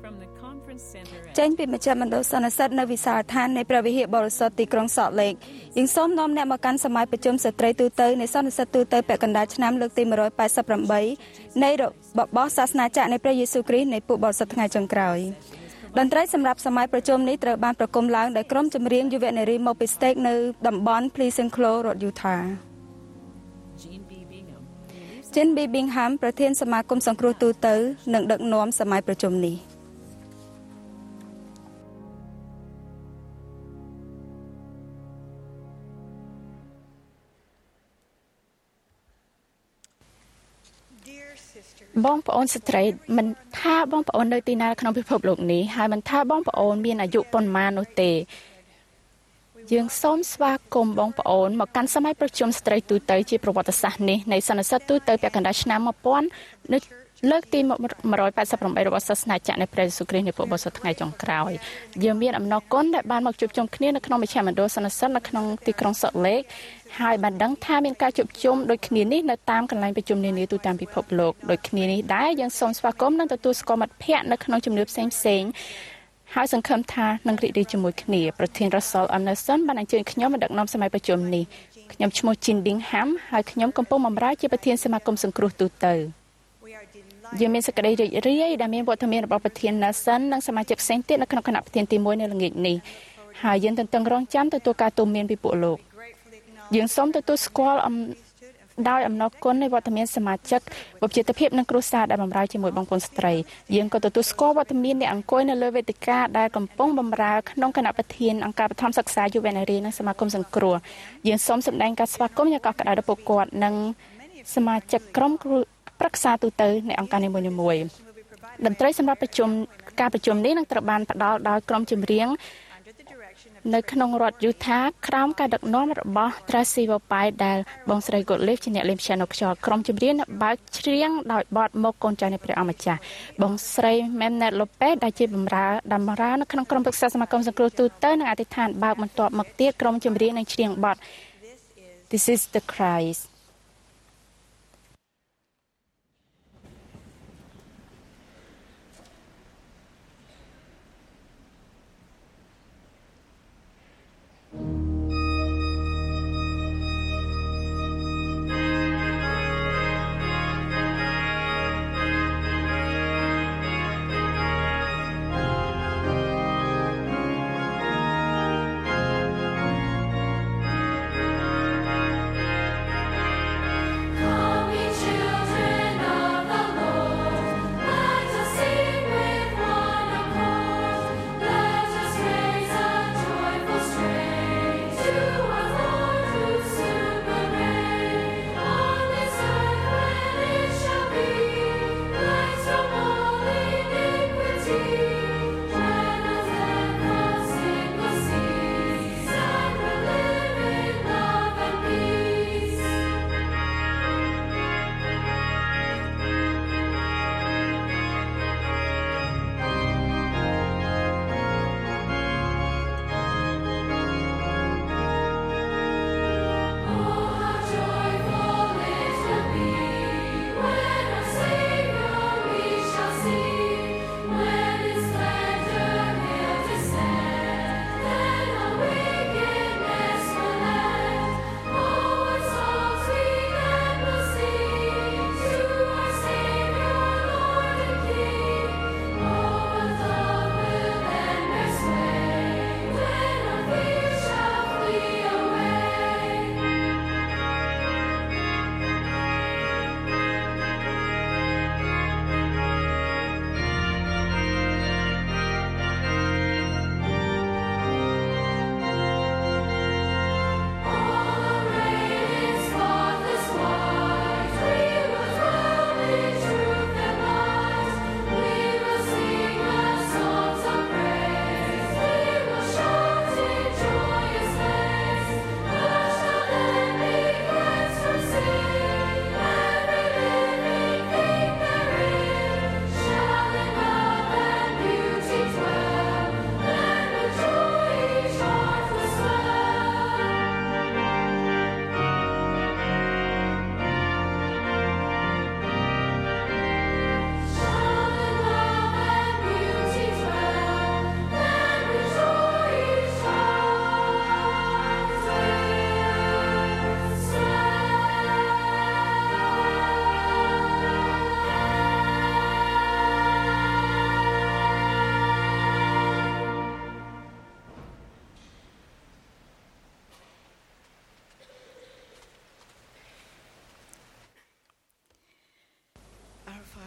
ចេញពីមជ្ឈមណ្ឌលសន្និសីទនៅវិសាលដ្ឋាននៃព្រះវិហារបរិសុទ្ធទីក្រុងសតលេកយើងសូមនាំអ្នកមកកាន់សម័យប្រជុំស្ត្រីទូទៅនៃសន្និសីទទូទៅពាក់កណ្ដាលឆ្នាំលើកទី188នៃរបស់សាសនាចក្រនៃព្រះយេស៊ូវគ្រីស្ទនៃពួកបរិសុទ្ធថ្ងៃចុងក្រោយតន្ត្រីសម្រាប់សម័យប្រជុំនេះត្រូវបានប្រគំឡើងដោយក្រុមចម្រៀងយុវនារីមកពីស្តេកនៅតំបន់ Pleasant Close រដ្ឋ Utah Jen B. Bingham ប្រធានសមាគមសង្គ្រោះទូទៅនឹងដឹកនាំសម័យប្រជុំនេះបងប្អូនស្ត្រីមិនថាបងប្អូននៅទីណាក្នុងពិភពលោកនេះហើយមិនថាបងប្អូនមានអាយុប៉ុន្មាននោះទេយើងសូមស្វាគមន៍បងប្អូនមកកាន់សម័យប្រជុំស្ត្រីទូទៅជាប្រវត្តិសាស្ត្រនេះនៃសន្និសីទទូទៅពាក់កណ្ដាលឆ្នាំ1000នៅលើកទី188របស់សាសនាចក្រនៃព្រះយេស៊ូវគ្រីស្ទនៃពួកបរិសុទ្ធថ្ងៃចុងក្រោយយើងមានអំណរគុណដែលបានមកជួបជុំគ្នានៅក្នុងមជ្ឈមណ្ឌលសន្និសីទនៅក្នុងទីក្រុងសតលេកហើយបានដឹងថាមានការជួបជុំដូចគ្នានេះនៅតាមកន្លែងប្រជុំនានាទូទាំងពិភពលោកដូចគ្នានេះដែរយើងសូមស្វាគមន៍និងទទួលស្គាល់មិត្តភ័ក្តិនៅក្នុងជំនឿផ្សេងៗហើយសង្ឃឹមថានឹងរីករាយជាមួយគ្នាប្រធាន Russell Anderson បានអញ្ជើញខ្ញុំមកដឹកនាំសម័យប្រជុំនេះខ្ញុំឈ្មោះ Jen Bingham ហើយខ្ញុំកំពុងបម្រើជាប្រធានសមាគមសង្គ្រោះទូទៅយើងមានសេចក្តីរីករាយដែលមានវត្តមានរបស់ប្រធាន Nelson និងសមាជិកផ្សេងទៀតនៅក្នុងគណៈប្រធានទី1នៅល្ងាចនេះហើយយើងទន្ទឹងរង់ចាំទទួលការទូន្មានពីពួកលោកយើងសូមទទួលស្គាល់ដោយអំណរគុណនៃវត្តមានសមាជិកវិជ្ជាភាពនិងគ្រួសារដែលបម្រើជាមួយបងប្អូនស្ត្រីយើងក៏ទទួលស្គាល់វត្តមានអ្នកអង្គុយនៅលើវេទិកាដែលកំពុងបម្រើក្នុងគណៈប្រធានអង្គការបឋមសិក្សាយុវនារីនិងសមាគមសង្គ្រោះយើងសូមសម្ដែងការស្វាគមន៍យ៉ាងកក់ក្ដៅដល់ពួកគាត់និងសមាជិកក្រុមប្រឹក្សាទូទៅនៃអង្គការនីមួយៗតន្ត្រីសម្រាប់ការប្រជុំនេះនឹងត្រូវបានផ្ដល់ដោយក្រុមចម្រៀងនៅក្នុងរដ្ឋ Utah ក្រោមការដឹកនាំរបស់ Tracy Wopai ដែលបងស្រី Gottlieb ជាអ្នកលេង piano ខ្យល់ក្រុមចម្រៀងបើកច្រៀងដោយបទមកកូនចៅនៃព្រះអម្ចាស់បងស្រី Memnet Lopez ដែលជាបម្រើនៅក្នុងក្រុមប្រឹក្សាសមាគមសង្គ្រោះទូទៅនឹងអធិដ្ឋានបើកបន្ទាប់មកទៀតក្រុមចម្រៀងនឹងច្រៀងបទ This is the Christ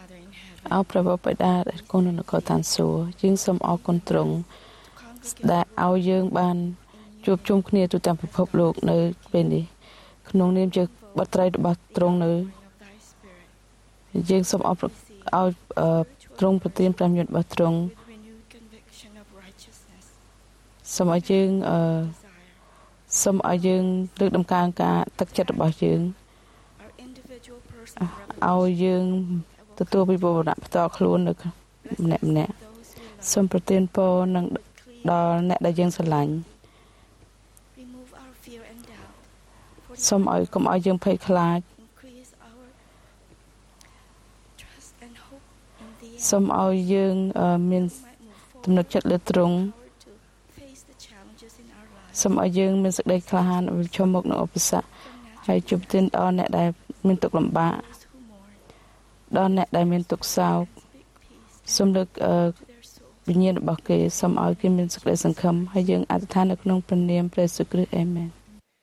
អោព្រះបិតាដែលគង់នៅនគរឋានសួគ៌យើងសូមអរគុណទ្រង់ដែលឲ្យយើងបានជួបជុំគ្នាទូទាំងពិភពលោកនៅពេលនេះក្នុងនាមជាបុត្រីរបស់ទ្រង់នៅយើងសូមអរឲ្យទ្រង់ប្រទានព្រះញ្ញត្តិរបស់ទ្រង់សូមឲ្យយើងលើកដំកើងការទឹកចិត្តរបស់យើងឲ្យយើងទទួលពីបុណ្យផ្ទាល់ខ្លួននៅម្នាក់សូមប្រទានពរនឹងដល់អ្នកដែលយើងស្រឡាញ់សូមឲ្យកុំឲ្យយើងភ័យខ្លាចសូមឲ្យយើងមានទំនុកចិត្តលើទ្រង់សូមឲ្យយើងមានសេចក្តីក្លាហានប្រឈមមុខនឹងឧបសគ្គហើយជួបទានដល់អ្នកដែលមានទុក្ខលំបាកដល់អ្នកដែលមានទុក្ខសោកសូមលើកវិញ្ញាណរបស់គេសូមឲ្យគេមានសេចក្តីសង្ឃឹមហើយយើងអធិដ្ឋាននៅក្នុងព្រះនាមព្រះយេស៊ូវគ្រីស្ទអាមែន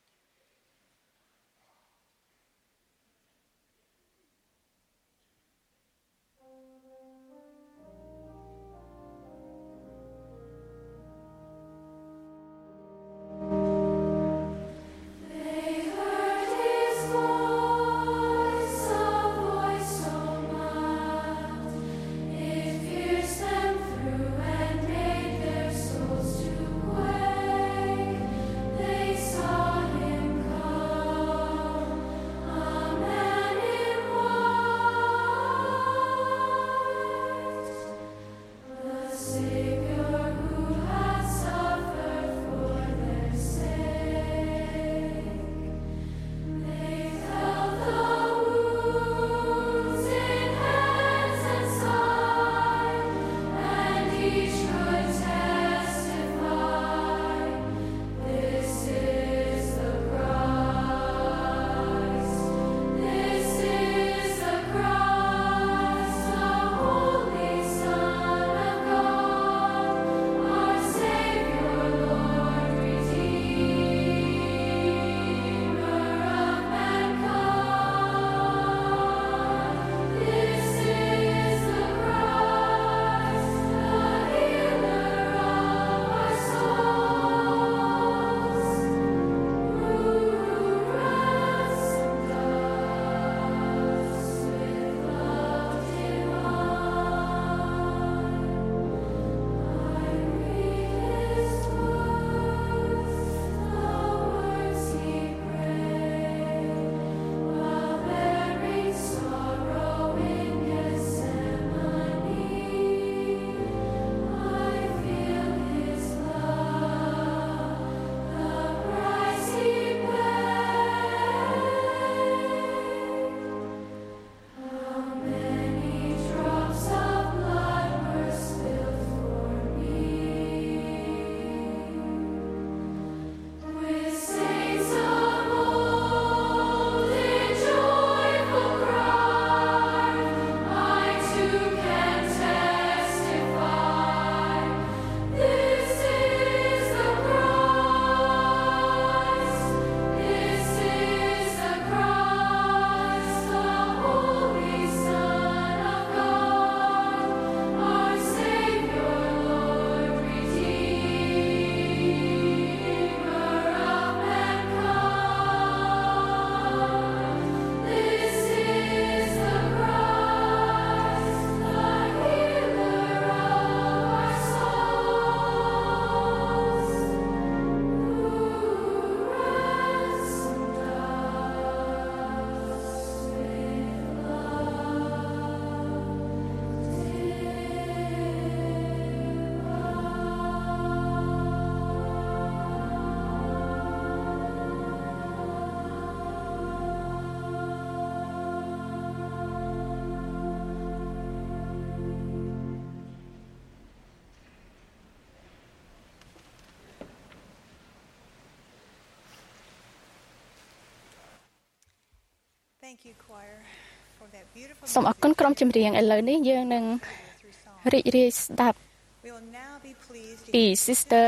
សូមអរគុណក្រុមចម្រៀងឥឡូវនេះយើងនឹងរីករាយស្ដាប់ពី Sister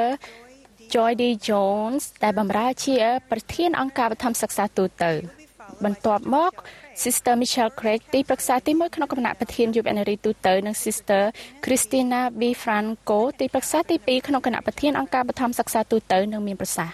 Joy D Jones ដែលបម្រើជាប្រធានអង្គការបឋមសិក្សាទូទៅបន្ទាប់មក Sister Michelle Craig ទីប្រឹក្សាទី1ក្នុងគណៈប្រធានយុវនារីទូទៅនិង Sister Christina B Franco ទីប្រឹក្សាទី2ក្នុងគណៈប្រធានអង្គការបឋមសិក្សាទូទៅនិងមានប្រសាសន៍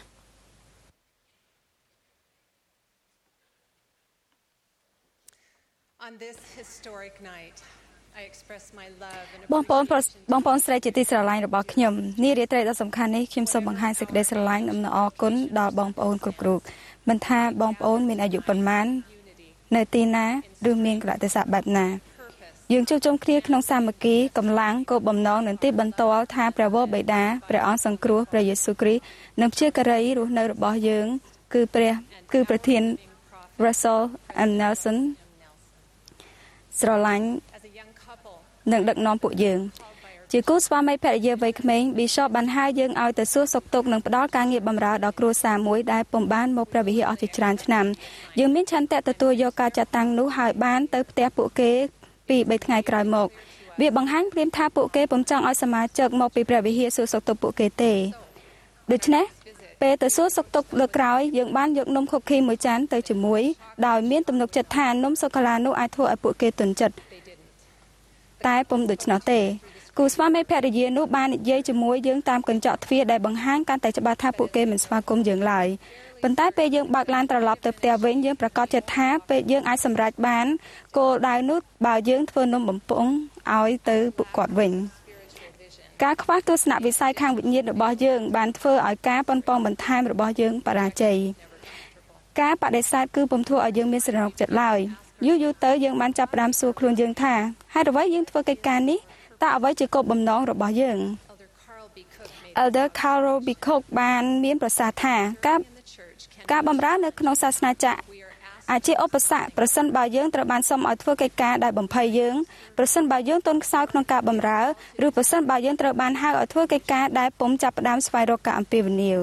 On this historic night I express my love and បងប្អូនស្រីជាទីស្រឡាញ់របស់ខ្ញុំនារីត្រីដ៏សំខាន់នេះខ្ញុំសូមបង្ហាញសេចក្តីស្រឡាញ់អំណរអគុណដល់បងប្អូនគ្រប់រូបមិនថាបងប្អូនមានអាយុប៉ុន្មាននៅទីណាឬមានកលៈទេសៈបែបណាយើងជួបជុំគ្នាក្នុងសាមគ្គីកម្លាំងគោលបំណងនិងទីបន្ទាល់ថាព្រះវរបិតាព្រះអង្គសង្គ្រោះព្រះយេស៊ូវគ្រីស្ទនិងព្យាការីរស់នៅរបស់យើងគឺប្រធាន Russell M Nelson ស្រឡាញ់និងដឹកនាំពួកយើងជាគូស្វាមីភរិយាវ័យក្មេង Bishop បានហៅយើងឲ្យទៅសួរសុខទុក្ខនិងផ្ដល់ការងារបម្រើដល់គ្រួសារមួយដែលពុំបានមកព្រះវិហារអស់ជាច្រើនឆ្នាំយើងមានឆន្ទៈទទួលយកការចាត់តាំងនោះហើយបានទៅផ្ទះពួកគេពី3ថ្ងៃក្រោយមកវាបង្ហាញព្រាមថាពួកគេពុំចង់ឲ្យសមាជិកមកពីព្រះវិហារសួរសុខទុក្ខពួកគេទេដូច្នេះពេលទៅសួរសុខទុក្ខលើកក្រោយយើងបានយកនំខូឃីមួយចានទៅជាមួយដោយមានទំនុកចិត្តថានំសូកូឡានោះអាចធ្វើឲ្យពួកគេទន់ចិត្តតែពុំដូច្នោះទេគូស្វាមីភរិយានោះបាននិយាយជាមួយយើងតាមកញ្ចក់ទ្វារដែលបង្ហាញកាន់តែច្បាស់ថាពួកគេមិនស្វាគមន៍យើងឡើយប៉ុន្តែពេលយើងបើកឡានត្រឡប់ទៅផ្ទះវិញយើងប្រកាសចិត្តថាពេលយើងអាចសម្រេចបានគោលដៅនោះបើយើងធ្វើនំបំពង់ឲ្យទៅពួកគាត់វិញការខ្វះទស្សនវិស័យខាងវិញ្ញាណរបស់យើងបានធ្វើឲ្យការប៉ុនប៉ងបន្ថែមរបស់យើងបរាជ័យការបដិសេធគឺពុំធ្វើឲ្យយើងមានស្រណុកចិត្តឡើយយូរទៅយើងបានចាប់ផ្ដើមសួរខ្លួនយើងថាហេតុអ្វីយើងធ្វើកិច្ចការនេះតើអ្វីជាគោលបំណងរបស់យើង Elder Carol B. Cook បានមានប្រសាសន៍ថាការបម្រើនៅក្នុងសាសនាចក្រអាចជាឧបសគ្គប្រសិនបើយើងត្រូវបានសុំឲ្យធ្វើកិច្ចការដែលបំភ័យយើងប្រសិនបើយើងទន់ខ្សោយក្នុងការបម្រើឬប្រសិនបើយើងត្រូវបានហៅឲ្យធ្វើកិច្ចការដែលពុំចាប់ផ្ដើមស្វែងរកការអំពាវនាវ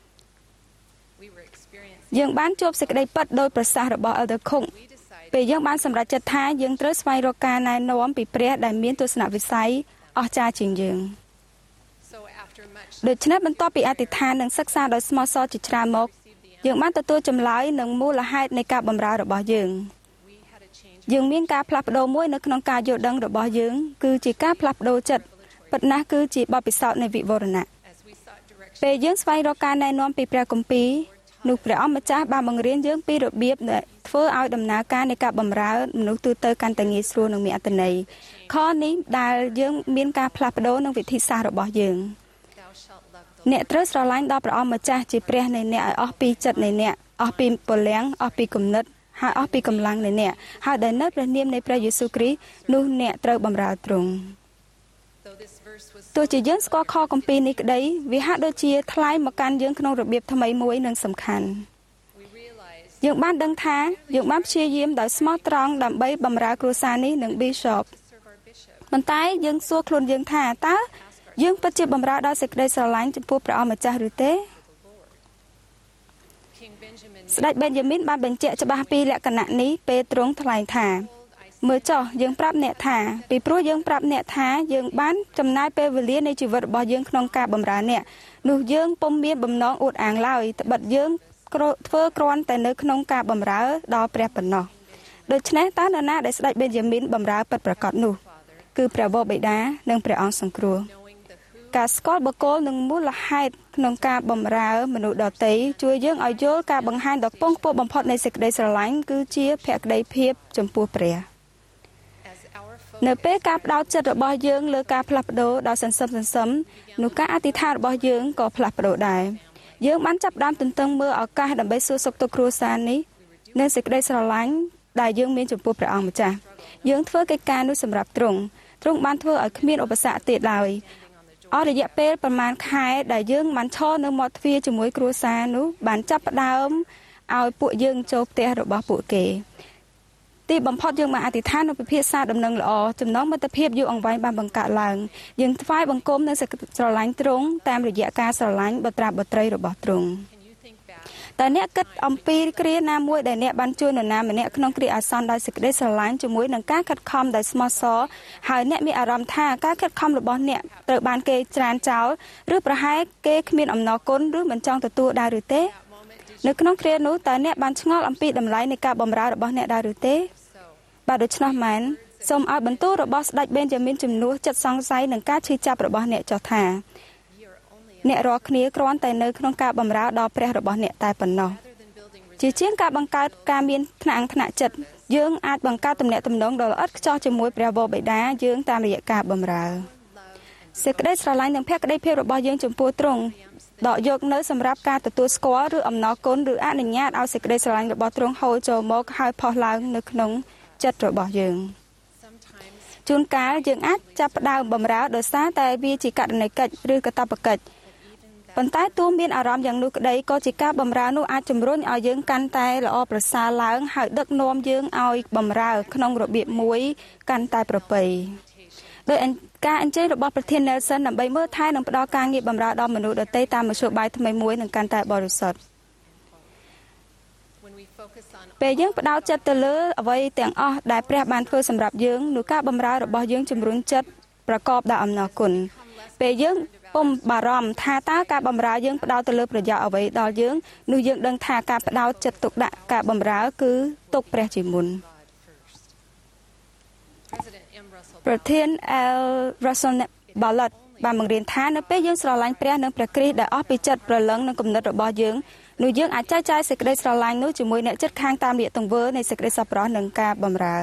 យើងបានជួបសេចក្តីពិតដោយប្រសាសន៍របស់ Elder Cookពេលយើងបានសម្រេចចិត្តថាយើងត្រូវស្វែងរកការណែនាំពីព្រះដែលមានទស្សនវិស័យអស្ចារ្យជាងយើងដូច្នេះបន្ទាប់ពីអធិដ្ឋាននិងសិក្សាដោយស្មោះសរជាច្រើនមកយើងបានទទួលចម្លើយនិងមូលហេតុនៃការបម្រើរបស់យើងមានការផ្លាស់ប្ដូរមួយនៅក្នុងការយល់ដឹងរបស់យើងគឺជាការផ្លាស់ប្ដូរចិត្តពិតណាស់គឺជាបទពិសោធន៍នៃវិវរណៈពេលយើងស្វែងរកការណែនាំពីព្រះគម្ពីរនោះព្រះអង្គម្ចាស់បានបង្រៀនយើងពីរបៀបដែលធ្វើឲ្យដំណើរការនៃការបម្រើមនុស្សទូទៅកាន់តែងាយស្រួលនិងមានអត្ថន័យខនេះដែលយើងមានការផ្លាស់ប្ដូរនឹងវិធីសាស្ត្ររបស់យើងអ្នកត្រូវស្រឡាញ់ដល់ព្រះអង្គម្ចាស់ជាព្រះនៃអ្នកឲ្យអស់ពីចិត្តនៃអ្នកអស់ពីពលំអស់ពីគំនិតហើយអស់ពីកម្លាំងនៃអ្នកហើយដែលនៅព្រះនាមនៃព្រះយេស៊ូវគ្រីស្ទនោះអ្នកត្រូវបម្រើទ្រង់ទោះជាយើងស្គាល់ខគម្ពីរនេះក្តីវាហាក់ដូចជាថ្លែងមកកាន់យើងក្នុងរបៀបថ្មីមួយនិងសំខាន់យើងបានដឹងថាយើងបានព្យាយាមដោយស្មោះត្រង់ដើម្បីបម្រើគ្រួសារនេះនិង Bishop ប៉ុន្តែយើងសួរខ្លួនយើងថាតើយើងពិតជាបម្រើដោយសេចក្តីស្រឡាញ់ចំពោះព្រះអង្គម្ចាស់ឬទេស្ដេចបេនយ៉ាមីនបានបញ្ជាក់ច្បាស់ពីលក្ខណៈនេះពេលទ្រង់ថ្លែងថាមើលចុះយើងប្រាប់អ្នកថាពីព្រោះយើងប្រាប់អ្នកថាយើងបានចំណាយពេលវេលានៃជីវិតរបស់យើងក្នុងការបម្រើអ្នកនោះយើងពុំមានបំណងអួតអាងឡើយត្បិតយើងធ្វើគ្រាន់តែនៅក្នុងការបម្រើដល់ព្រះប៉ុណ្ណោះដូច្នេះតើនរណាដែលស្ដេចបេនយ៉ាមីនបម្រើពិតប្រាកដនោះគឺព្រះវរបិតានិងព្រះអង្គសង្គ្រោះការស្គាល់បុគ្គលនិងមូលហេតុក្នុងការបម្រើមនុស្សដទៃជួយយើងឲ្យយល់ការបង្ហាញដ៏ខ្ពង់ខ្ពស់បំផុតនៃសេចក្តីស្រឡាញ់គឺជាភក្តីភាពចំពោះព្រះនៅពេលការផ្ដោតចិត្តរបស់យើងលើការផ្លាស់ប្ដូរដោយសន្សំនោះការអធិដ្ឋានរបស់យើងក៏ផ្លាស់ប្ដូរដែរយើងបានចាប់ផ្ដើមទន្ទឹងមើលឱកាសដើម្បីសួរសុខទុក្ខគ្រួសារនេះនិងសេចក្តីស្រឡាញ់ដែលយើងមានចំពោះព្រះអង្គម្ចាស់យើងធ្វើកិច្ចការនោះសម្រាប់ទ្រង់បានធ្វើឲ្យគ្មានឧបសគ្គទៀតឡើយអស់រយៈពេលប្រមាណខែដែលយើងបានឈរនៅមាត់ទ្វារជាមួយគ្រួសារនោះបានចាប់ផ្ដើមឲ្យពួកយើងចូលផ្ទះរបស់ពួកគេទីបំផុតយើងបានអធិដ្ឋាននៅពិភាក្សាដំណឹងល្អចំណងមិត្តភាពយូរអង្វែងបានបង្កើតឡើងយើងថ្វាយបង្គំនៅស្រឡាញ់ទ្រង់តាមរយៈការស្រឡាញ់បុត្រាបុត្រីរបស់ទ្រង់តើអ្នកគិតអំពីគ្រាណាមួយដែលអ្នកបានជួយនរណាម្នាក់ក្នុងគ្រាអាសន្នដោយសេចក្តីស្រឡាញ់ជាមួយនឹងការខិតខំដោយស្មោះសរហើយអ្នកមានអារម្មណ៍ថាការខិតខំរបស់អ្នកត្រូវបានគេច្រានចោលឬប្រហែលគេគ្មានអំណរគុណឬមិនចង់ទទួលដែរឬទេនៅក្នុងគ្រានោះតើអ្នកបានឆ្ងល់អំពីតម្លៃនៃការបម្រើរបស់អ្នកដែរឬទេបាទដូច្នោះមែនសូមឲ្យបន្ទូលរបស់ស្ដេចបេនយ៉ាមីនជំនួសចិត្តសង្ស័យនឹងការឈឺចាប់របស់អ្នកចុះថាអ្នករាល់គ្នាគ្រាន់តែនៅក្នុងការបម្រើដល់ព្រះរបស់អ្នកតែប៉ុណ្ណោះជាជាងការបង្កើតការមានថ្នាក់ចិត្តយើងអាចបង្កើតទំនាក់ទំនងដ៏ល្អិតខ្ចោះជាមួយព្រះវរបិតាយើងតាមរយៈការបម្រើសេចក្តីស្រឡាញ់និងភក្តីភាពរបស់យើងចំពោះទ្រង់ដកយកនៅសម្រាប់ការទទួលស្គាល់ឬអំណរគុណឬអនុញ្ញាតឲ្យសេចក្តីស្រឡាញ់របស់ទ្រង់ហូរចូលមកហើយផុសឡើងនៅក្នុងចិត្តរបស់យើងជួនកាលយើងអាចចាប់ផ្ដើមបម្រើដោយសារតែវាជាករណីកិច្ចឬកាតព្វកិច្ចប៉ុន្តែទោះមានអារម្មណ៍យ៉ាងនោះក្តីក៏ជាការបម្រើនោះអាចជំរុញឲ្យយើងកាន់តែល្អប្រសើរឡើងហើយដឹកនាំយើងឲ្យបម្រើក្នុងរបៀបមួយកាន់តែប្រពៃដោយការអញ្ជើញរបស់ប្រធាន Nelson ដើម្បីមើលថែនិងផ្ដល់ការងារបម្រើដល់មនុស្សដទៃតាមមធ្យោបាយថ្មីមួយនឹងកាន់តែបរិសុទ្ធពេលយើងផ្ដោតចិត្តទៅលើអ្វីទាំងអស់ដែលព្រះបានធ្វើសម្រាប់យើងនោះការបម្រើរបស់យើងជំរុញចិត្តប្រកបដោយអំណរគុណពេលយើងពុំបារម្ភថាតើការបម្រើយើងផ្ដោតទៅលើប្រយោជន៍អ្វីដល់យើងនោះយើងដឹងថាការផ្ដោតចិត្តទុកដាក់ការបម្រើគឺទុកព្រះជាមុនប្រធាន L. Russell Ballard បានបង្រៀនថានៅពេលយើងស្រឡាញ់ព្រះនិងព្រះគ្រីស្ទដែលអស់ពីចិត្តប្រលឹងនិងគំនិតរបស់យើងនោះយើងអាចចែកចាយសេចក្តីស្រឡាញ់នោះជាមួយអ្នកជិតខាងតាមរយៈទង្វើនៃសេចក្តីសប្បុរសនិងការបម្រើ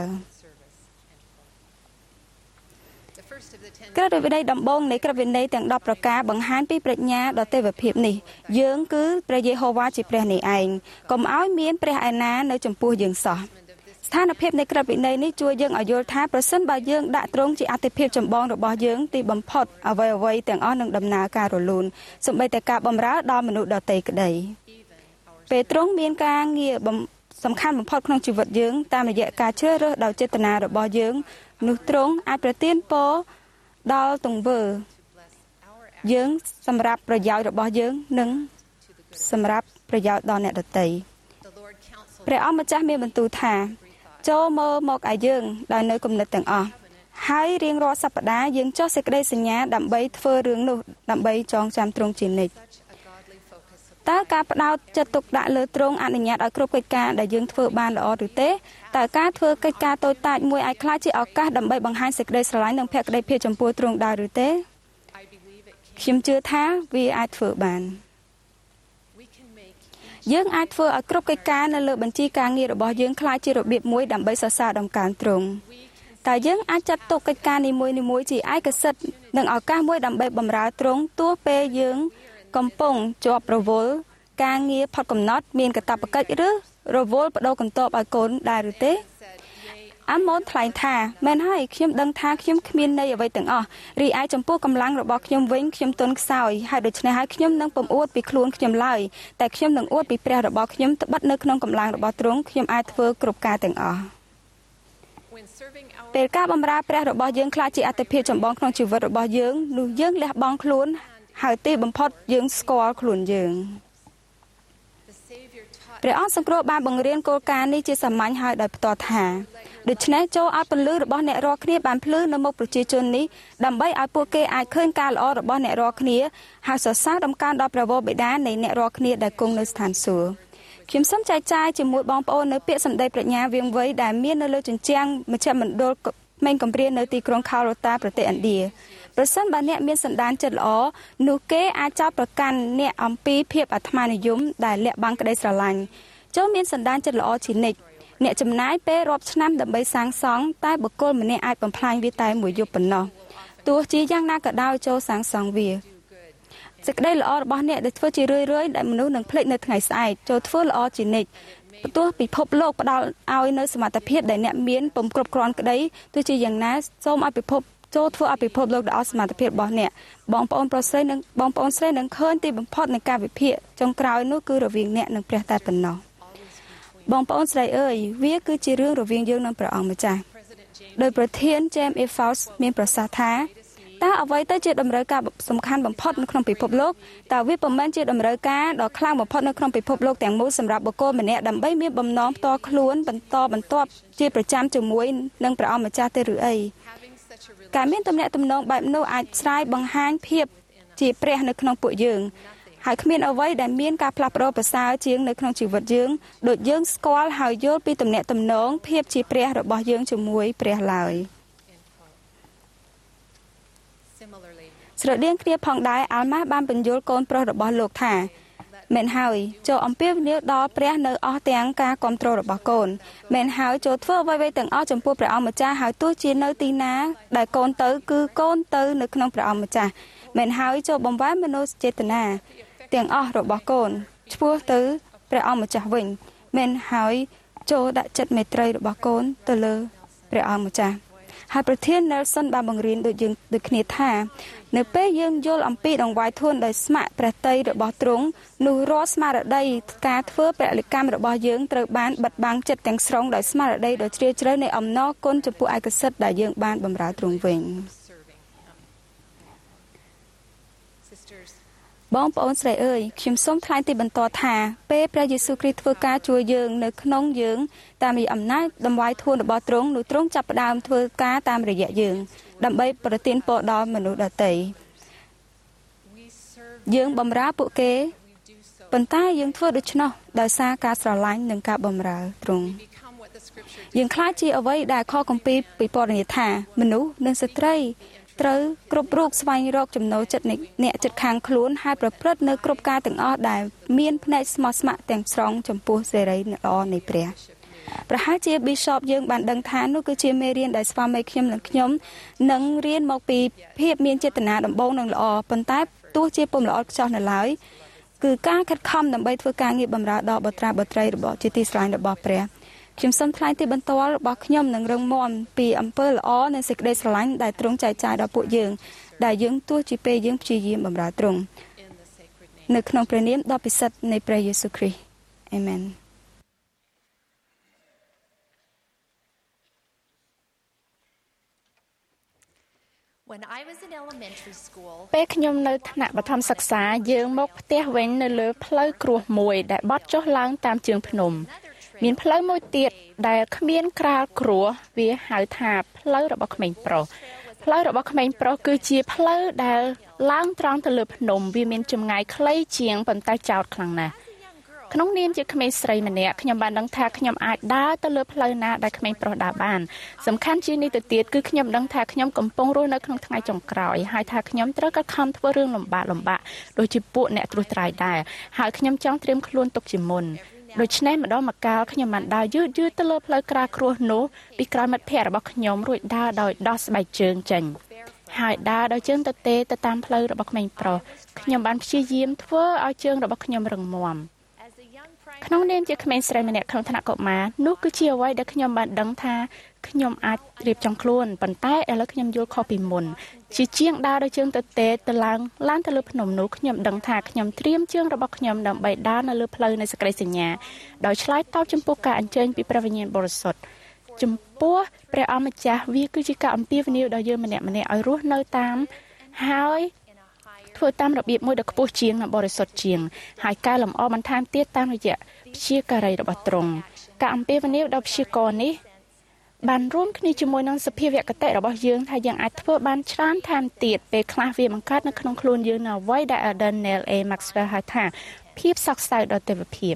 ក្រឹតវិន័យដំបូងនៃក្រឹតវិន័យទាំង10ប្រការបង្ហាញពីប្រាជ្ញាដ៏ទេវភាពនេះយើងគឺព្រះយេហូវ៉ាជាព្រះនេះឯងកុំឲ្យមានព្រះឯណានៅចំពោះយើងសោះស្ថានភាពនៃក្រឹតវិន័យនេះជួយយើងឲ្យយល់ថាប្រសិនបើយើងដាក់ទ្រង់ជាអតិភិបចម្បងរបស់យើងទីបំផុតអ្វីៗទាំងអស់នឹងដំណើរការរលូនសូម្បីតែការបម្រើដល់មនុស្សដទៃក្តីពេលទ្រង់មានការងារសំខាន់បំផុតក្នុងជីវិតយើងតាមរយៈការជ្រើសរើសដោយចេតនារបស់យើងនោះទ្រង់អាចប្រទានពរដល់ទង្វើយើងសម្រាប់ប្រយោជន៍របស់យើងនិងសម្រាប់ប្រយោជន៍ដល់អ្នកដទៃព្រះអង្គម្ចាស់មានបន្ទូលថាចូលមើលមកឲ្យយើងដោយនៅគំនិតទាំងអស់ហើយរៀងរាល់សប្តាហ៍យើងចុះសេចក្តីសញ្ញាដើម្បីធ្វើរឿងនោះដើម្បីចងចាំទ្រង់ជានិច្ចតើការផ្ដោតចិត្តទុកដាក់លើទ្រង់អនុញ្ញាតឲ្យគ្រប់កិច្ចការដែលយើងធ្វើបានល្អឬទេតើការធ្វើកិច្ចការតូចតាចមួយអាចក្លាយជាឱកាសដើម្បីបង្ហាញសេចក្តីស្រឡាញ់និងភក្តីភាពចំពោះទ្រង់ដែរឬទេខ្ញុំជឿថាវាអាចធ្វើបានយើងអាចធ្វើឲ្យគ្រប់កិច្ចការនៅលើបញ្ជីការងាររបស់យើងក្លាយជារបៀបមួយដើម្បីសរសើរដំណើរទ្រង់តែយើងអាចចាត់ទុកកិច្ចការនីមួយៗជាឯកសិទ្ធិនិងឱកាសមួយដើម្បីបម្រើទ្រង់ទោះពេលយើងកំពុងជាប់រវល់ការងារផុតកំណត់មានកាតព្វកិច្ចឬរវល់បដូរកន្ទប់ឲ្យកូនដែរឬទេអាម៉ូនថ្លែងថាមែនហើយខ្ញុំដឹងថាខ្ញុំគ្មានន័យអ្វីទាំងអស់រីឯចំពោះកម្លាំងរបស់ខ្ញុំវិញខ្ញុំទន់ខ្សោយហើយដូច្នេះហើយខ្ញុំនឹងពុំអួតពីខ្លួនខ្ញុំឡើយតែខ្ញុំនឹងអួតពីព្រះរបស់ខ្ញុំត្បិតនៅក្នុងកម្លាំងរបស់ទ្រង់ខ្ញុំអាចធ្វើគ្រប់ការទាំងអស់ពេលការបម្រើព្រះរបស់យើងខ្លាចជាអត្ថិភាពចម្បងក្នុងជីវិតរបស់យើងនោះយើងលះបង់ខ្លួនហើយទីបំផុតយើងស្គាល់ខ្លួនយើងព្រះអង្គសង្គ្រោះបានបង្រៀនគោលការណ៍នេះជាសាមញ្ញហើយដោយផ្ទាល់ថាដូច្នេះចូលឲ្យពន្លឺរបស់អ្នករាល់គ្នាបានភ្លឺនៅមុខប្រជាជននេះដើម្បីឲ្យពួកគេអាចឃើញការល្អរបស់អ្នករាល់គ្នាហើយសរសើរដំកើងដល់ព្រះវរបិតានៃអ្នករាល់គ្នាដែលគង់នៅស្ថានសួគ៌ខ្ញុំសូមចែកចាយជាមួយបងប្អូននៅពាក្យសម្ដីប្រាជ្ញាវាងវៃដែលមាននៅលើជញ្ជាំងមជ្ឈមណ្ឌលក្មេងកំព្រានៅទីក្រុងខាឡូតាប្រទេសឥណ្ឌាប្រសិនបើអ្នកមានសន្តានចិត្តល្អនោះគេអាចចោទប្រកាន់អ្នកអំពីភាពអាត្មានិយមដែលលាក់បាំងក្តីស្រឡាញ់ចូលមានសន្តានចិត្តល្អជានិច្ចអ្នកចំណាយពេលរាប់ឆ្នាំដើម្បីសាងសង់តែបុគ្គលម្នាក់អាចបំផ្លាញវាតែមួយយប់ប៉ុណ្ណោះទោះជាយ៉ាងណាក៏ដោយចូលសាងសង់វាសេចក្តីល្អរបស់អ្នកដែលធ្វើជារឿយៗដែលមនុស្សនឹងភ្លេចនៅថ្ងៃស្អែកចូលធ្វើល្អជានិច្ចបន្ទាប់ពិភពលោកផ្ដល់ឲ្យនៅសមត្ថភាពដែលអ្នកមានពុំគ្រប់គ្រាន់ក្តីទោះជាយ៉ាងណាសូមឲ្យពិភពចូលធ្វើឲ្យពិភពលោកដ៏អសមត្ថភាពរបស់អ្នកបងប្អូនប្រុសស្រីនិងបងប្អូនស្រីនឹងឃើញទីបំផុតនៃការវិភាគចុងក្រោយនោះគឺរវាងអ្នកនិងព្រះតែប៉ុណ្ណោះបងប្អូនស្រីអើយវាគឺជារឿងរវាងយើងនិងព្រះអង្គម្ចាស់ដោយប្រធាន James A. Faust មានប្រសាសន៍ថាតើអ្វីទៅជាតម្រូវការសំខាន់បំផុតនៅក្នុងពិភពលោកតើវាពុំមែនជាតម្រូវការដ៏ខ្លាំងបំផុតនៅក្នុងពិភពលោកទាំងមូលសម្រាប់បុគ្គលម្នាក់ដើម្បីមានបំណងផ្ទាល់ខ្លួនបន្តបន្ទាប់ជាប្រចាំជាមួយនឹងព្រះអង្គម្ចាស់ទេឬអីការមានទំនាក់ទំនងបែបនោះអាចស្រាយបង្ហាញភាពជាព្រះនៅក្នុងពួកយើងហើយគ្មានអ្វីដែលមានការផ្លាស់ប្ដូរប្រសើរជាងនៅក្នុងជីវិតយើងដូចយើងស្គាល់ហើយយល់ពីទំនាក់ទំនងភាពជាព្រះរបស់យើងជាមួយព្រះឡើយស្រដៀងគ្នាផងដែរអាល់ម៉ាស់បានបញ្យល់កូនប្រុសរបស់លោកថាមែនហើយចូលអំពាវនាវដល់ព្រះនៅអស់ទាំងការគ្រប់គ្រងរបស់កូនមែនហើយចូលធ្វើអ្វីៗទាំងអស់ចំពោះព្រះអង្គម្ចាស់ហើយទោះជានៅទីណាដែលកូនទៅគឺកូនទៅនៅក្នុងព្រះអង្គម្ចាស់មែនហើយចូលបំវែមនោចេតនាទាំងអស់របស់កូនឆ្ពោះទៅព្រះអង្គម្ចាស់វិញមែនហើយចូលដាក់ចិត្តមេត្រីរបស់កូនទៅលើព្រះអង្គម្ចាស់ហើយប្រធាន Nelson បានបង្រៀនដូចគ្នាថានៅពេលយើងយល់អំពីដង្វាយធួនដោយស្ម័គ្រព្រះតីរបស់ទ្រង់នោះរាល់ស្មារតីការធ្វើពលកម្មរបស់យើងត្រូវបានបិទបាំងចិត្តទាំងស្រុងដោយស្មារតីដ៏ជ្រាលជ្រៅនៃអំណរគុណចំពោះឯកសិទ្ធិដែលយើងបានបម្រើទ្រង់វិញបងប្អូនស្រីអើយខ្ញុំសូមថ្លែងទីបន្តថាពេលព្រះយេស៊ូវគ្រីស្ទធ្វើការជួយយើងនៅក្នុងយើងតាមរយៈអំណាចដង្វាយធួនរបស់ទ្រង់នោះទ្រង់ចាប់ផ្ដើមធ្វើការតាមរយៈយើងដើម្បីប្រទានពរដល់មនុស្សដទៃយើងបម្រើពួកគេប៉ុន្តែយើងធ្វើដូច្នោះដោយសារការស្រឡាញ់និងការបម្រើទ្រង់យើងខ្លាចជាអ្វីដែលខគម្ពីរពិពណ៌នាថាមនុស្សនិងស្ត្រីត្រូវគ្រប់រូបស្វែងរកចំណូលចិត្តអ្នកចិត្តខាងខ្លួនហើយប្រព្រឹត្តនៅគ្រប់ការទាំងអស់ដែលមានភ្នែកស្មោះស្ម័គ្រទាំងស្រុងចំពោះសេរីល្អនៃព្រះប្រហែលជា Bishop យើងបានដឹងថានោះគឺជាមេរៀនដែលស្វាមីខ្ញុំនិងខ្ញុំនឹងរៀនមកពីភាពមានចេតនាដំបូងនិងល្អប៉ុន្តែទោះជាពុំល្អខ្ចោះនៅឡើយគឺការខិតខំដើម្បីធ្វើការងារបម្រើដល់បុត្រាបុត្រីរបស់ជាទីស្រឡាញ់របស់ព្រះខ្ញុំសូមថ្លែងទីបន្ទាល់របស់ខ្ញុំនឹងរឹងមាំពីអំពើល្អនិងសេចក្តីស្រឡាញ់ដែលទ្រង់ចែកចាយដល់ពួកយើងដែលយើងទោះជាពេលយើងព្យាយាមបម្រើទ្រង់នៅក្នុងព្រះនាមដ៏ពិសិដ្ឋនៃព្រះយេស៊ូវគ្រីស្ទអាមែនពេលខ្ញុំនៅថ្នាក់បឋមសិក្សាយើងមកផ្ទះវិញនៅលើផ្លូវគ្រួសមួយដែលបត់ចុះឡើងតាមជើងភ្នំមានផ្លូវមួយទៀតដែលគ្មានក្រាលគ្រួវាហៅថាផ្លូវរបស់ក្មេងប្រុសផ្លូវរបស់ក្មេងប្រុសគឺជាផ្លូវដែលឡើងត្រង់ទៅលើភ្នំវាមានចម្ងាយខ្លីជាងប៉ុន្តែចោតខ្លាំងណាស់ក្នុងនាមជាក្មេងស្រីម្នាក់ខ្ញុំបានដឹងថាខ្ញុំអាចដើរទៅលើផ្លូវណាដែលក្មេងប្រុសដើរបានសំខាន់ជាងនេះទៅទៀតគឺខ្ញុំដឹងថាខ្ញុំកំពុងរស់នៅក្នុងថ្ងៃចុងក្រោយហើយថាខ្ញុំត្រូវខំធ្វើរឿងលំបាកដូចជាពួកអ្នកត្រួសត្រាយដែរហើយខ្ញុំចង់ត្រៀមខ្លួនទុកជាមុនដូច្នេះម្ដងម្កាលខ្ញុំបានដើរយឺតទៅលើផ្លូវក្រាលគ្រួសនោះពីក្រោយមិត្តភ័ក្តិរបស់ខ្ញុំរួចដើរដោយដោះស្បែកជើងចេញហើយដើរដោយជើងទទេទៅតាមផ្លូវរបស់ក្មេងប្រុសខ្ញុំបានព្យាយាមធ្វើឲ្យជើងរបស់ខ្ញុំរឹងមាំក្នុងនាមជាក្មេងស្រីម្នាក់ក្នុងឋានៈកុមារនោះគឺជាអ្វីដែលខ្ញុំបានដឹងថាខ្ញុំអាចរៀបចំខ្លួនប៉ុន្តែឥឡូវខ្ញុំយល់ខុសពីមុនជាជាងដើរដោយជើងទទេទៅឡើងទៅលើភ្នំនោះខ្ញុំដឹងថាខ្ញុំត្រៀមជើងរបស់ខ្ញុំដើម្បីដើរនៅលើផ្លូវនៃសេចក្តីសញ្ញាដោយឆ្លើយតបចំពោះការអញ្ជើញពីព្រះវិញ្ញាណបរិសុទ្ធចំពោះព្រះអម្ចាស់វាគឺជាការអំពាវនាវដល់យើងម្នាក់ៗឲ្យរស់នៅតាមហើយធ្វើតាមរបៀបមួយដ៏ខ្ពស់ជាងនិងបរិសុទ្ធជាងហើយកែលម្អបន្ថែមទៀតតាមរយៈព្យាការីរបស់ទ្រង់ការអំពាវនាវដល់ព្យាករនេះបានរួមគ្នាជាមួយនឹងសភាវគតិរបស់យើងថាយើងអាចធ្វើបានច្រើនថែមទៀតពេលខ្លះវាបង្កើតនៅក្នុងខ្លួនយើងនៅអ្វីដែល Alden Neil A. Maxwell ហៅថាភាពសោកសៅដល់ទេវភាព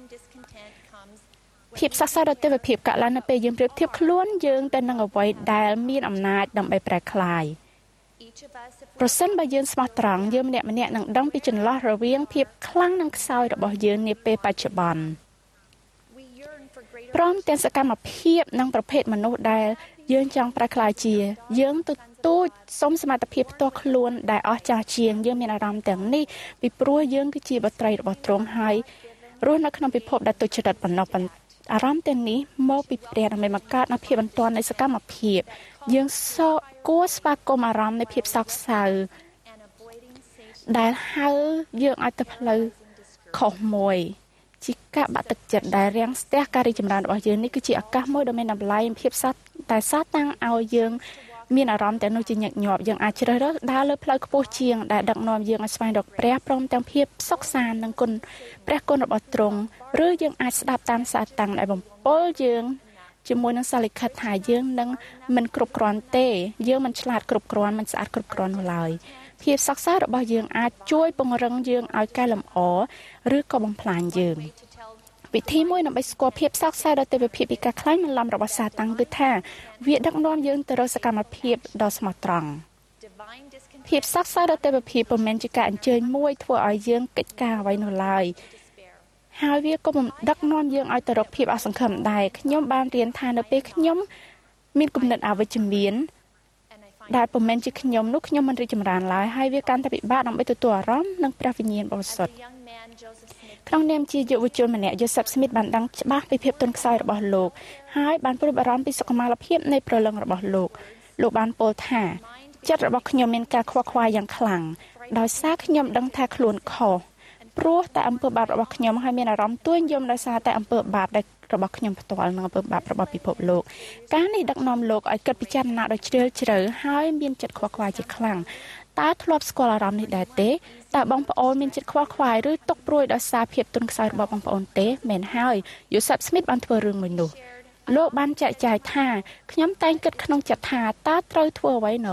សោកសៅដល់ទេវភាពកើតឡើងនៅពេលយើងប្រៀបធៀបខ្លួនយើងទៅនឹងអ្វីដែលមានអំណាចដើម្បីប្រែក្លាយប្រសិនបើយើងស្មោះត្រង់យើងម្នាក់ៗនឹងដឹងពីចន្លោះរវាងភាពខ្លាំងនិងខ្សោយរបស់យើងនាពេលបច្ចុប្បន្នព្រមទាំងសកម្មភាពនិងប្រភេទមនុស្សដែលយើងចង់ប្រែក្លាយជាយើងទទូចសុំសមត្ថភាពផ្ទាល់ខ្លួនដែលអស្ចារ្យជាងយើងមានអារម្មណ៍ទាំងនេះពីព្រោះយើងគឺជាបុត្រីរបស់ទ្រង់ហើយរស់នៅក្នុងពិភពដែលទុច្ចរិតប៉ុណ្ណោះអារម្មណ៍ទាំងនេះមកពីព្រះដើម្បីមកកើតនៅភាពបន្ទាន់នៃសកម្មភាពយើងគួរស្វាគមន៍អារម្មណ៍នៃភាពសោកសៅដែលហៅយើងឲ្យទៅផ្លូវខុសមួយជាការបាក់ទឹកចិត្តដែលរាំងស្ទះការរីកចម្រើនរបស់យើងនេះគឺជាឱកាសមួយដ៏មានតម្លៃភាពសត្វតែសាតាំងឲ្យយើងមានអារម្មណ៍ទាំងនោះជាញឹកញាប់យើងអាចជ្រើសរើសដើរលើផ្លូវខ្ពស់ជាងដែលដឹកនាំយើងឲ្យស្វែងរកព្រះព្រមទាំងភាពសុខសាន្តនិងគុណព្រះគុណរបស់ទ្រង់ឬយើងអាចស្ដាប់តាមសាតាំងដែលបំពល់យើងជាមួយនឹងសារលិខិតថាយើងនឹងមិនគ្រប់គ្រាន់ទេយើងមិនឆ្លាតគ្រប់គ្រាន់មិនស្អាតគ្រប់គ្រាន់នោះឡើយភាពសិក្សារបស់យើងអាចជួយពង្រឹងយើងឲ្យកែលម្អឬក៏បំផ្លាញយើងវិធីមួយដើម្បីស្គាល់ភាពសោកសៅដ៏ទេវភាពពីការខ្លាញ់បន្លំរបស់សាតាំងគឺថាវាដឹកនាំយើងទៅរកសកម្មភាពដ៏ស្មោះត្រង់ភាពសោកសៅដ៏ទេវភាពមិនមែនជាការអញ្ជើញមួយធ្វើឲ្យយើងកិច្ចការអ្វីនោះឡើយហើយវាក៏មិនដឹកនាំយើងឲ្យទៅរកភាពអសង្ឃឹមដែរខ្ញុំបានរៀនថានៅពេលខ្ញុំមានគំនិតអវិជ្ជមានដែលពុំមែនជាខ្ញុំនោះខ្ញុំមិនរីកចម្រើនឡើយហើយវាកាន់តែពិបាកដើម្បីទទួលអារម្មណ៍និងព្រះវិញ្ញាណបរិសុទ្ធក្នុងនាមជាយុវជនម្នាក់ Joseph Smith បានដឹងច្បាស់ពីភាពទន់ខ្សោយរបស់លោកហើយបានព្រួយបារម្ភពីសុខុមាលភាពនៃព្រលឹងរបស់លោកបានពោលថាចិត្តរបស់ខ្ញុំមានការខ្វល់ខ្វាយយ៉ាងខ្លាំងដោយសារខ្ញុំដឹងថាខ្លួនខុសព្រោះតែអំពើបាបរបស់ខ្ញុំហើយមានអារម្មណ៍ទួញយំដោយសារតែអំពើបាបរបស់ខ្ញុំផ្ទាល់និងអំពើបាបរបស់ពិភពលោកការនេះដឹកនាំលោកឲ្យគិតពិចារណាដោយជ្រាលជ្រៅហើយមានចិត្តខ្វល់ខ្វាយជាខ្លាំងតើធ្លាប់ស្គាល់អារម្មណ៍នេះដែរទេតើបងប្អូនមានចិត្តខ្វល់ខ្វាយឬទុក្ខព្រួយដោយសារភាពទន់ខ្សោយរបស់បងប្អូនទេមែនហើយ Joseph Smith បានធ្វើរឿងមួយនោះលោកបានចែកចាយថាខ្ញុំតែងគិតក្នុងចិត្តថាតើត្រូវធ្វើអ្វីណ៎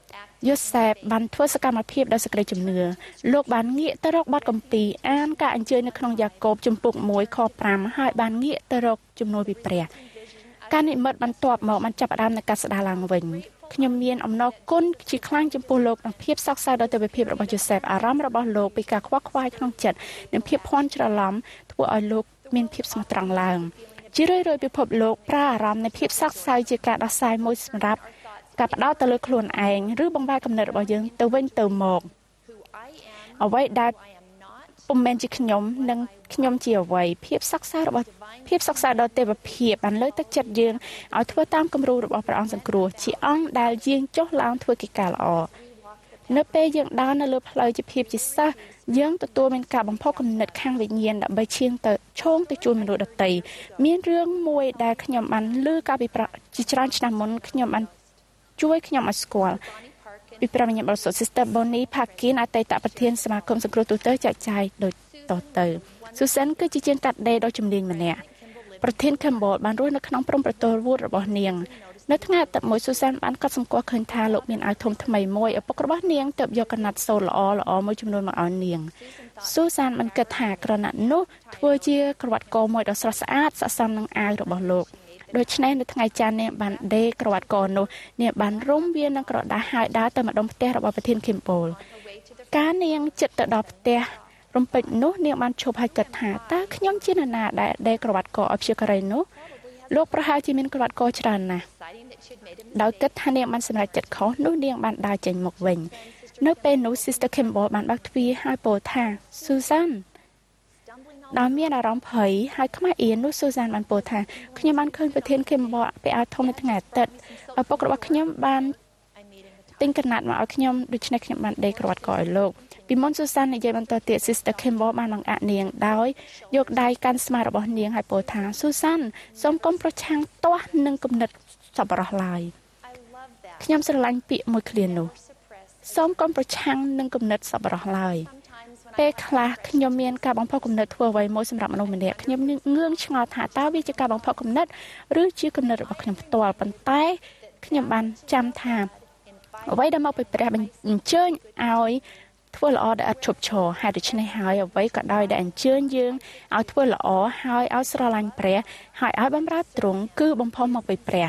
Joseph បានធ្វើសកម្មភាពដោយសេចក្តីជំនឿលោកបានងាកទៅរកបទគម្ពីរអានការអញ្ជើញនៅក្នុងយ៉ាកូបជំពូក1ខ5ហើយបានងាកទៅរកជំនួយពីព្រះការនិមិត្តបន្ទាប់មកបានចាប់ផ្ដើមនៅការស្ដារឡើងវិញខ្ញុំមានអំណរគុណជាខ្លាំងចំពោះលោកនិងភាពសោកសៅដោយទេវភាពរបស់ Joseph អារម្មណ៍របស់លោកពីការខ្វល់ខ្វាយក្នុងចិត្តនិងភាពភ័ន្តច្រឡំធ្វើឲ្យលោកមានភាពស្មោះត្រង់ឡើងជារឿយៗពិភពលោកប្រើអារម្មណ៍នៃភាពសោកសៅជាការដោះស្រាយមួយសម្រាប់ការផ្ដោតទៅលើខ្លួនឯងឬបង្វែរគំនិតរបស់យើងទៅវិញទៅមកអ្វីដែលពុំមែនជាខ្ញុំនិងខ្ញុំជាអ្វីភាពសោកសៅដល់ទេវភាពបានលើកទឹកចិត្តយើងឲ្យធ្វើតាមគំរូរបស់ព្រះអង្គសង្គ្រោះជាអង្គដែលយាងចុះឡើងធ្វើកិច្ចការល្អនៅពេលយើងដើរនៅលើផ្លូវជាភាពជាសិស្សយើងទទួលមានការបំផុសគំនិតខាងវិញ្ញាណដើម្បីឈានទៅឈោងទៅជួយមនុស្សដទៃមានរឿងមួយដែលខ្ញុំបានឮកាលពីជាច្រើនឆ្នាំមុនខ្ញុំបានជួយខ្ញុំឲ្យស្គាល់ពីព្រះវិញ្ញាណបរិសុទ្ធ Sister Bonnie Parkin អតីតប្រធានសមាគមសង្គ្រោះទូទៅចែកចាយដូចតទៅ Susan គឺជាជាងកាត់ដេរដ៏ជំនាញម្នាក់ប្រធាន Campbell បានរស់នៅក្នុងព្រំប្រទល់វូដរបស់នាងនៅថ្ងៃអាទិត្យមួយ Susan បានកត់សម្គាល់ឃើញថាលោកមានអាវធំថ្មីមួយឪពុករបស់នាងទើបយកកណាត់សូត្រល្អមួយចំនួនមកឲ្យនាង Susan បានគិតថាក្រណាត់នោះធ្វើជាក្រវ៉ាត់កមួយដ៏ស្រស់ស្អាតស័ក្តិសមនឹងអាវរបស់លោកដូច្នេះនៅថ្ងៃច័ន្ទនាងបានដេរក្រវ៉ាត់កនោះនាងបានរុំវានឹងក្រដាសហើយដើរទៅម្ដុំផ្ទះរបស់ប្រធាន Campbell កាលនាងជិតទៅដល់ផ្ទះរំពេចនោះនាងបានឈប់ហើយគិតថាតើខ្ញុំជានរណាដែលដេរក្រវ៉ាត់កឲ្យព្យាការីនោះលោកប្រហែលជាមានក្រវ៉ាត់កច្រើនណាស់ដោយគិតថានាងបានសម្រេចចិត្តខុសនោះនាងបានដើរចេញមកវិញនៅពេលនោះ Sister Campbell បានបើកទ្វារហើយពោលថា Susan ដោយមានអារម្មណ៍ភ័យហើយខ្មាស់អៀននោះ Susan បានពោលថាខ្ញុំបានឃើញប្រធាន Campbell ពាក់អាវធំនៅថ្ងៃអាទិត្យឪពុករបស់ខ្ញុំបានទិញកណាត់មកឲ្យខ្ញុំដូច្នេះខ្ញុំបានដេរក្រវ៉ាត់កឲ្យលោកពីមុន Susan និយាយបន្តទៀត Sister Campbell បានបង្អាក់នាងដោយយកដៃកាន់ស្មារបស់នាងហើយពោលថា Susan សូមកុំប្រឆាំងទាស់នឹងគំនិតសប្បុរសឡើយខ្ញុំស្រឡាញ់ពាក្យមួយឃ្លានោះសូមកុំប្រឆាំងនឹងគំនិតសប្បុរសឡើយពេលខ្លះខ្ញុំមានការបំផុសគំនិតធ្វើអ្វីមួយសម្រាប់មនុស្សម្នាក់ខ្ញុំងឿងឆ្ងល់ថាតើវាជាការបំផុសគំនិតឬជាគំនិតរបស់ខ្ញុំផ្ទាល់ប៉ុន្តែខ្ញុំបានចាំថាអ្វីដែលមកពីព្រះអញ្ជើញឲ្យធ្វើល្អដែលឥតឈប់ឈរហើយដូច្នេះហើយអ្វីក៏ដោយដែលអញ្ជើញយើងឲ្យធ្វើល្អហើយឲ្យស្រឡាញ់ព្រះហើយឲ្យបម្រើទ្រង់គឺបំផុសមកពីព្រះ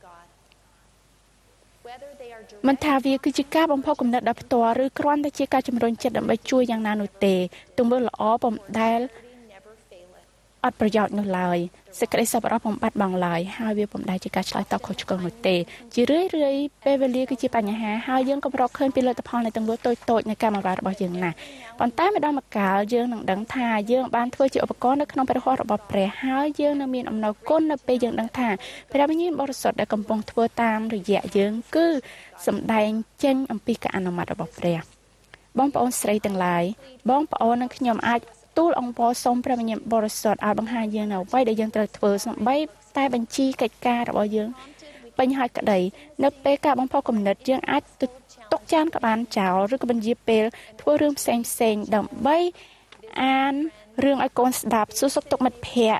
មិនថាវាគឺជាការបំផុសគំនិតដោយផ្ទាល់ឬគ្រាន់តែជាការជំរុញចិត្តដើម្បីជួយយ៉ាងណានោះទេទង្វើល្អពុំដែលអត់ប្រយោជន៍នោះឡើយសេចក្តីសប្បុរសពុំបាត់បង់ឡើយហើយវាពុំដែលជាការឆ្លើយតបខុសឆ្គងនោះទេជារឿយៗពេលវេលាគឺជាបញ្ហាហើយយើងក៏រកឃើញពីលទ្ធផលនៃទង្វើតូចៗនៃការបម្រើរបស់យើងណាស់ប៉ុន្តែម្ដងម្កាលយើងនឹងដឹងថាយើងបានធ្វើជាឧបករណ៍នៅក្នុងព្រះហស្ថរបស់ព្រះហើយយើងនឹងមានអំណរគុណនៅពេលយើងដឹងថាព្រះវិញ្ញាណបរិសុទ្ធដែលកំពុងធ្វើតាមរយៈយើងគឺសម្ដែងចេញអំពីការអនុម័តរបស់ព្រះបងប្អូនស្រីទាំងឡាយបងប្អូននិងខ្ញុំអាចទូលអង្គពរសូមព្រះវិញ្ញាណបរិសុទ្ធឲ្យបង្ហាញយើងនៅអ្វីដែលយើងត្រូវធ្វើសូម្បីតែបញ្ជីកិច្ចការរបស់យើងពេញហើយក្តីនៅពេលការបំផុសគំនិតយើងអាចទុកចានក្បានចោលឬក៏បញ្ជាពេលធ្វើរឿងផ្សេងដើម្បីអានរឿងឲ្យកូនស្ដាប់សួរសុខទុក្ខមិត្តភ័ក្តិ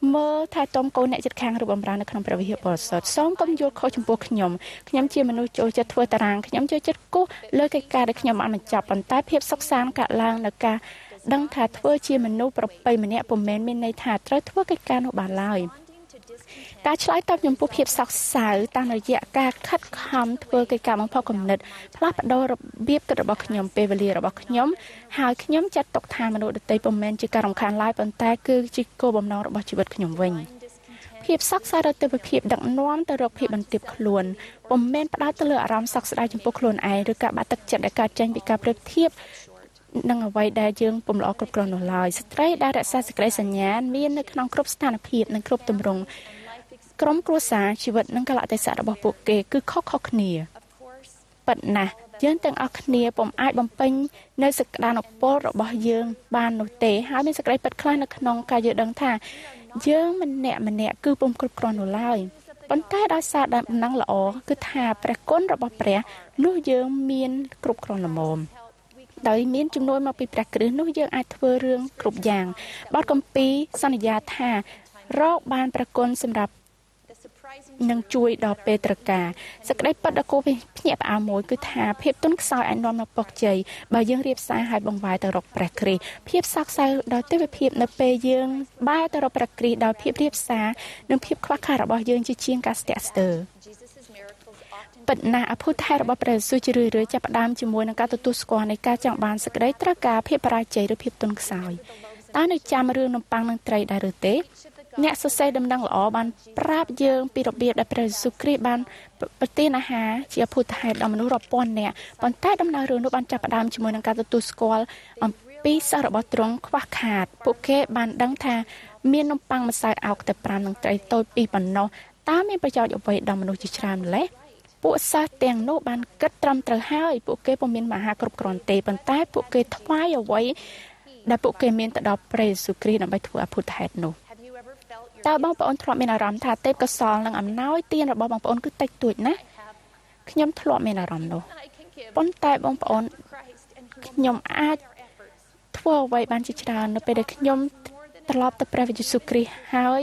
មើលថែទាំកូនអ្នកជិតខាងឬបំរើនៅក្នុងព្រះវិហារបរិសុទ្ធសូមកុំយល់ខុសចំពោះខ្ញុំជាមនុស្សចូលចិត្តធ្វើតារាងខ្ញុំចូលចិត្តគូសលើកិច្ចការដែលខ្ញុំបានបញ្ចប់ប៉ុន្តែភាពសុខសាន្តកើតឡើងនៅការដឹងថាធ្វើជាមនុស្សប្រពៃម្នាក់ពុំមែនមានន័យថាត្រូវធ្វើកិច្ចការនោះបានឡើយការឆ្លើយតបចំពោះភាពសោកសៅតាមរយៈការខិតខំធ្វើកិច្ចការបំផុសគំនិតផ្លាស់ប្ដូររបៀបគិតរបស់ខ្ញុំពេលវេលារបស់ខ្ញុំហើយខ្ញុំចាត់ទុកថាមនុស្សដទៃពុំមែនជាការរំខានឡើយប៉ុន្តែគឺជាគោលបំណងរបស់ជីវិតខ្ញុំវិញភាពសោកសៅរទៅភាពដឹកនាំទៅរកភាពបន្ទាបខ្លួនពុំមែនផ្ដោតទៅលើអារម្មណ៍សោកស្ដាយចំពោះខ្លួនឯងឬការបាក់ទឹកចិត្តដែលកើតចេញពីការប្រៀបធៀបនឹងអ្វីដែលយើងពុំល្អគ្រប់គ្រាន់នោះឡើយស្ត្រីដែលរក្សាសេចក្តីសញ្ញាណមាននៅក្នុងគ្រប់ស្ថានភាពនិងគ្រប់ទម្រង់ក្រុមគ្រួសារជីវិតនិងកលៈទេសៈរបស់ពួកគេគឺខុសៗគ្នាពិតណាស់យើងទាំងអស់គ្នាពុំអាចបំពេញនៅសក្តានុពលរបស់យើងបាននោះទេហើយមានសេចក្តីពិតខ្លះនៅក្នុងការយល់ដឹងថាយើងម្នាក់គឺពុំគ្រប់គ្រាន់នោះឡើយប៉ុន្តែដោយសារដំណឹងល្អគឺថាព្រះគុណរបស់ព្រះនោះយើងមានគ្រប់គ្រាន់ល្មមដោយមានជំនួយមកពីព្រះគ្រិស្តនោះយើងអាចធ្វើរឿងគ្រប់យ៉ាងបទគម្ពីរសន្យាថារកបានព្រះគុណសម្រាប់នឹងជួយដល់ពេលត្រូវការសក្តីពិតដ៏គួរភ្ញាក់ផ្អើលមួយគឺថាភាពទន់ខ្សោយអាចនាំមកពកជ័យបើយើងរៀបសារឲ្យបង្វែរទៅរកព្រះគ្រីស្ទភាពសោកសៅដោយទេវភាពនៅពេលយើងបែរទៅរកព្រះគ្រីស្ទដោយភាពរៀបសារនិងភាពខ្វះខាតរបស់យើងជាជាងការស្ទាក់ស្ទើរពិតណាស់អភូតហេតុរបស់ព្រះយេស៊ូវជារឿយៗចាប់ផ្ដើមជាមួយនឹងការទទួលស្គាល់នៃការចង់បានសេចក្តីត្រូវការភាពបរាជ័យឬភាពទន់ខ្សោយតើនៅចាំរឿងនំប៉័ងនិងត្រីដែរឬទេអ្នកសរសេរដំណឹងល្អបានប្រាប់យើងពីរបៀបដែលព្រះយេស៊ូវគ្រីស្ទបានប្រទានអាហារជាអភូតហេតុដល់មនុស្សរាប់ពាន់នាក់ប៉ុន្តែដំណើររឿងនោះបានចាប់ផ្ដើមជាមួយនឹងការទទួលស្គាល់អំពីសិស្សរបស់ទ្រង់ខ្វះខាតពួកគេបានដឹងថាមាននំប៉័ងម្សៅអោកតែ5និងត្រីតូច2ប៉ុណ្ណោះតើមានប្រយោជន៍អ្វីដល់មនុស្សជាច្រើនម្ល៉េះពួកសិស្សទាំងនោះបានគិតត្រឹមត្រូវហើយពួកគេពុំមានអាហារគ្រប់គ្រាន់ទេប៉ុន្តែពួកគេថ្វាយអ្វីដែលពួកគេមានទៅដល់ព្រះយេស៊ូវគ្រីស្ទដើម្បីធ្វើអភូតហេតុនោះតើបងប្អូនធ្លាប់មានអារម្មណ៍ថាទេពកោសល្យនិងអំណោយទានរបស់បងប្អូនគឺតិចតួចណាស់ខ្ញុំធ្លាប់មានអារម្មណ៍នោះប៉ុន្តែបងប្អូនខ្ញុំអាចធ្វើអ្វីបានជាច្រើននៅពេលដែលខ្ញុំត្រឡប់ទៅព្រះយេស៊ូវគ្រីស្ទហើយ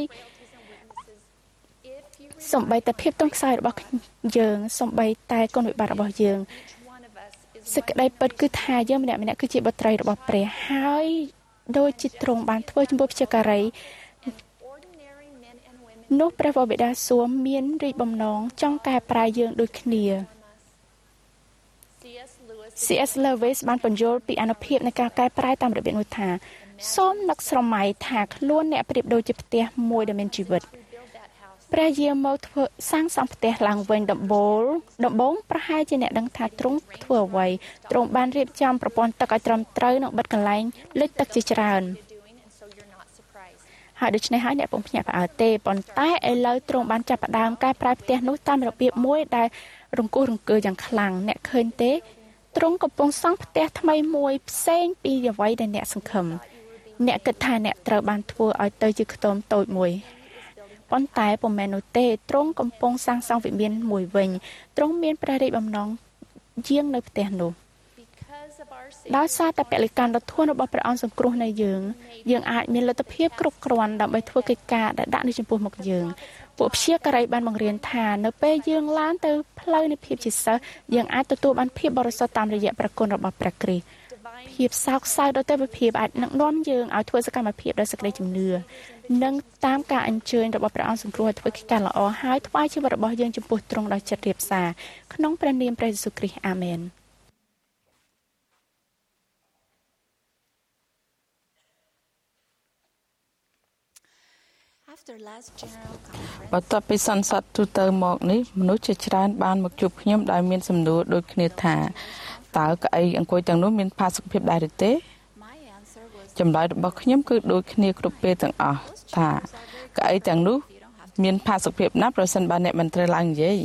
សូម្បីតែភាពទន់ខ្សោយរបស់យើងសូម្បីតែគុណវិបត្តិរបស់យើងសេចក្តីពិតគឺថាយើងម្នាក់ៗគឺជាបុត្រីរបស់ព្រះហើយដោយជាទ្រង់បានធ្វើចំពោះព្យាការីនោះព្រះវរបិតាសួរមានរីកបំណងចង់កែប្រែយើងដូចគ្នា C.S. Lewis បានពន្យល់ពីអានុភាពនៃការកែប្រែតាមរបៀបនោះថាសូមនឹកស្រមៃថាខ្លួនអ្នកប្រៀបដូចជាផ្ទះមួយដែលមានជីវិតព្រះយាងមកធ្វើសាងសង់ផ្ទះឡើងវិញដំបូងប្រហែលជាអ្នកដឹងថាទ្រង់ធ្វើអ្វីទ្រង់បានរៀបចំប្រព័ន្ធទឹកឲ្យត្រឹមត្រូវនិងបិទកន្លែងលិចទឹកជាច្រើនហើយដូច្នេះហើយអ្នកពុំភ្ញាក់ផ្អើលទេប៉ុន្តែឥឡូវទ្រង់បានចាប់ផ្ដើមកែប្រែផ្ទះនោះតាមរបៀបមួយដែលរង្គោះរង្គើយ៉ាងខ្លាំងអ្នកឃើញទេទ្រង់កំពុងសង់ផ្ទះថ្មីមួយផ្សេងពីអ្វីដែលអ្នកសង្ឃឹមអ្នកគិតថាអ្នកត្រូវបានធ្វើឲ្យទៅជាខ្ទមតូចមួយប៉ុន្តែពុំមែននោះទេទ្រង់កំពុងសាងសង់វិមានមួយវិញទ្រង់មានព្រះរាជបំណងយាងនៅផ្ទះនោះដោយសារតែពលិកម្មដ៏ធន់របស់ព្រះអង្គសង្គ្រោះនៅយើងអាចមានលទ្ធភាពគ្រប់គ្រាន់ដើម្បីធ្វើកិច្ចការដែលដាក់នៅចំពោះមុខយើងពួកព្យាការីបានបង្រៀនថានៅពេលយើងឡើងទៅផ្លូវនៃភាពជាសិស្សយើងអាចទទួលបានភាពបរិសុទ្ធតាមរយៈព្រះគុណរបស់ព្រះគ្រីស្ទភាពសោកសៅដោយទេវភាពអាចនឹងនាំយើងឲ្យធ្វើសកម្មភាពដោយសេចក្តីជំនឿនិងតាមការអញ្ជើញរបស់ព្រះអង្គសង្គ្រោះឲ្យធ្វើកិច្ចការល្អហើយថ្វាយជីវិតរបស់យើងចំពោះទ្រង់ដោយចិត្តរាបសារក្នុងព្រះនាមព្រះយេស៊ូវគ្រីស្ទអាមែនបន្ទាប់ពីសន្និសីទទូទៅមកនេះមនុស្សជាច្រើនបានមកជួបខ្ញុំដោយមានសំណួរដូចគ្នាថាតើកៅអីអង្គុយទាំងនោះមានផាសុកភាពដែរឬទេចម្លើយរបស់ខ្ញុំគឺដូចគ្នាគ្រប់ពេលទាំងអស់ថាកៅអីទាំងនោះមានផាសុកភាពណាស់ប្រសិនបើអ្នកមិនត្រូវឡើងនិយាយ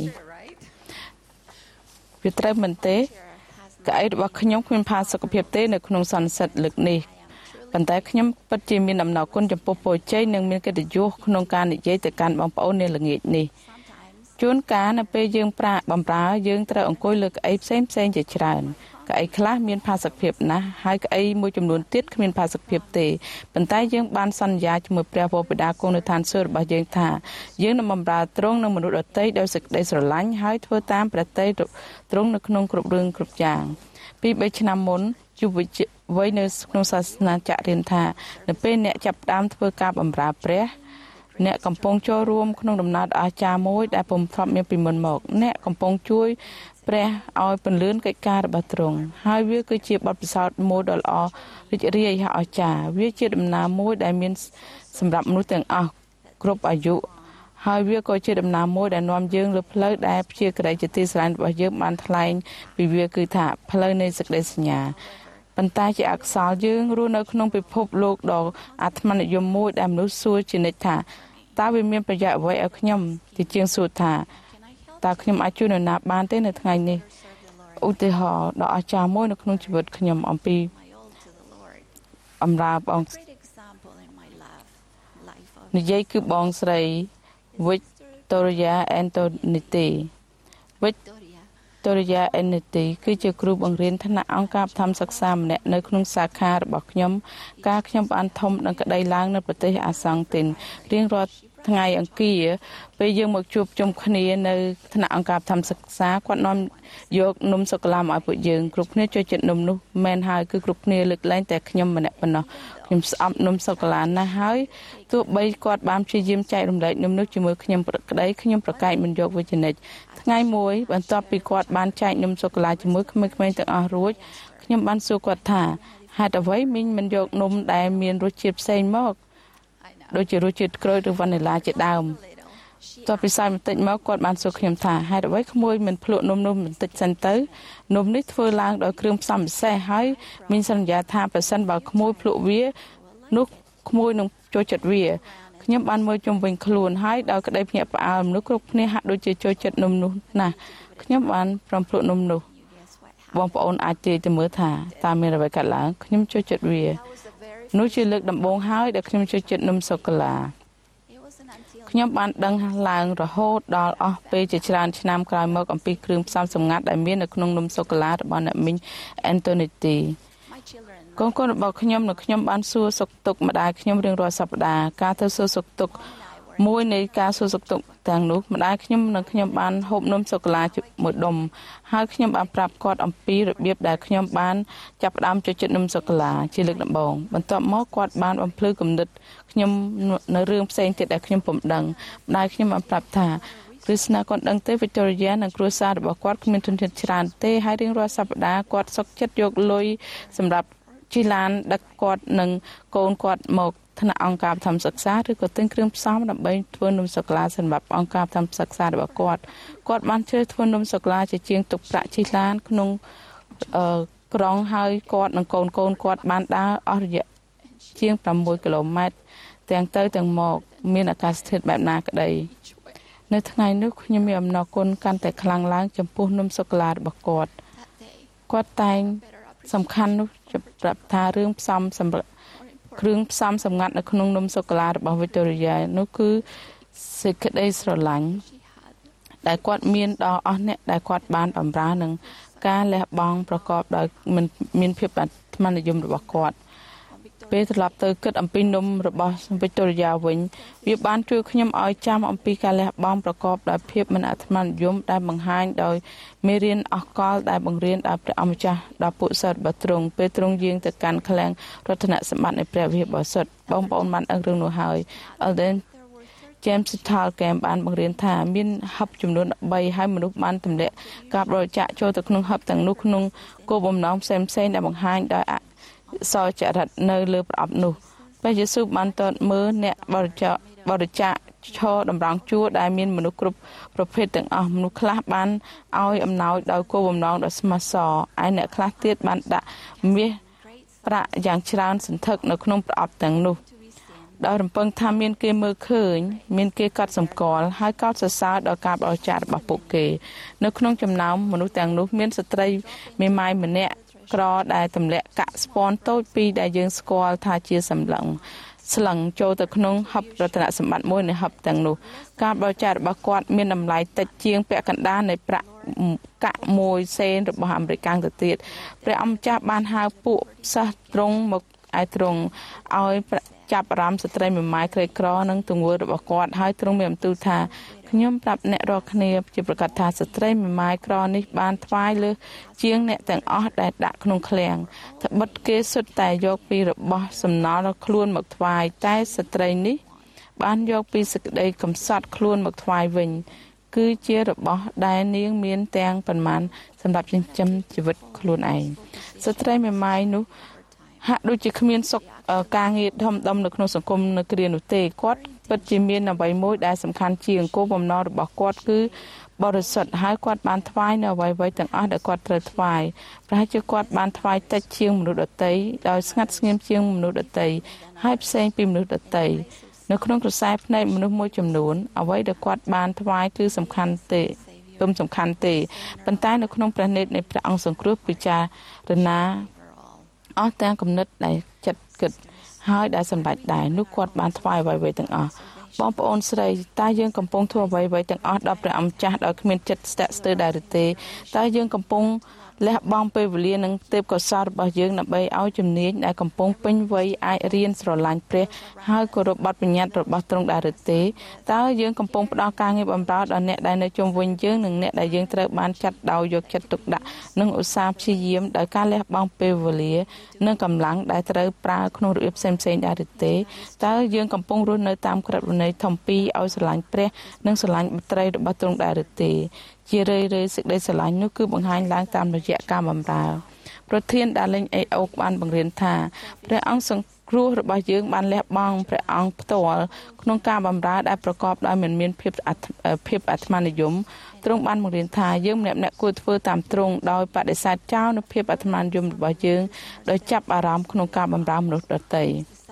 វាត្រូវមិនទេកៅអីរបស់ខ្ញុំគ្មានផាសុកភាពទេនៅក្នុងសន្និសីទលើកនេះប៉ុន្តែខ្ញុំពិតជាមានអំណរគុណចំពោះពរជ័យនិងមានកិត្តិយសក្នុងការនិយាយទៅកាន់បងប្អូននាល្ងាចនេះជួនកាលនៅពេលយើងប្រាក់បំរើយើងត្រូវអង្គុយលើកៅអីផ្សេងជាច្រើនកៅអីខ្លះមានផាសុកភាពណាស់ហើយកៅអីមួយចំនួនទៀតគ្មានផាសុកភាពទេប៉ុន្តែយើងបានសន្យាជាមួយព្រះវរបិតាគង់នៅឋានសួគ៌របស់យើងថាយើងនឹងបម្រើទ្រង់នឹងមនុស្សដទៃដោយសេចក្តីស្រឡាញ់ហើយធ្វើតាមព្រះទ័យទ្រង់នៅក្នុងគ្រប់រឿងគ្រប់យ៉ាងពី3ឆ្នាំមុនយុវវ័យនៅក្នុងសាសនាចាក់រៀនថានៅពេលអ្នកចាប់ផ្ដើមធ្វើការបម្រើព្រះអ្នកកំពុងចូលរួមក្នុងដំណើរដ៏អស្ចារ្យមួយដែលពុំធ្លាប់មានពីមុនមកអ្នកកំពុងជួយព្រះឲ្យពន្លឿនកិច្ចការរបស់ទ្រង់ហើយវាគឺជាបទពិសោធន៍មួយដ៏ល្អរីករាយហើយអស្ចារ្យវាជាដំណើរមួយដែលមានសម្រាប់មនុស្សទាំងអស់គ្រប់អាយុហើយវាក៏ជាដំណើរមួយដែលនាំយើងលើផ្លូវដែលព្យាក្រៃជាទីស្រឡាញ់របស់យើងបានថ្លែងពីវាគឺថាផ្លូវនៃសេចក្តីសញ្ញាប៉ុន្តែជាអកុសលយើងរស់នៅក្នុងពិភពលោកដ៏អាត្មនិយមមួយដែលមនុស្សសួរជានិច្ចថាតើវាមានប្រយោជន៍អ្វីឲ្យខ្ញុំទីជាងសួរថាតើខ្ញុំអាចជួយនរណាបានទេនៅថ្ងៃនេះឧទាហរណ៍ដ៏អស្ចារ្យមួយនៅក្នុងជីវិតខ្ញុំអំពីអំរើបងនិយាយគឺបងស្រី Victoria Antoniti Victoria Antoniti គឺជាគ្រូបង្រៀនថ្នាក់អង្គការបឋមសិក្សាម្នាក់នៅក្នុងសាខារបស់ខ្ញុំការខ្ញុំបានធំនឹងក្តីឡើងនៅប្រទេសអាសង់ទីនរៀងរាល់ថ្ងៃអង្គារពេលយើងមកជួបជុំគ្នានៅថ្នាក់អង្គការបឋមសិក្សាគាត់នាំយកនំសូកូឡាមកឲ្យពួកយើងគ្រប់គ្នាចូលចិត្តនំនោះមែនហើយគឺគ្រប់គ្នាលើកលែងតែខ្ញុំម្នាក់ប៉ុណ្ណោះខ្ញុំស្អប់នំសូកូឡាណាស់ហើយទោះបីគាត់បានព្យាយាមចែករំលែកនំនោះជាមួយខ្ញុំក្តីខ្ញុំប្រកែកមិនយកវាជានិច្ចថ្ងៃមួយបន្ទាប់ពីគាត់បានចែកនំសូកូឡាជាមួយក្មេងៗទាំងអស់រួចខ្ញុំបានសួរគាត់ថាហេតុអ្វីមីងមិនយកនំដែលមានរសជាតិផ្សេងមកដូចជារសជាតិក្រូចឬវ៉ានីឡាជាដើមតោះពិសាយបន្តិចមកគាត់បានសួរខ្ញុំថាហេតុអ្វីក្មួយមិនភ្លក់នំនោះបន្តិចសិនទៅនំនេះធ្វើឡើងដោយគ្រឿងផ្សំពិសេសហើយមានសន្យាថាប្រសិនបើក្មួយភ្លក់វានោះក្មួយនឹងចូលចិត្តវាខ្ញុំបានមើលជុំវិញខ្លួនហើយដោយក្តីភ្ញាក់ផ្អើលមនុស្សគ្រប់គ្នាហាក់ដូចជាចូលចិត្តនំនោះណាស់ខ្ញុំបានព្រមភ្លក់នំនោះបងប្អូនអាចទាយទៅមើលថាតើមានអ្វីកើតឡើងខ្ញុំចូលចិត្តវានោះជាលើកដំបូងហើយដែលខ្ញុំចូលចិត្តនំសូកូឡាខ្ញុំបានដឹងឡើងរហូតដល់អស់ពេលជាច្រើនឆ្នាំក្រោយមកអំពីគ្រឿងផ្សំសម្ងាត់ដែលមាននៅក្នុងនំសូកូឡារបស់អ្នកមីង Antoniti កូនៗរបស់ខ្ញុំនិងខ្ញុំបានសួរសុខទុក្ខម្ដាយខ្ញុំរៀងរាល់សប្ដាហ៍ការទៅសួរសុខទុក្ខមួយនៃការសួរសុខទុក្ខទាំងនោះម្ដាយខ្ញុំនិងខ្ញុំបានហូបនំសូកូឡាមួយដុំហើយខ្ញុំបានប្រាប់គាត់អំពីរបៀបដែលខ្ញុំបានចាប់ផ្ដើមចូលចិត្តនំសូកូឡាជាលើកដំបូងបន្ទាប់មកគាត់បានបំភ្លឺគំនិតខ្ញុំនៅរឿងផ្សេងទៀតដែលខ្ញុំពុំដឹងម្ដាយខ្ញុំបានប្រាប់ថាគ្រីស្ណាគាត់ដឹងទេ Victoria និងគ្រួសាររបស់គាត់គ្មានទុនធានច្រើនទេហើយរៀងរាល់សប្ដាហ៍គាត់សុខចិត្តយកលុយសម្រាប់ជិះឡានដឹកគាត់និងកូនគាត់មកថ្នាក់អង្គការបឋមសិក្សាឬក៏ទិញគ្រឿងផ្សំដើម្បីធ្វើនំសូកូឡាសម្រាប់អង្គការបឋមសិក្សារបស់គាត់បានជ្រើសធ្វើនំសូកូឡាជាជាងទុកប្រាក់ជិះឡានក្នុងក្រុងហើយគាត់និងកូនគាត់បានដើរអស់រយៈជាង6គីឡូម៉ែត្រទាំងទៅទាំងមកមានអាកាសធាតុបែបណាក្តីនៅថ្ងៃនោះខ្ញុំមានអំណរគុណកាន់តែខ្លាំងឡើងចំពោះនំសូកូឡារបស់គាត់តែងសំខាន់នោះប្រាប់ថារឿងផ្សំសម្រាប់គ្រឿងផ្សំសម្ងាត់នៅក្នុងនំសូកូឡារបស់ Victoria នោះគឺសេចក្តីស្រឡាញ់ដែលគាត់មានដល់អស់អ្នកដែលគាត់បានបម្រើនឹងការលះបង់ប្រកបដោយមានភាពអាត្មនិយមរបស់គាត់ពេលត្រឡប់ទៅគិតអំពីនំរបស់ Victoria វិញវាបានជួយខ្ញុំឲ្យចាំអំពីការលះបង់ប្រកបដោយភាពមិនអាត្មនិយមដែលបង្ហាញដោយមេរៀនអស់កលដែលបង្រៀនដោយព្រះអម្ចាស់ដល់ពួកសិស្សរបស់ទ្រង់ពេលទ្រង់យាងទៅកាន់ឃ្លាំងរតនសម្បត្តិនៃព្រះវិហារបរិសុទ្ធបងប្អូនបានដឹងរឿងនោះហើយ Alden James Talcam បានបង្រៀនថាមានហឹបចំនួន13ហើយមនុស្សបានទម្លាក់ការបរិច្ចាគចូលទៅក្នុងហឹបទាំងនោះក្នុងគោលបំណងផ្សេងៗដែលបង្ហាញដោយសចរិតនៅលើប្រអប់នោះព្រះយេស៊ូវបានតតមើលអ្នកបរិច្ចាគឈរតម្រង់ជួរដែលមានមនុស្សគ្រប់ប្រភេទទាំងអស់មនុស្សខ្លះបានឲ្យអំណោយដោយគោលបំណងដ៏ស្មោះសរឯអ្នកខ្លះទៀតបានដាក់មាសប្រាក់យ៉ាងច្រើនសន្ធឹកនៅក្នុងប្រអប់ទាំងនោះដោយរំពឹងថាមានគេមើលឃើញមានគេកត់សម្គាល់ហើយកោតសរសើរដល់ការបរិច្ចាគរបស់ពួកគេនៅក្នុងចំណោមមនុស្សទាំងនោះមានស្ត្រីមេម៉ាយម្នាក់ក្រដែលទម្លាក់កាក់ស្ពាន់តូចពីរដែលយើងស្គាល់ថាជាសម្លឹងស្លឹងចូលទៅក្នុងហឹបរតនសម្បត្តិមួយនៃហឹបទាំងនោះការបរិច្ចាគរបស់គាត់មានតម្លៃតិចជាងពាក់កណ្ដាលនៃប្រាក់កាក់1សេនរបស់អាមេរិកទៅទៀតព្រះអង្គម្ចាស់បានហៅពួកសិស្សទ្រង់មកឯទ្រង់ឲ្យចាប់អារម្មណ៍ស្ត្រីមេម៉ាយក្រីក្រនិងទង្វើរបស់គាត់ហើយទ្រង់មានបន្ទូលថាខ្ញុំប្រាប់អ្នករាល់គ្នាជាប្រកាសថាស្ត្រីមេម៉ាយក្រនេះបានថ្វាយលើសជាងអ្នកទាំងអស់ដែលដាក់ក្នុងឃ្លាំងត្បិតគេសុទ្ធតែយកពីរបស់សំណល់ខ្លួនមកថ្វាយតែស្ត្រីនេះបានយកពីសេចក្តីកំសត់ខ្លួនមកថ្វាយវិញគឺជារបស់ដែលនាងមានទាំងប៉ុន្មានសម្រាប់ចិញ្ចឹមជីវិតខ្លួនឯងស្ត្រីមេម៉ាយនោះហាក់ដូចជាគ្មានសុខការងារធំដុំនៅក្នុងសង្គមនៅគ្រានោះទេគាត់ពិតជាមានអ្វីមួយដែលសំខាន់ជាងគោលបំណងរបស់គាត់គឺបរិសុទ្ធហើយគាត់បានថ្វាយនៅអ្វីៗទាំងអស់ដែលគាត់ត្រូវថ្វាយប្រហែលជាគាត់បានថ្វាយតិចជាងមនុស្សដទៃដោយស្ងាត់ស្ងៀមជាងមនុស្សដទៃហើយផ្សេងពីមនុស្សដទៃនៅក្នុងក្រសែភ្នែកមនុស្សមួយចំនួនអ្វីដែលគាត់បានថ្វាយគឺសំខាន់ទេប៉ុន្តែនៅក្នុងព្រះនេត្រនៃព្រះអង្គសង្គ្រោះពិចារណាអស់ទាំងគំនិតដែលចិត្តគិតហើយដែលសម្រេចដែរនោះគាត់បានថ្វាយអ្វីៗទាំងអស់បងប្អូនស្រីតើយើងកំពុងធ្វើអ្វីៗទាំងអស់ដល់ព្រះអង្គម្ចាស់ដោយគ្មានចិត្តស្ទាក់ស្ទើរដែរឬទេតើយើងកំពុងលះបង់ពេលវេលានិងទេពកោសល្យរបស់យើងដើម្បីឲ្យជំនាញដែលកំពុងពេញវ័យអាចរៀនស្រឡាញ់ព្រះហើយគោរពបទបញ្ញត្តិរបស់ទ្រង់ដែរឬទេតើយើងកំពុងផ្ដល់ការងារបម្រើដល់អ្នកដែលនៅជុំវិញយើងនិងអ្នកដែលយើងត្រូវបានចាត់ដោយយកចិត្តទុកដាក់និងឧស្សាហ៍ព្យាយាមដោយការលះបង់ពេលវេលានិងកម្លាំងដែលត្រូវប្រើក្នុងរបៀបផ្សេងៗដែរឬទេតើយើងកំពុងរស់នៅតាមក្រឹតវិន័យធំពីរឲ្យស្រឡាញ់ព្រះនិងស្រឡាញ់បុត្រីរបស់ទ្រង់ដែរឬទេជារឿយៗសេចក្តីស្រឡាញ់នោះគឺបង្ហាញឡើងតាមរយៈការបម្រើប្រធានដាលេងអេអូកបានបង្រៀនថាព្រះអង្គសង្គ្រោះរបស់យើងបានលះបង់ព្រះអង្គផ្ទាល់ក្នុងការបម្រើដែលប្រកបដោយមិនមានភាពអាត្មានិយមទ្រង់បានបង្រៀនថាយើងម្នាក់ៗគួរធ្វើតាមទ្រង់ដោយបដិសេធចោលនូវភាពអាត្មានិយមរបស់យើងដោយចាប់អារម្មណ៍ក្នុងការបម្រើមនុស្សដទៃ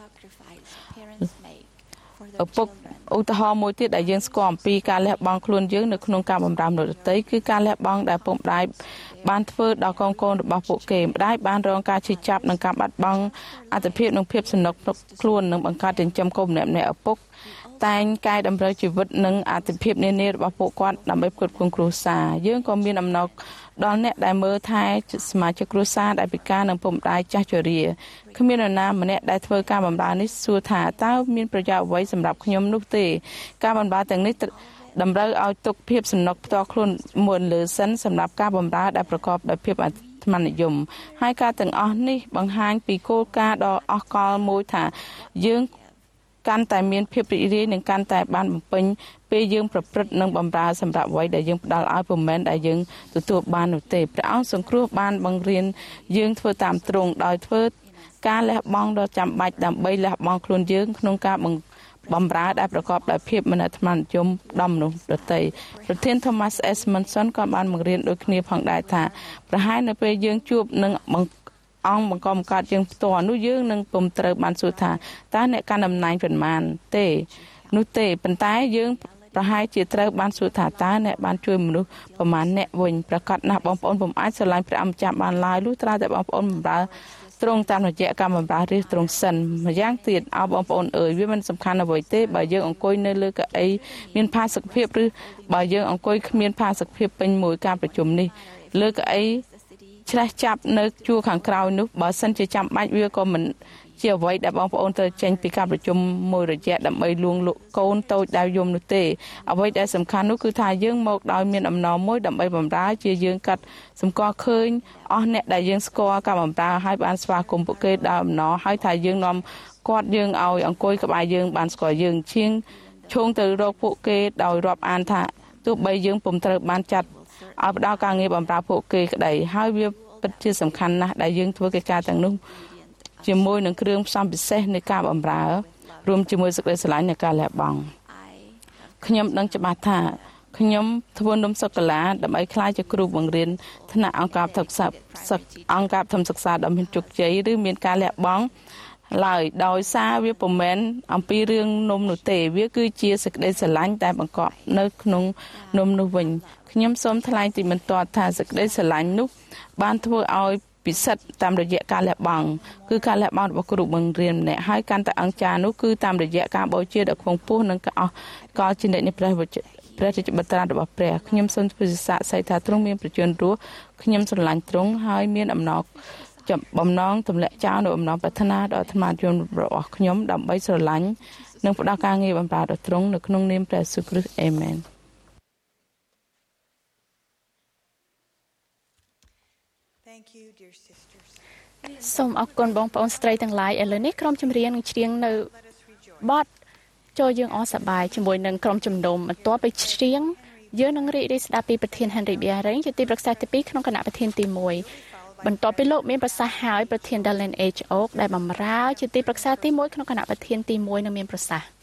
ឪពុកឧទាហរណ៍មួយទៀតដែលយើងស្គាល់អំពីការលះបង់ខ្លួនយើងនៅក្នុងការបម្រើមនុស្សដទៃគឺការលះបង់ដែលពុកម្ដាយបានធ្វើដល់កូនៗរបស់ពួកគេម្ដាយបានរងការឈឺចាប់និងការបាត់បង់អត្ថភាពនិងភាពសំណុកខ្លួននិងបង្កើតចិញ្ចឹមកូនម្នាក់ៗឪពុកតែងកែតម្រូវជីវិតនិងអត្ថភាពនានារបស់ពួកគាត់ដើម្បីផ្គត់ផ្គង់គ្រួសារយើងក៏មានអំណរដល់អ្នកដែលមើលថែសមាជិកគ្រួសារដែលពិការនិងពុកម្ដាយចាស់ជរាគ្មាននរណាម្នាក់ដែលធ្វើការបម្រើនេះសួរថាតើមានប្រយោជន៍អ្វីសម្រាប់ខ្ញុំនោះទេការបម្រើទាំងនេះតម្រូវឲ្យទុកភាពសំណុកផ្ទាល់ខ្លួនមុនលើសិនសម្រាប់ការបម្រើដែលប្រកបដោយភាពអាត្មានិយមហើយការទាំងអស់នេះបង្ហាញពីគោលការណ៍ដ៏អស្ចារ្យមួយថាយើងកាន់តែមានភាពរីករាយនិងកាន់តែបានបំពេញពេលយើងប្រព្រឹត្តនិងបម្រើសម្រាប់អ្វីដែលយើងផ្ដល់ឲ្យពុំមែនដែលយើងទទួលបាននោះទេព្រះអង្គសង្គ្រោះបានបង្រៀនយើងធ្វើតាមទ្រង់ដោយធ្វើការលះបង់ដ៏ចាំបាច់ដើម្បីលះបង់ខ្លួនយើងក្នុងការបម្រើដែលប្រកបដោយភាពមិនអាត្មានិយមដល់មនុស្សដទៃប្រធាន Thomas S. Monson ក៏បានបង្រៀនដូចគ្នាផងដែរថាប្រហែលនៅពេលយើងជួបនឹងអង្គបង្កបង្កើតយើងផ្ទាល់នោះយើងនឹងពុំត្រូវបានសួរថាតើអ្នកកាន់តំណែងប៉ុន្មានទេនោះទេប៉ុន្តែយើងប្រហែលជាត្រូវបានសួរថាតើអ្នកបានជួយមនុស្សប្រមាណអ្នកវិញប្រកាសណាស់បងប្អូនពុំអាចស្រឡាញ់ព្រះអង្គម្ចាស់បានឡើយលុះត្រាតែបងប្អូនបម្រើទ្រង់តាមរយៈការបម្រើរាជទ្រង់សិនម្យ៉ាងទៀតអោបងប្អូនអើយវាមិនសំខាន់អ្វីទេបើយើងអង្គុយនៅលើកៅអីមានផាសុកភាពឬបើយើងអង្គុយគ្មានផាសុកភាពពេញមួយការប្រជុំនេះលើកៅអីឆ្លេះចាប់នៅជួរខាងក្រោយនោះបើសិនជាចាំបាច់វាក៏មិនជាអ្វីដែលបងប្អូនត្រូវចេញពីការប្រជុំមួយរយៈដើម្បីលួងលក់កូនតូចដែលយំនោះទេអ្វីដែលសំខាន់នោះគឺថាយើងមកដោយមានអំណរមួយដើម្បីបម្រើជាយើងកាត់សម្គាល់ឃើញអស់អ្នកដែលយើងស្គាល់ការបម្រើហើយបានស្វាគមន៍ពួកគេដោយអំណរហើយថាយើងនាំគាត់យើងឲ្យអង្គុយក្បែរយើងបានស្គាល់យើងឈោងទៅរកពួកគេដោយរាប់អានថាទោះបីយើងពុំត្រូវបានចាត់ឲ្យផ្ដល់ការងារបម្រើពួកគេក្តីហើយវាពិតជាសំខាន់ណាស់ដែលយើងធ្វើកិច្ចការទាំងនោះជាមួយនឹងគ្រឿងផ្សំពិសេសនៃការបម្រើរួមជាមួយសេចក្តីស្រឡាញ់នៃការលះបង់ខ្ញុំដឹងច្បាស់ថាខ្ញុំធ្វើនំសូកូឡាដើម្បីក្លាយជាគ្រូបង្រៀនថ្នាក់អង្គការអង្គការធំសិក្សាដ៏មានជោគជ័យឬមានការលះបង់ឡើយដោយសារវាពុំមែនអំពីរឿងនំនោះទេវាគឺជាសេចក្តីស្រឡាញ់ដែលបង្កប់នៅក្នុងនំនោះវិញខ្ញុំសូមថ្លែងទីបន្ទាល់ថាសេចក្តីស្រឡាញ់នោះបានធ្វើឲ្យពិសិដ្ឋតាមរយៈការលះបង់គឺការលះបង់របស់គ្រូបង្រៀនម្នាក់ហើយកាន់តែអង្គការនោះគឺតាមរយៈការបូជាដ៏ខ្ពង់ខ្ពស់និងអស់កលជានិច្ចនៃព្រះរាជបត្រារបស់ព្រះខ្ញុំសូមពិសាស័យថាទ្រង់មានប្រជញ្ញរស់ខ្ញុំស្រឡាញ់ទ្រង់ហើយមានអំណរបំណងទម្លាក់ចោលនៅអំណរប្រាថ្នាដល់អាត្មាជនរបស់ខ្ញុំដើម្បីស្រឡាញ់និងផ្ដល់ការងារបម្រើដល់ទ្រង់នៅក្នុងនាមព្រះយេស៊ូវគ្រីស្ទអេមែនសូមអរគុណបងប្អូនស្ត្រីទាំងឡាយឥឡូវនេះក្រុមចម្រៀងនឹងច្រៀងនៅបទចូលយើងអរសប្បាយជាមួយនឹងក្រុមជំនុំបន្ទាប់ពីច្រៀងយើងនឹងរីករាយស្ដាប់ពីប្រធាន Henry Bearing ជាទីប្រឹក្សាទី2ក្នុងគណៈប្រធានទី1បន្ទាប់ពីលោកមានប្រសាសន៍ហើយប្រធាន Dallin H. Oak ដែលបម្រើជាទីប្រឹក្សាទី1ក្នុងគណៈប្រធានទី1នឹងមានប្រសាសន៍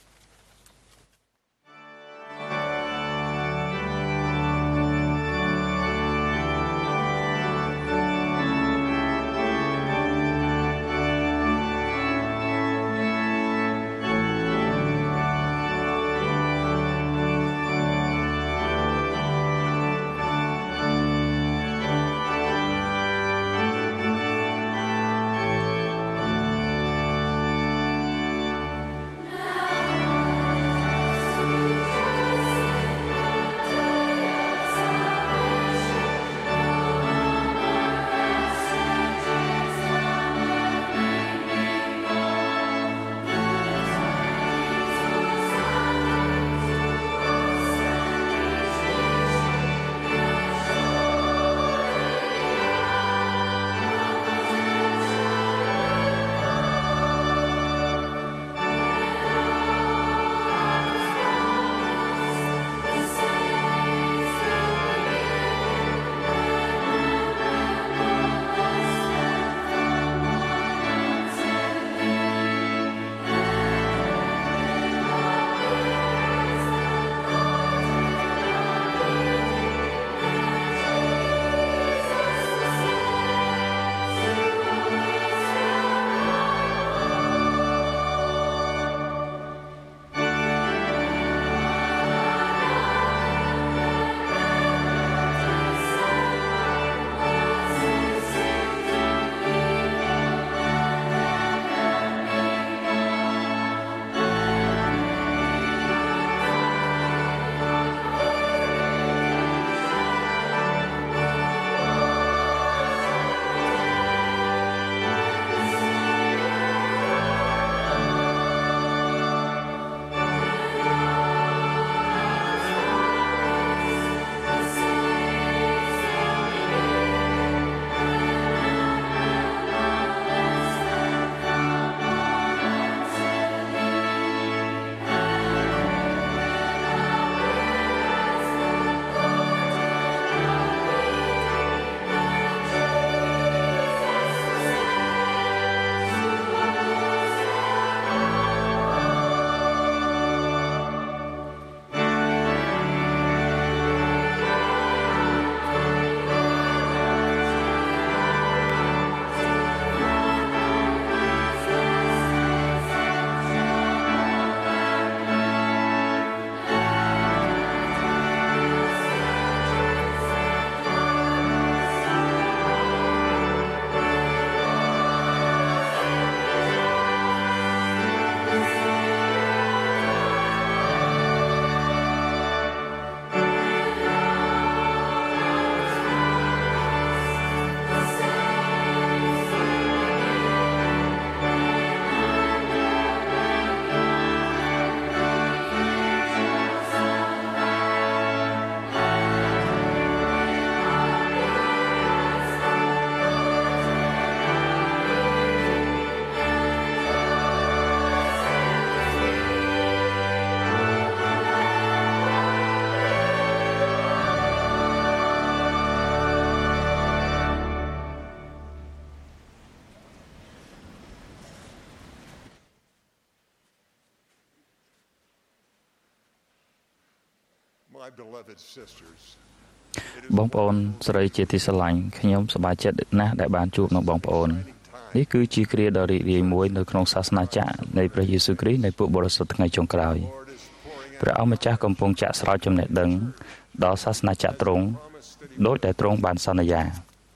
បងប្អូនស្រីជាទីស្រឡាញ់ខ្ញុំសប្បាយចិត្តណាស់ដែលបានជួបនឹងបងប្អូននេះគឺជាគ្រាដ៏រីករាយមួយនៅក្នុងសាសនាចក្រនៃព្រះយេស៊ូវគ្រីស្ទនៃពួកបរិសុទ្ធថ្ងៃចុងក្រោយព្រះអង្គម្ចាស់កំពុងចាក់ស្រោចចំណេះដឹងដល់សាសនាចក្រទ្រង់ដោយតែទ្រង់បានសន្យា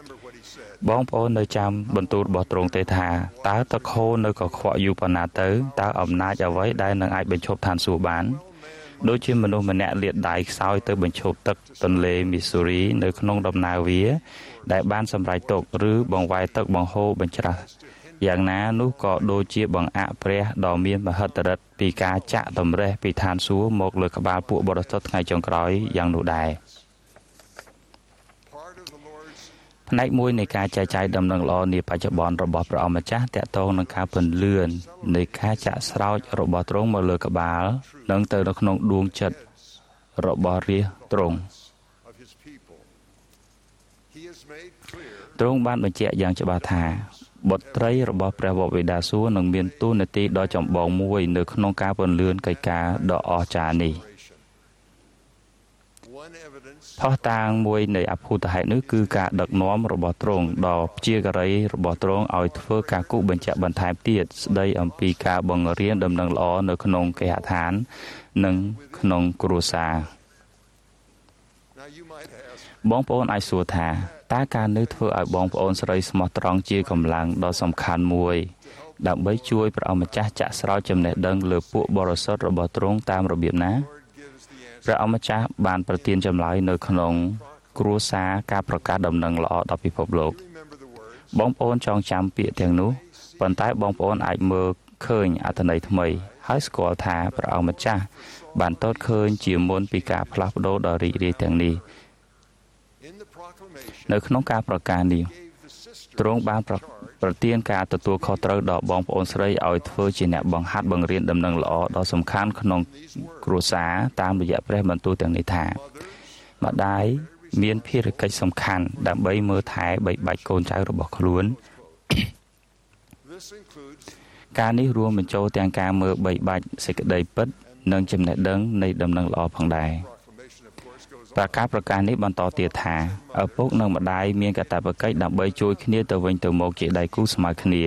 បងប្អូននៅចាំបន្ទូលរបស់ទ្រង់ទេថាតើទឹកហូរនៅកខ្វក់យូរប៉ុណ្ណាទៅតើអំណាចអ្វីដែលនឹងអាចបញ្ឈប់ឋានសួគ៌បានដូចជាមនុស្សម្នាក់លាតដៃខ្សោយទៅបញ្ឈប់ទឹកទន្លេមីស៊ូរីនៅក្នុងដំណើរវាដែលបានសម្រេចទុកឬបង្វែរទឹកបង្ហូរបញ្ច្រាសយ៉ាងណានោះក៏ដូចជាបង្អាក់ព្រះដ៏មានមហិទ្ធិឫទ្ធិពីការចាក់តម្រេះពីឋានសួគ៌មកលើក្បាលពួកបរិសុទ្ធថ្ងៃចុងក្រោយយ៉ាងនោះដែរផ្នែកមួយនៃការចែកចាយដំណឹងល្អនាបច្ចុប្បន្នរបស់ព្រះអង្គម្ចាស់តាក់ទងនឹងការពន្លឿននៃការចាក់ស្រោចរបស់ទ្រង់មកលើក្បាលនិងទៅនៅក្នុងដួងចិត្តរបស់រាជទ្រង់ទ្រង់បានបញ្ជាក់យ៉ាងច្បាស់ថាបុត្រីរបស់ព្រះវរបិតាសួគ៌នឹងមានតួនាទីដ៏ចម្បងមួយនៅក្នុងការពន្លឿនកិច្ចការដ៏អស្ចារ្យនេះផុសតាងមួយនៃអភូតហេតុនេះគឺការដឹកនាំរបស់ទ្រង់ដ៏ព្យាការីរបស់ទ្រង់ឲ្យធ្វើការគូបញ្ជាក់បន្ថែមទៀតស្ដីអំពីការបង្រៀនដំណឹងល្អនៅក្នុងគេហដ្ឋាននិងក្នុងគ្រួសារបងប្អូនអាចសួរថាតើការនេះធ្វើឲ្យបងប្អូនស្រីស្មោះត្រង់ជាកម្លាំងដ៏សំខាន់មួយដើម្បីជួយព្រះអង្គម្ចាស់ចាក់ស្រោចចំណេះដឹងលើពួកបរិសុទ្ធរបស់ទ្រង់តាមរបៀបណាព្រះអង្គម្ចាស់បានប្រទានចម្លើយនៅក្នុងគ្រួសារការប្រកាសដំណឹងល្អដល់ពិភពលោកបងប្អូនចងចាំពាក្យទាំងនោះប៉ុន្តែបងប្អូនអាចមើលឃើញអត្ថន័យថ្មីហើយស្គាល់ថាព្រះអង្គម្ចាស់បានទតឃើញជាមុនពីការផ្លាស់ប្ដូរដ៏រីករាយទាំងនេះនៅក្នុងការប្រកាសនេះទ្រង់បានប្រទានការទទួលខុសត្រូវដល់បងប្អូនស្រីឲ្យធ្វើជាអ្នកបង្ហាត់បង្រៀនដំណឹងល្អដ៏សំខាន់ក្នុងគ្រួសារតាមរយៈព្រះបន្ទូលទាំងនេះថាម្ដាយមានភារកិច្ចសំខាន់ដើម្បីមើលថែបីបាច់កូនចៅរបស់ខ្លួនការនេះរួមបញ្ចូលទាំងការមើលបីបាច់សេចក្តីពិតនិងចំណេះដឹងនៃដំណឹងល្អផងដែរប្រកាសនេះបន្តទៀតថាឪពុកនិងម្ដាយមានកាតព្វកិច្ចដើម្បីជួយគ្នាទៅវិញទៅមកជាដៃគូស្មើគ្នា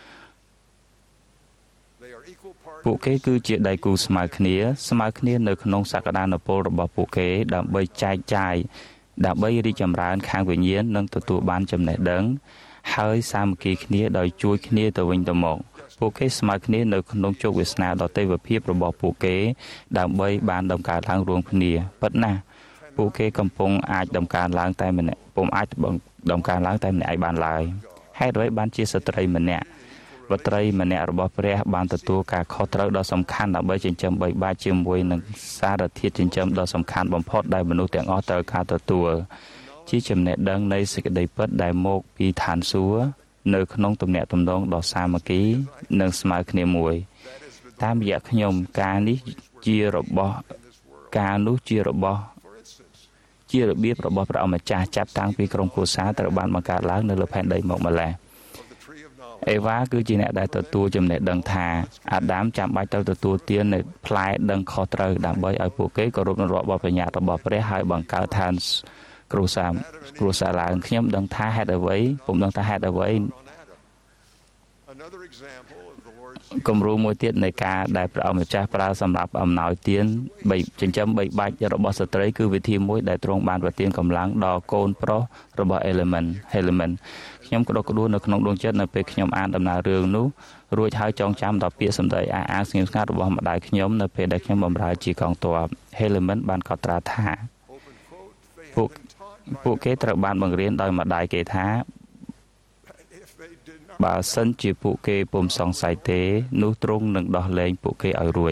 ពួកគេគឺជាដៃគូស្មើគ្នានៅក្នុងសក្តានុពលរបស់ពួកគេដើម្បីចែកចាយដើម្បីរីកចម្រើនខាងវិញ្ញាណនិងទទួលបានចំណេះដឹងហើយសាមគ្គីគ្នាដោយជួយគ្នាទៅវិញទៅមកពួកគេស្មើគ្នានៅក្នុងជោគវាសនាដ៏ទេវភាពរបស់ពួកគេដើម្បីបានដំណើរឡើងរួមគ្នាពិតណាស់ពួកគេកំពុងអាចដំណើរឡើងតែម្នាក់ពុំអាចដំណើរឡើងតែម្នាក់ឯងបានឡើយហេតុអ្វីបានជាស្ត្រីម្នាក់របស់ព្រះបានទទួលការខុសត្រូវដ៏សំខាន់ដើម្បីចិញ្ចឹមបីបាច់ជាមួយនឹងសារធាតុចិញ្ចឹមដ៏សំខាន់បំផុតដែលមនុស្សទាំងអស់ត្រូវការទទួលជាចំណេះដឹងនៃសេចក្តីពិតដែលមកពីឋានសួគ៌នៅក្នុងទំនាក់ទំនងដ៏សាមគ្គីនិងស្មើគ្នាមួយតាមរយៈខ្ញុំការនេះជារបៀបរបស់ព្រះអង្គម្ចាស់ចាប់តាំងពីក្រុមគ្រួសារត្រូវបានបង្កើតឡើងនៅលើផែនដីមកម្ល៉េះអេវ៉ាគឺជាអ្នកដែលទទួលចំណេះដឹងថាអាដាមចាំបាច់ត្រូវទទួលទាននៅផ្លែដឹងខុសត្រូវដើម្បីឲ្យពួកគេគោរពនឹងរបបបញ្ញត្តិរបស់ព្រះហើយបង្កើតឋានគ្រួសារឡើងខ្ញុំដឹងថាហេតុអ្វីពុំដឹងថាហេតុអ្វីគំរូមួយទៀតនៃការដែលព្រះអង្គម្ចាស់ប្រើសម្រាប់អំណោយទានចិញ្ចឹមបីបាច់របស់ស្ត្រីគឺវិធីមួយដែលទ្រង់បានប្រទានកម្លាំងដល់កូនប្រុសរបស់ Helaman ខ្ញុំក្តុកក្តួលនៅក្នុងដួងចិត្តនៅពេលខ្ញុំអានដំណើររឿងនោះរួចហើយចងចាំដល់ពាក្យសម្ដីអះអាងស្ងៀមស្ងាត់របស់ម្ដាយខ្ញុំនៅពេលដែលខ្ញុំបម្រើជាកងទ័ព Helaman បានកត់ត្រាថាពួកគេត្រូវបានបង្រៀនដោយម្ដាយគេថាបើសិនជាពួកគេពុំសង្ស័យទេនោះទ្រង់នឹងដោះលែងពួកគេឲ្យរួច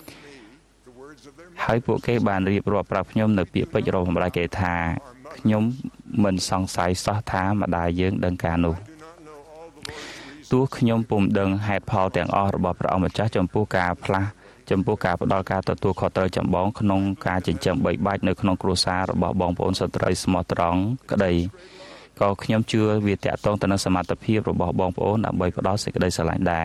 ហើយពួកគេបានរៀបរាប់ប្រាប់ខ្ញុំនៅពាក្យពេចន៍របស់ម្ដាយគេថាខ្ញុំមិនសង្ស័យសោះថាម្ដាយយើងដឹងការនោះទោះខ្ញុំពុំដឹងហេតុផលទាំងអស់របស់ព្រះអង្គម្ចាស់ចំពោះការផ្ដល់ការទទួលខុសត្រូវចម្បងក្នុងការចិញ្ចឹមបីបាច់នៅក្នុងគ្រួសាររបស់បងប្អូនស្ត្រីស្មោះត្រង់ក្តីក៏ខ្ញុំជឿវាតាក់ទងទៅនឹងសមត្ថភាពរបស់បងប្អូនដើម្បីផ្ដល់សេចក្តីស្រឡាញ់ដែរ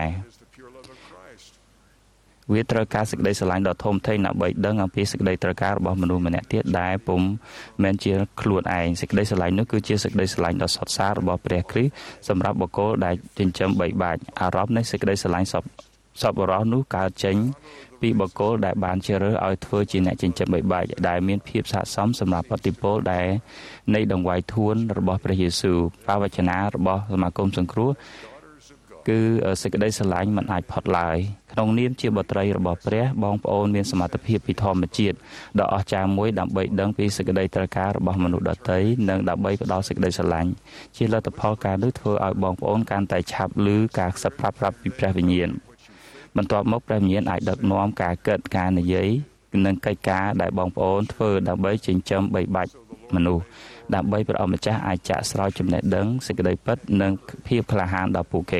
វាត្រូវការសេចក្តីស្រឡាញ់ដ៏ធំធេងដើម្បីដឹងអំពីសេចក្តីត្រូវការរបស់មនុស្សម្នាក់ទៀតដែលពុំមែនជាខ្លួនឯងសេចក្តីស្រឡាញ់នោះគឺជាសេចក្តីស្រឡាញ់ដ៏សុទ្ធសាធរបស់ព្រះគ្រីស្ទសម្រាប់បុគ្គលដែលចិញ្ចឹមបីបាច់អារម្មណ៍នៃសេចក្តីស្រឡាញ់សពបុរសនោះកើតចេញពីបុគ្គលដែលបានជ្រើសរើសឲ្យធ្វើជាអ្នកចិញ្ចឹមបីបាច់ដែលមានភាពស័ក្តិសមសម្រាប់បទិពលដែលនៃដង្វាយធួនរបស់ព្រះយេស៊ូវបវចនារបស់សមាគមសង្គ្រោះគឺសេចក្តីស្រឡាញ់មិនអាចផុតឡើយក្នុងនាមជាបុត្រីរបស់ព្រះបងប្អូនមានសមត្ថភាពពីធម្មជាតិដ៏អស្ចារ្យមួយដើម្បីដឹងពីសេចក្តីត្រូវការរបស់មនុស្សដទៃនិងដើម្បីផ្ដល់សេចក្តីស្រឡាញ់ជាលទ្ធផលការនោះធ្វើឲ្យបងប្អូនកាន់តែឆាប់ឮការខ្សឹបប្រាប់ពីព្រះវិញ្ញាណបន្ទាប់មកព្រះវិញ្ញាណអាចដឹកនាំការគិតការនិយាយនិងកិច្ចការដែលបងប្អូនធ្វើដើម្បីចិញ្ចឹមបីបាច់មនុស្សដើម្បីព្រះអម្ចាស់អាចចាក់ស្រោចចំណេះដឹងសេចក្តីពិតនិងភាពក្លាហានដល់ពួកគេ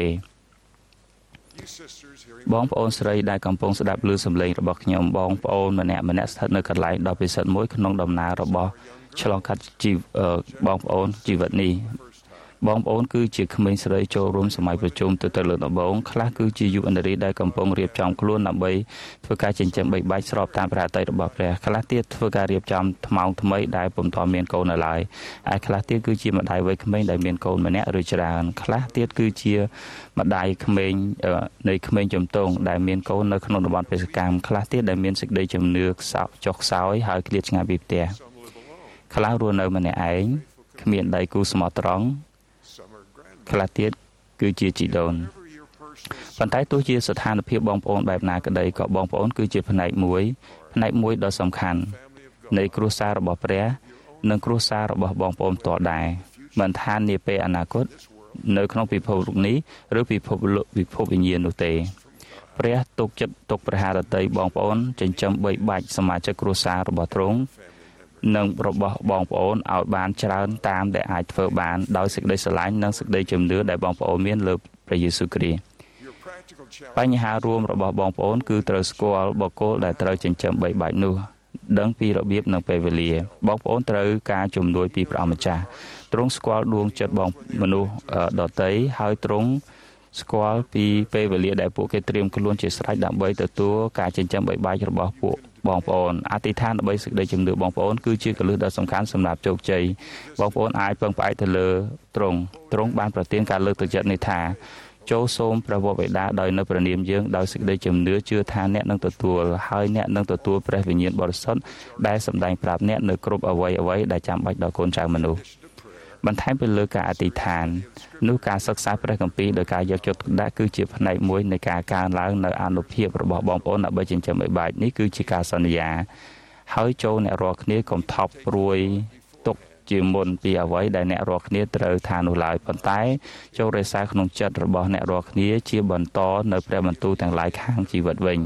បងប្អូនស្រីដែលកំពុងស្ដាប់ឮសំឡេងរបស់ខ្ញុំបងប្អូនម្នាក់ស្ថិតនៅកន្លែងដ៏ពិសិដ្ឋមួយក្នុងដំណើររបស់ឆ្លងកាត់បងប្អូនជីវិតនេះបងប្អូនគឺជាក្មេងស្រីចូលរួមសម័យប្រជុំទៅលើដំបងខ្លះគឺជាយុវនារីដែលកំពុងរៀបចំខ្លួនដើម្បីធ្វើការចិញ្ចឹមបីបាច់ស្របតាមព្រះអតីតរបស់ព្រះខ្លះទៀតធ្វើការរៀបចំថ្មោងថ្មីដែលពុំទាន់មានកូននៅឡើយហើយខ្លះទៀតគឺជាម្ដាយវ័យក្មេងដែលមានកូនម្នាក់ឬច្រើនខ្លះទៀតគឺជាម្ដាយក្មេងនៃក្មេងជំទង់ដែលមានកូននៅក្នុងតំបន់បេសកកម្មខ្លះទៀតដែលមានសេចក្តីជំនឿចុះខ្សោយហើយឃ្លាតឆ្ងាយពីផ្ទះខ្លះរស់នៅម្នាក់ឯងគ្មានដៃគូស្មោះត្រង់ខ្លះទៀតគឺជាជីដូនប៉ុន្តែទោះជាស្ថានភាពបងប្អូនបែបណាក្តីក៏បងប្អូនគឺជាផ្នែកមួយដ៏សំខាន់នៃគ្រួសាររបស់ព្រះនិងគ្រួសាររបស់បងប្អូនផ្ទាល់ដែរមិនថានាពេលអនាគតនៅក្នុងពិភពលោកនេះឬពិភពវិញ្ញាណនោះទេព្រះទុកចិត្តទុកប្រហារតីបងប្អូនចិញ្ចឹមបីបាច់សមាជិកគ្រួសាររបស់ទ្រង់និងរបស់បងប្អូនឲ្យបានច្រើនតាមដែលអាចធ្វើបានដោយសេចក្តីស្រឡាញ់និងសេចក្តីជំនឿដែលបងប្អូនមានលើព្រះយេស៊ូវគ្រីស្ទបញ្ហារួមរបស់បងប្អូនគឺត្រូវស្គាល់បុគ្គលដែលត្រូវចិញ្ចឹមបីបាច់នោះដឹងពីរបៀបនិងពេលវេលាបងប្អូនត្រូវការជំនួយពីព្រះអម្ចាស់ទ្រង់ស្គាល់ដួងចិត្តបងមនុស្សដទៃហើយទ្រង់ស្គាល់ពីពេលវេលាដែលពួកគេត្រៀមខ្លួនជាស្រេចដើម្បីទទួលការចិញ្ចឹមបីបាច់របស់ពួកបងប្អូនអធិដ្ឋានដើម្បីសេចក្តីជំនឿបងប្អូនគឺជាគន្លឹះដ៏សំខាន់សម្រាប់ជោគជ័យបងប្អូនអាចពឹងផ្អែកទៅលើទ្រង់បានប្រទានការលើកទឹកចិត្តនេះថាចូលសូមព្រះវរបិតាដោយនៅព្រះនាមយើងដោយសេចក្តីជំនឿជឿថាអ្នកនឹងទទួលហើយអ្នកនឹងទទួលព្រះវិញ្ញាណបរិសុទ្ធដែលសម្ដែងប្រាប់អ្នកនៅគ្រប់អ្វីដែលចាំបាច់ដល់កូនចៅមនុស្សបន្ថែមពីលើការអធិដ្ឋាននោះការសិក្សាព្រះគម្ពីរដោយការយកចិត្តទុកដាក់គឺជាផ្នែកមួយនៃការកើនឡើងនៅអានុភាពរបស់បងប្អូនដើម្បីចិញ្ចឹមបីបាច់នេះគឺជាការសន្យាហើយចូលអ្នករាល់គ្នាកុំថប់ព្រួយទុកជាមុនពីអ្វីដែលអ្នករាល់គ្នាត្រូវថានោះឡើយប៉ុន្តែចូលរក្សាក្នុងចិត្តរបស់អ្នករាល់គ្នាជាបន្តនៅព្រះបន្ទូលទាំងឡាយខាងជីវិតវិញ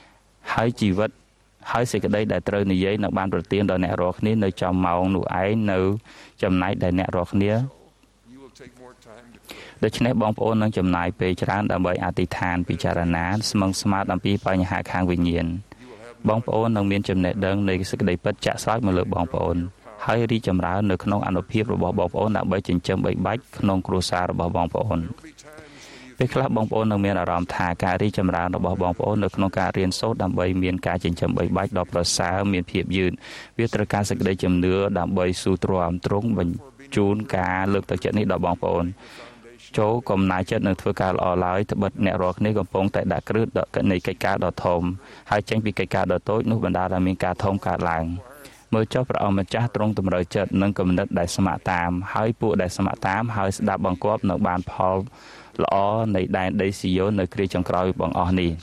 ហើយសេចក្តីដែលត្រូវនិយាយនឹងបានប្រទានដល់អ្នករាល់គ្នានៅចំម៉ោងនោះឯងនៅចំណែកដែលអ្នករាល់គ្នាដូច្នេះបងប្អូននឹងចំណាយពេលច្រើនដើម្បីអធិដ្ឋានពិចារណាស្មឹងស្មាតអំពីបញ្ហាខាងវិញ្ញាណបងប្អូននឹងមានចំណេះដឹងនៃសេចក្តីពិតចាក់ស្រោចមកលើបងប្អូនហើយរីកចម្រើននៅក្នុងអានុភាពរបស់បងប្អូនដើម្បីចិញ្ចឹមបីបាច់ក្នុងគ្រួសាររបស់បងប្អូនពេលខ្លះបងប្អូននឹងមានអារម្មណ៍ថាការរីកចម្រើនរបស់បងប្អូននៅក្នុងការរៀនសូត្រដើម្បីមានការចិញ្ចឹមបីបាច់ដ៏ប្រសើរមានភាពយឺតវាត្រូវការសេចក្តីជំនឿដើម្បីស៊ូទ្រាំទ្រង់បញ្ជូនការលើកទឹកចិត្តនេះដល់បងប្អូនចូលកំណាយចិត្តនឹងធ្វើការល្អឡើយត្បិតអ្នករាល់គ្នាកំពុងតែដាក់គ្រឹះនៃកិច្ចការដ៏ធំហើយចេញពីកិច្ចការដ៏តូចនោះបណ្ដាលឲ្យមានការធំកើតឡើងមើលចុះព្រះអង្គម្ចាស់ទ្រង់តម្រូវចិត្តនិងគំនិតដែលស្ម័គ្រតាមហើយពួកដែលស្ម័គ្រតាមហើយស្ដាប់បង្គាប់នឹងបានផលល្អនៃដែនដីស៊ីយ៉ូននៅគ្រាចុងក្រោយបងអស់នេះ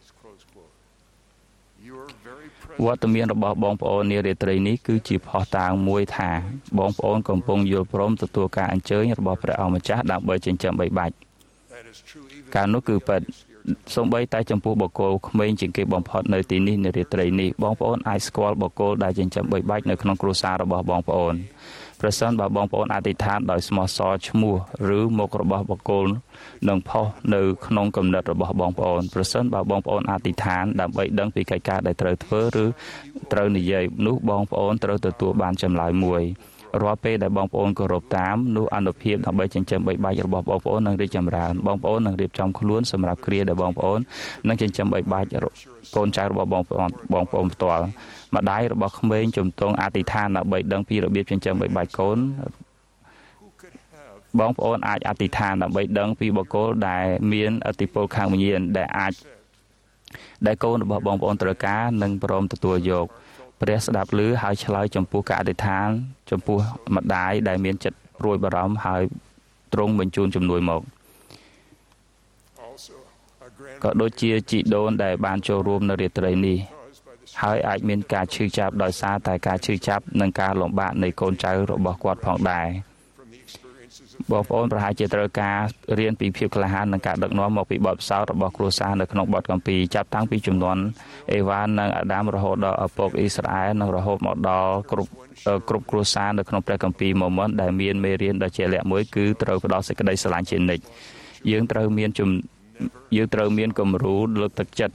វត្តមានរបស់បងប្អូននារាត្រីនេះគឺជាភស្តុតាងមួយថាបងប្អូនកំពុងយល់ព្រមទទួលការអញ្ជើញរបស់ព្រះអង្គម្ចាស់ដើម្បីចិញ្ចឹមបីបាច់ការនោះគឺពិតសូម្បីតែចំពោះបុគ្គលក្មេងជាងគេបំផុតនៅទីនេះនារាត្រីនេះបងប្អូនអាចស្គាល់បុគ្គលដែលចិញ្ចឹមបីបាច់នៅក្នុងគ្រួសាររបស់បងប្អូនប្រសិនបើបងប្អូនអធិដ្ឋានដោយស្មោះសរឈ្មោះឬមុខរបស់បុគ្គលនឹងផុសនៅក្នុងគំនិតរបស់បងប្អូនប្រសិនបើបងប្អូនអធិដ្ឋានដើម្បីដឹងពីកិច្ចការដែលត្រូវធ្វើឬត្រូវនិយាយនោះបងប្អូនត្រូវទទួលបានចម្លើយមួយរាល់ពេលដែលបងប្អូនគោរពតាមនោះអានុភាពដើម្បីចិញ្ចឹមបីបាច់របស់បងប្អូននឹងរីកចម្រើនបងប្អូននឹងរៀបចំខ្លួនសម្រាប់គ្រាដែលបងប្អូននឹងចិញ្ចឹមបីបាច់កូនចៅរបស់បងប្អូនផ្ទាល់ម្ដាយរបស់ក្មេងជំទង់អធិដ្ឋានដើម្បីដឹងពីរបៀបចិញ្ចឹមបីបាច់កូនបងប្អូនអាចអធិដ្ឋានដើម្បីដឹងពីបុគ្គលដែលមានឥទ្ធិពលខាងវិញ្ញាណដែលអាចដែលកូនរបស់បងប្អូនត្រូវការនិងព្រមទទួលយកព្រះស្ដាប់ឮហើយឆ្លើយចំពោះការអធិដ្ឋានចំពោះម្ដាយដែលមានចិត្តព្រួយបារម្ភហើយទ្រង់បញ្ជូនជំនួយមកក៏ដូចជាជីដូនដែលបានចូលរួមនៅរាត្រីនេះហើយអាចមានការឈឺចាប់ដោយសារតែការឈឺចាប់និងការលំបាកនៃកូនចៅរបស់គាត់ផងដែរបងប្អូនប្រហែលជាត្រូវការរៀនពីភាពក្លាហាននិងការដឹកនាំមកពីបទពិសោធន៍របស់គ្រួសារនៅក្នុងបទគម្ពីរចាប់តាំងពីជំនាន់អេវ៉ានិងអាដាមរហូតដល់ឪពុកអ៊ីស្រាអែលនិងរហូតមកដល់គ្រប់គ្រួសារនៅក្នុងព្រះគម្ពីរមកមុនដែលមានមេរៀនដ៏ជាក់លាក់មួយគឺត្រូវផ្ដល់សេចក្តីស្រឡាញ់ជានិច្ចយើងត្រូវមានគំរូលើកទឹកចិត្ត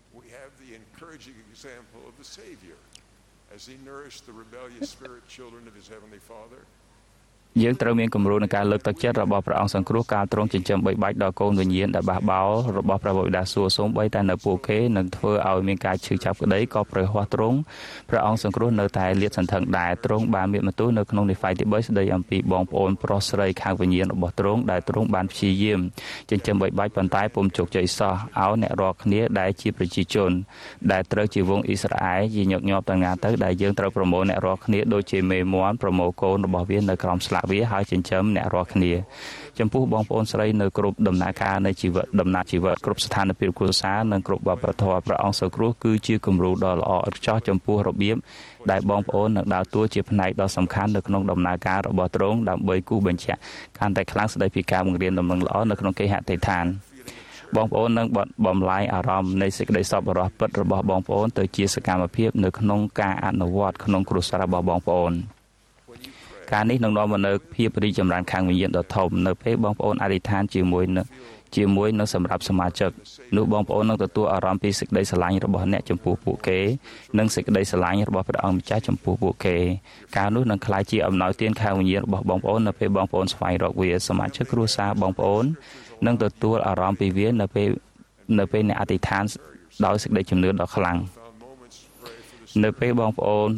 យើងត្រូវមានគំរូនៃការលើកទឹកចិត្តរបស់ព្រះអង្គសង្គ្រោះការទ្រង់ចិញ្ចឹមបីបាច់ដល់កូនវិញ្ញាណដែលបះបោររបស់ព្រះបិតាសួគ៌សូម្បីតែនៅពួកគេនឹងធ្វើឲ្យមានការឈឺចាប់ក្តីក៏ព្រះហស្ថទ្រង់ព្រះអង្គសង្គ្រោះនៅតែលាតសន្ធឹងដែរទ្រង់បានមានបន្ទូលនៅក្នុងនេហ្វីទី3ស្ដីអំពីបងប្អូនប្រុសស្រីខាងវិញ្ញាណរបស់ទ្រង់ដែលទ្រង់បានព្យាយាមចិញ្ចឹមបីបាច់ប៉ុន្តែពុំជោគជ័យសោះឲ្យអ្នករាល់គ្នាដែលជាប្រជាជនដែលត្រូវជាវង្សអ៊ីស្រាអែលជាញឹកញាប់ទាំងណាទៅដែលយើងត្រូវប្រមូលអ្នករាល់គ្នាដូចជាមេមាន់ប្រមូលកូនរបស់វានៅក្រោមស្លាកវាហើយចិញ្ចឹមអ្នករាល់គ្នាចំពោះបងប្អូនស្រីនៅគ្រប់ដំណាក់កាលនៃជីវិតគ្រប់ស្ថានភាពគ្រួសារនិងគ្រប់វប្បធម៌ព្រះអង្គសង្គ្រោះគឺជាគំរូដ៏ល្អឥតខ្ចោះចំពោះរបៀបដែលបងប្អូននឹងដើរតួជាផ្នែកដ៏សំខាន់នៅក្នុងដំណើរការរបស់ទ្រង់ដើម្បីគូសបញ្ជាក់កាន់តែខ្លាំងស្ដីពីការបង្រៀនដំណឹងល្អនៅក្នុងគេហដ្ឋានបងប្អូននឹងបំលែងអារម្មណ៍នៃសេចក្តីសប្បុរសពិតរបស់បងប្អូនទៅជាសកម្មភាពនៅក្នុងការអនុវត្តក្នុងគ្រួសាររបស់បងប្អូនការនេះនឹងនាំមកនូវភាពរីកចម្រើនខាងវិញ្ញាណដ៏ធំនៅពេលបងប្អូនអធិដ្ឋានជាមួយនឹងសម្រាប់សមាជិកនោះបងប្អូននឹងទទួលអារម្មណ៍ពីសេចក្តីស្រឡាញ់របស់អ្នកចំពោះពួកគេនិងសេចក្តីស្រឡាញ់របស់ព្រះអង្គម្ចាស់ចំពោះពួកគេការនោះនឹងក្លាយជាអំណោយទានខាងវិញ្ញាណរបស់បងប្អូននៅពេលបងប្អូនស្វែងរកវាសមាជិកគ្រួសារបងប្អូននឹងទទួលអារម្មណ៍ពីវានៅពេលអ្នកអធិដ្ឋានដោយសេចក្តីជំនឿដ៏ខ្លាំងនៅពេលបងប្អូន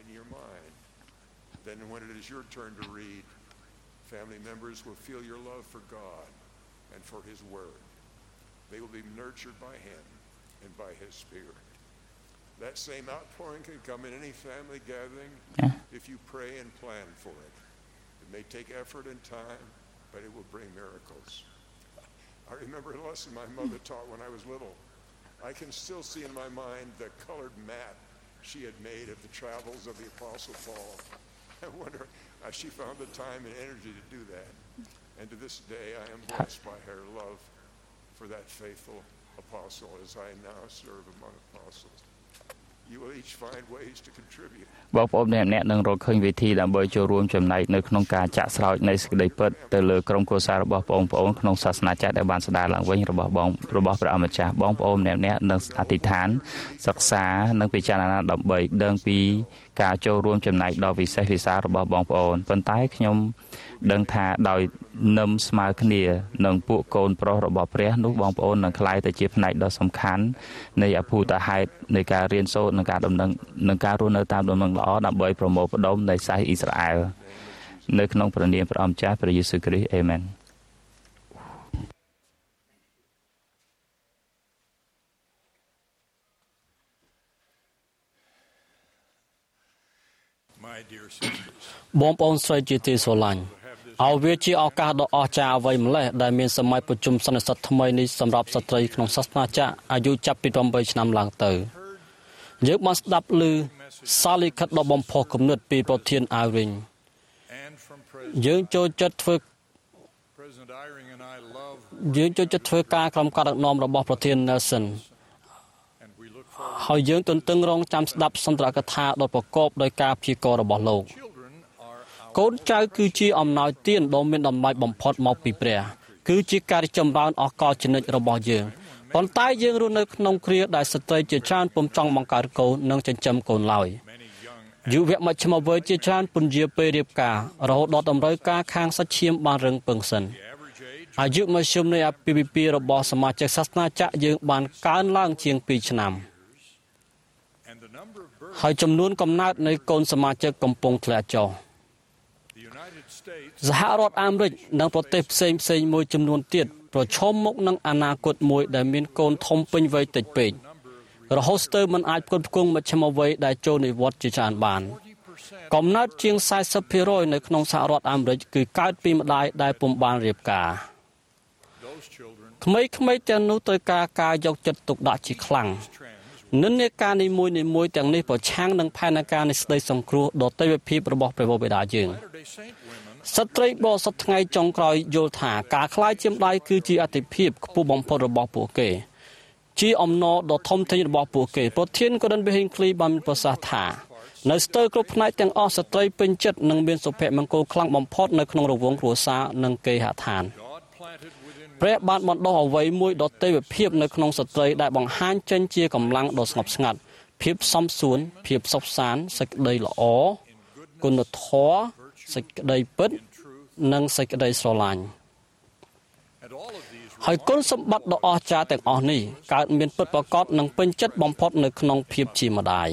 Family members will feel your love for God and for His Word. They will be nurtured by Him and by His Spirit. That same outpouring can come in any family gathering if you pray and plan for it. It may take effort and time, but it will bring miracles. I remember a lesson my mother taught when I was little. I can still see in my mind the colored map she had made of the travels of the Apostle Paul. I wonder how she found the time and energy to do that. And to this day, I am blessed by her love for that faithful apostle as I now serve among apostles. You will each find ways to contribute. បងប្អូនអ្នកនឹងរកឃើញវិធីដើម្បីចូលរួមចំណែកនៅក្នុងការចាក់ស្រោចនៃសេចក្តីពិតទៅលើក្រុមគ្រួសាររបស់បងប្អូនក្នុងសាសនាចាស់ដែលបានស្ដារឡើងវិញរបស់ព្រះអម្ចាស់បងប្អូនអ្នកនឹងអធិដ្ឋានសិក្សានិងពិចារណាដើម្បីដឹងពីការចូលរួមចំណែកដ៏វិសេសវិសាលរបស់បងប្អូនប៉ុន្តែខ្ញុំដឹងថាដោយនឹមស្មើគ្នានឹងពួកកូនប្រុសរបស់ព្រះនោះបងប្អូននឹងក្លាយទៅជាផ្នែកដ៏សំខាន់នៃអភូតហេតុនៃការរៀនសូត្រនិងការដំណឹងនិងការរស់នៅតាមដំណឹងល្អដើម្បីប្រមូលផ្ដុំនៃសាសអ៊ីស្រាអែលនៅក្នុងព្រះនាមព្រះអម្ចាស់ព្រះយេស៊ូវគ្រីស្ទអេមែនបងប្អូនស្រីជាទីស្រឡាញ់ឲ្យវាជាឱកាសដ៏អស្ចារ្យអ្វីម្លេះដែលមានសម័យប្រជុំសន្និសីទថ្មីនេះសម្រាប់ស្ត្រីក្នុងសាសនាចាស់អាយុចាប់ពី8ឆ្នាំឡើងទៅយើងបានស្ដាប់ឮសារលិខិតដ៏បំផុសគំនិតពីប្រធានអាវរីងយើងចូលចិត្តធ្វើការក្រុមការដឹកនាំរបស់ប្រធាន Nelson ហើយយើងទន្ទឹងរង់ចាំស្ដាប់សន្ទរកថាដ៏ប្រកបដោយការព្យាករណ៍របស់លោកកូនចៅគឺជាអំណោយទានដ៏មានតម្លៃបំផុតមកពីព្រះគឺជាការរីកចម្រើនអកលជានិច្ចរបស់យើងប៉ុន្តែយើងរស់នៅក្នុងគ្រាដែលស្ត្រីជាច្រើនពុំចង់បង្កើតកូននិងចិញ្ចឹមកូនឡើយយុវមជ្ឈិមវ័យជាច្រើនពន្យាពេលរៀបការរហូតដល់តម្រូវការខាងសាច់ឈាមបានរឹងពឹងសិនអាយុមធ្យមនៃអាពាហ៍ពិពាហ៍របស់សមាជិកសាសនាចាស់យើងបានកើនឡើងជាង2ឆ្នាំហើយចំនួនកំណើតនៃកូនសមាជិកកំពុងធ្លាក់ចុះសហរដ្ឋអាមេរិកនិងប្រទេសផ្សេងមួយចំនួនទៀតប្រឈមមុខនឹងអនាគតមួយដែលមានកូនធំពេញវ័យតិចពេករហូតស្ទើរមិនអាចផ្គត់ផ្គង់មជ្ឈមវ័យដែលចូលនិវត្តន៍ជាច្រើនបានកំណើតជាង 40% នៅក្នុងសហរដ្ឋអាមេរិកគឺកើតពីម្ដាយដែលពុំបានរៀបការក្មេងៗទាំងនោះត្រូវការយកចិត្តទុកដាក់ជាខ្លាំងនិន្នាការនីមួយៗទាំងនេះប្រឆាំងនឹងផែនការនៃស្ដីសង្គ្រោះដ៏ទេវភាពរបស់ព្រះបិតាយើងស្ត្រីបរិសុទ្ធថ្ងៃចុងក្រោយយល់ថាការខ្លាចជាម្ដាយគឺជាអតិភិបខ្ពស់បំផុតរបស់ពួកគេជាអំណរដ៏ធំធេងរបស់ពួកគេប្រធានក៏ដិនប៊ីហេងឃ្លីបានប្រសាសន៍ថានៅស្ទើរគ្រប់ផ្នែកទាំងអស់ស្ត្រីពេញចិត្តនិងមានសុភមង្គលខ្លាំងបំផុតនៅក្នុងរង្វង់គ្រួសារនិងគេហដ្ឋានព្រះបានបណ្ដុះអ្វីមួយដ៏ទេវភាពនៅក្នុងស្ត្រីដែលបង្ហាញចេញជាកម្លាំងដ៏ស្ងប់ស្ងាត់ភាពសមសួនភាពសុខសាន្តសេចក្តីល្អគុណធម៌សេចក្តីពិតនិងសេចក្តីស្រឡាញ់ហើយគុណសម្បត្តិដ៏អស្ចារ្យទាំងអស់នេះកើតមានពិតប្រាកដនិងពេញចិត្តបំផុតនៅក្នុងភាពជាម្ដាយ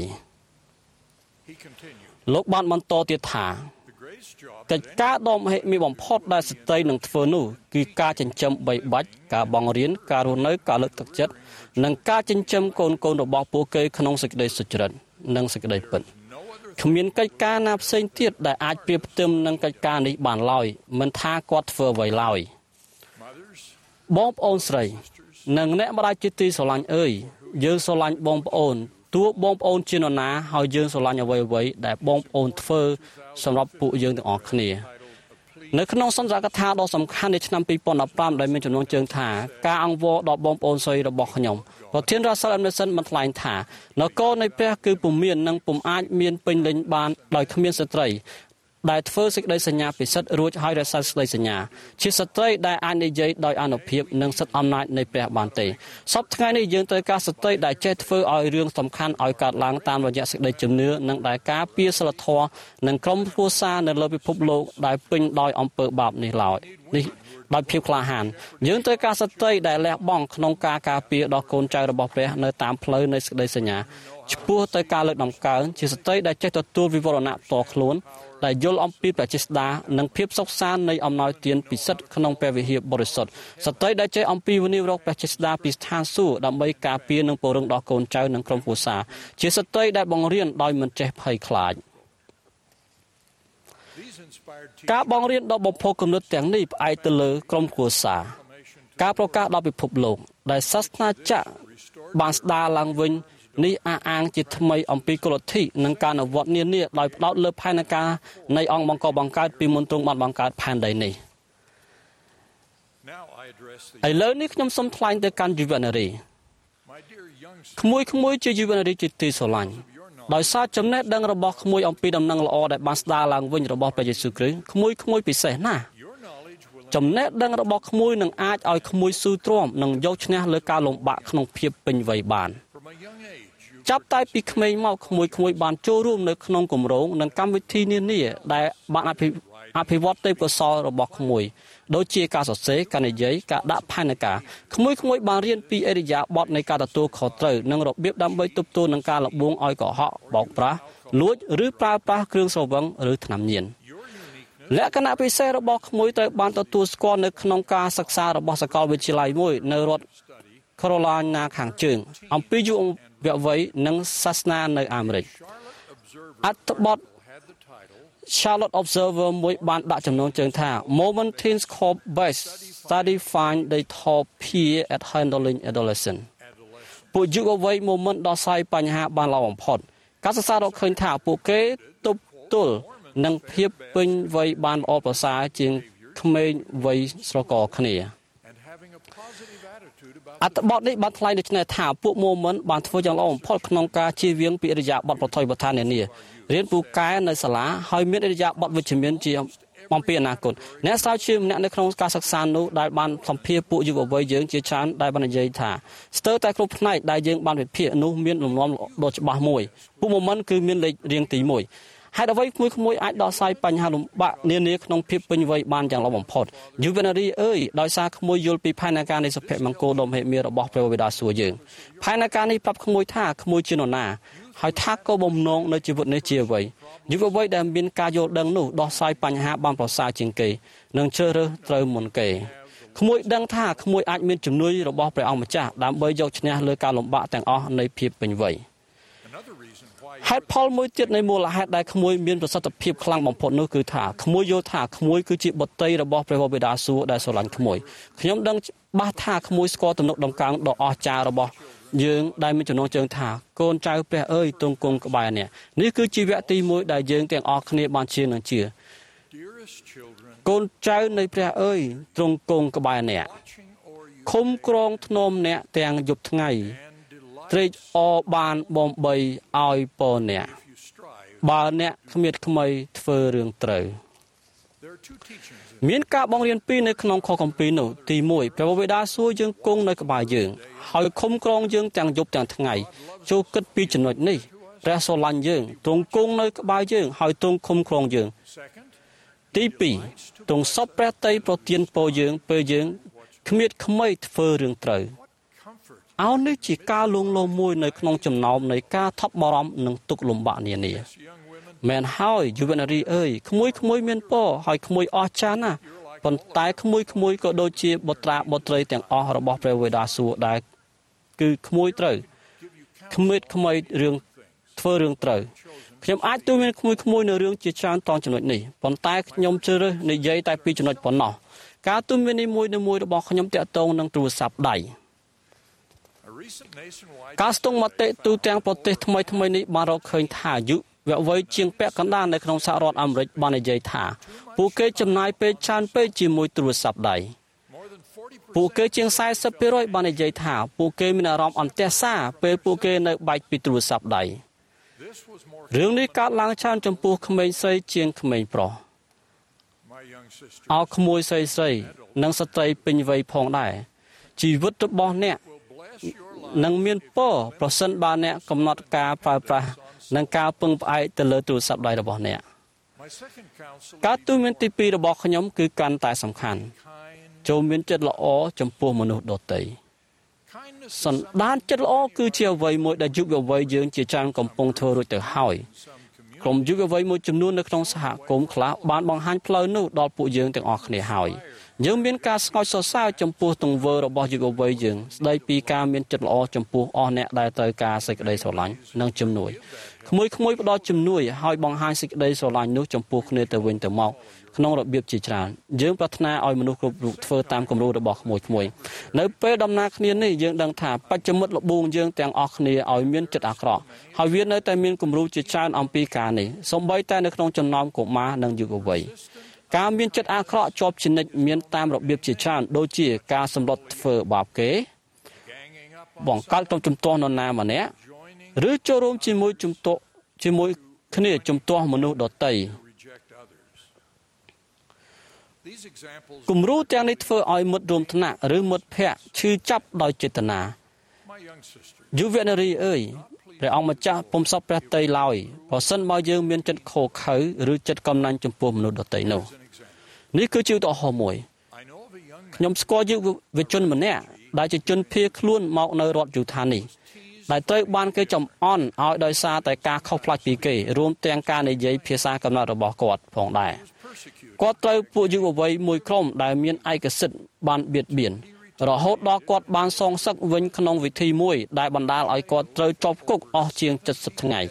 លោកបានបន្តទៀតថាកិច្ចការដ៏មហិមាបំផុតដែលស្ត្រីនឹងធ្វើនោះគឺការចិញ្ចឹមបីបាច់ការបង្រៀនការរស់នៅការលើកទឹកចិត្តនិងការចិញ្ចឹមកូនរបស់ពួកគេក្នុងសេចក្តីសុចរិតនិងសេចក្តីពិតគ្មានកិច្ចការណាផ្សេងទៀតដែលអាចប្រៀបផ្ទឹមនឹងកិច្ចការនេះបានឡើយមិនថាគាត់ធ្វើអ្វីឡើយបងប្អូនស្រីនិងអ្នកម្ដាយជាទីស្រឡាញ់អើយយើងស្រឡាញ់បងប្អូនទោះបងប្អូនជានរណាហើយយើងស្រឡាញ់អ្វីដែលបងប្អូនធ្វើសម្រាប់ពួកយើងទាំងអស់គ្នានៅក្នុងសន្ទរកថាដ៏សំខាន់នៃឆ្នាំ2015ដែលមានចំណងជើងថាការអង្វរដល់បងប្អូនស្រីរបស់ខ្ញុំប្រធាន Russell Anderson បានថ្លែងថានគរនៃព្រះគឺពុំមាននិងពុំអាចមានពេញលេញបានដោយគ្មានស្ត្រីដែលធ្វើសេចក្តីសញ្ញាពិសិដ្ឋរួចហើយរក្សាសេចក្តីសញ្ញាជាស្ត្រីដែលអាចនិយាយដោយអានុភាពនិងសិទ្ធិអំណាចនៃព្រះបានទេសពថ្ងៃនេះយើងត្រូវការស្ត្រីដែលចេះធ្វើឲ្យរឿងសំខាន់ឲ្យកើតឡើងតាមរយៈសេចក្តីជំនឿនិងដែលការពារសិលធម៌និងក្រុមគ្រួសារនៅលើពិភពលោកដែលពេញដោយអំពើបាបនេះឡើយនេះដោយភាពក្លាហានយើងត្រូវការស្ត្រីដែលលះបង់ក្នុងការការពារដល់កូនចៅរបស់ព្រះនៅតាមផ្លូវនៃសេចក្តីសញ្ញាឆ្ពោះទៅការលើកដំកើងជាស្ត្រីដែលចេះទទួលវិវរណៈផ្ទាល់ខ្លួនដែលយល់អំពីព្រះចេស្តានិងភាពសុខសាន្តនៃអំណោយទានពិសិដ្ឋក្នុងព្រះវិហារបរិសុទ្ធស្ត្រីដែលចេះអំពីវិនិយោគព្រះចេស្តាពីស្ថានសួគ៌ដើម្បីការពារនិងពង្រឹងដល់កូនចៅនិងក្រុមគ្រួសារជាស្ត្រីដែលបង្រៀនដោយមិនចេះភ័យខ្លាចការបង្រៀនដ៏បំផុសគំនិតទាំងនេះផ្អែកទៅលើក្រុមគ្រួសារការប្រកាសដល់ពិភពលោកដែលសាសនាចក្របានស្ដារឡើងវិញនេះអះអាងជាថ្មីអំពីគោលលទ្ធិនិងការអនុវត្តនានាដោយផ្ដោតលើផែនការនៃអង្គបង្កបង្កើតពីមុនទ្រង់បានបង្កើតផែនដីនេះឥឡូវនេះខ្ញុំសូមថ្លែងទៅកាន់យុវនារីក្មួយជាយុវនារីជាទីស្រឡាញ់ដោយសារចំណេះដឹងរបស់ក្មួយអំពីដំណឹងល្អដែលបានស្ដារឡើងវិញរបស់ព្រះយេស៊ូវគ្រីស្ទក្មួយពិសេសណាស់ចំណេះដឹងរបស់ក្មួយនឹងអាចឲ្យក្មួយស៊ូទ្រាំនិងយកឈ្នះលើការលំបាកក្នុងភាពពេញវ័យបានចាប់តែពីក្មេងមកក្មួយបានចូលរួមនៅក្នុងគម្រោងនិងកម្មវិធីនានាដែលបានអភិវឌ្ឍទេពកោសល្យរបស់ក្មួយដូចជាការសរសេរការនិយាយការដាក់ផែនការក្មួយបានរៀនពីឥរិយាបថនៃការទទួលខុសត្រូវនិងរបៀបដើម្បីទប់ទល់នឹងការលបួងឲ្យកុហកបោកប្រាស់លួចឬប្រើប្រាស់គ្រឿងស្រវឹងឬថ្នាំញៀនលក្ខណៈពិសេសរបស់ក្មួយត្រូវបានទទួលស្គាល់នៅក្នុងការសិក្សារបស់សាកលវិទ្យាល័យមួយនៅរដ្ឋ Carolina ខាងជើងអំពីយុវវ័យនិងសាសនានៅអាមេរិកអត្ថបទ Charlotte Observer មួយបានដាក់ចំណងជើងថា Moment Teens Cope Best Study Find They Top Peer at Handling Adolescent ពួកយុវវ័យ moment ដោះស្រាយបញ្ហាបានល្អបំផុតការសិក្សារកឃើញថាពួកគេទប់ទល់នឹងភាពពេញវ័យបានល្អប្រសើរជាងក្មេងវ័យស្រករគ្នាអត្ថបទនេះបានថ្លែងដូចនេះថាពួក moment បានធ្វើយ៉ាងល្អបំផុតក្នុងការជៀសវាងពីឥរិយាបថប្រថុយប្រថាននានារៀនពូកែនៅសាលាហើយមានឥរិយាបថវិជ្ជមានជាអំពីអនាគតអ្នកស្រាវជ្រាវម្នាក់នៅក្នុងការសិក្សានោះដែលបានសម្ភាសពួកយុវវ័យយើងជាច្រើនដែលបាននិយាយថាស្ទើរតែគ្រប់ផ្នែកដែលយើងបានវិភាគនោះមានលំនាំដ៏ច្បាស់មួយពួក moment គឺមានលេខរៀងទី1ហេតុអ្វីក្មួយអាចដោះស្រាយបញ្ហាលំបាកនានាក្នុងភាពពេញវ័យបានយ៉ាងល្អបំផុតយុវនារីអើយដោយសារក្មួយយល់ពីផែនការនៃសុភមង្គលដ៏មហិមារបស់ព្រះបិតាសួគ៌យើងផែនការនេះប្រាប់ក្មួយថាក្មួយជានរណាហើយថាគោលបំណងនៃជីវិតនេះជាអ្វីយុវវ័យដែលមានការយល់ដឹងនោះដោះស្រាយបញ្ហាបានប្រសើរជាងគេនិងជ្រើសរើសត្រូវមុនគេក្មួយដឹងថាក្មួយអាចមានជំនួយរបស់ព្រះអង្គម្ចាស់ដើម្បីយកឈ្នះលើការលំបាកទាំងអស់នៃភាពពេញវ័យហេតុផលមួយទៀតនៃមូលហេតុដែលក្មួយមានប្រសិទ្ធភាពខ្លាំងបំផុតនោះគឺថាក្មួយយល់ថាក្មួយគឺជាបុត្រីរបស់ព្រះបិតាសួគ៌ដែលស្រឡាញ់ក្មួយខ្ញុំដឹងច្បាស់ថាក្មួយស្គាល់ទំនុកដង្កើងដ៏អស្ចារ្យរបស់យើងដែលមានចំណងជើងថាកូនចៅព្រះអើយទ្រង់គង់ក្បែរអ្នកនេះគឺជីវៈទី1ដែលយើងទាំងអស់គ្នាបានជឿនឹងជឿកូនចៅនៃព្រះអើយទ្រង់គង់ក្បែរអ្នកឃុំក្រងធ្នមអ្នកទាំងយប់ថ្ងៃត្រេកអរបានបំបីឲ្យពរអ្នកបើអ្នកគ្មានក្មៃធ្វើរឿងត្រូវមានការបង្រៀនពីរនៅក្នុងខគម្ពីរនោះទី1ព្រះបិតាសួរយើងគង់នៅក្បែរយើងហើយឃុំក្រងយើងទាំងយប់ទាំងថ្ងៃចូលគិតពីចំណុចនេះព្រះស្រឡាញ់យើងទ្រង់គង់នៅក្បែរយើងហើយទ្រង់ឃុំក្រងយើងទី2ទ្រង់សពព្រះតីប្រទានពរយើងពេលយើងគ្មានក្មៃធ្វើរឿងត្រូវអោនេះជាការលួងលោមមួយនៅក្នុងចំណោមនៃការថប់បារម្ភនិងទុក្ខលំបាកនានាមែនហើយយុវនារីអើយក្មួយមានពរហើយក្មួយអស្ចារ្យណាស់ប៉ុន្តែក្មួយក៏ដូចជាបុត្រាបុត្រីទាំងអស់របស់ព្រះវេដាសួរដែរគឺក្មួយត្រូវក្មួយរឿងធ្វើរឿងត្រូវខ្ញុំអាចទូមានក្មួយនៅរឿងជាច្រើនតចំណុចនេះប៉ុន្តែខ្ញុំជ្រើសរើសនិយាយតែពីចំណុចប៉ុណ្ណោះការទូមាននីមួយរបស់ខ្ញុំតាក់ទងនឹងទូរស័ព្ទដៃការស្ទង់មតិទូទាំងប្រទេសថ្មីនេះបានរកឃើញថាយុវវ័យជាងពាក់កណ្ដាលនៅក្នុងសហរដ្ឋអាមេរិកបាននិយាយថាពួកគេចំណាយពេលច្រើនពេកជាមួយទូរស័ព្ទដៃពួកគេជាង 40% បាននិយាយថាពួកគេមានអារម្មណ៍អន្ទះសារពេលពួកគេនៅបែកពីទូរស័ព្ទដៃរឿងនេះកើតឡើងច្រើនចំពោះក្មេងស្រីជាងក្មេងប្រុសអោក្មួយស្រីនិងស្ត្រីពេញវ័យផងដែរជីវិតរបស់អ្នកនឹងមានពរប្រសិនបើអ្នកកំណត់ការប្រើប្រាស់និងការពឹងផ្អែកទៅលើទូរស័ព្ទដៃរបស់អ្នកការទូន្មានទី2របស់ខ្ញុំគឺកាន់តែសំខាន់ចូលមានចិត្តល្អចំពោះមនុស្សដទៃសន្តានចិត្តល្អគឺជាអ្វីមួយដែលយុវវ័យយើងជាច្រើនកំពុងធ្វើរួចទៅហើយក្រុមយុវវ័យមួយចំនួននៅក្នុងសហគមន៍ខ្លះបានបង្ហាញផ្លូវនោះដល់ពួកយើងទាំងអស់គ្នាហើយយើងមានការស្ងើចសរសើរចំពោះទង្វើរបស់យុវវ័យយើងស្ដីពីការមានចិត្តល្អចំពោះអស់អ្នកដែលត្រូវការសេចក្តីស្រឡាញ់និងជំនួយក្មួយផ្ដល់ជំនួយហើយបង្ហាញសេចក្តីស្រឡាញ់នោះចំពោះគ្នាទៅវិញទៅមកក្នុងរបៀបជាច្រើនយើងប្រាថ្នាឲ្យមនុស្សគ្រប់រូបធ្វើតាមគំរូរបស់ក្មួយនៅពេលដំណើរគ្នានេះយើងដឹងថាបច្ចុប្បន្នល្បួងយើងទាំងអស់គ្នាឲ្យមានចិត្តអាក្រក់ហើយវានៅតែមានគំរូជាច្រើនអំពីការនេះសូម្បីតែនៅក្នុងចំណោមកុមារនិងយុវវ័យការមានចិត្តអាក្រក់ជាប់ជានិច្ចមានតាមរបៀបជាច្រើនដូចជាការសម្លុតធ្វើបាបគេបង្កើតក្រុមជំទាស់នរណាម្នាក់ឬចូលរួមជាមួយគ្នាជំទាស់មនុស្សដទៃគំរូទាំងនេះធ្វើឲ្យមិត្តរួមថ្នាក់ឬមិត្តភ័ក្តិឈឺចាប់ដោយចេតនាយុវនារីអើយព្រះអង្គម្ចាស់ពុំសពព្រះតីឡើយបើសិនបើយើងមានចិត្តខូខើឬចិត្តកំណាញ់ចំពោះមនុស្សដទៃនោះនេះគឺជាឧទាហរណ៍មួយខ្ញុំស្គាល់យុវជនម្នាក់ដែលជាជនភៀសខ្លួនមកនៅរដ្ឋយូថានេះដែលត្រូវបានគេចំអន់ឲ្យដោយសារតែការខុសផ្លាច់ពីគេរួមទាំងការនិយាយភាសាកំណត់របស់គាត់ផងដែរគាត់ត្រូវពួកយុវវ័យមួយក្រុមដែលមានឯកសិទ្ធិបានបៀតបៀនរហូតដល់គាត់បានសងសឹកវិញក្នុងវិធីមួយដែលបណ្ដាលឲ្យគាត់ត្រូវជាប់គុកអស់ជាង70ថ្ងៃ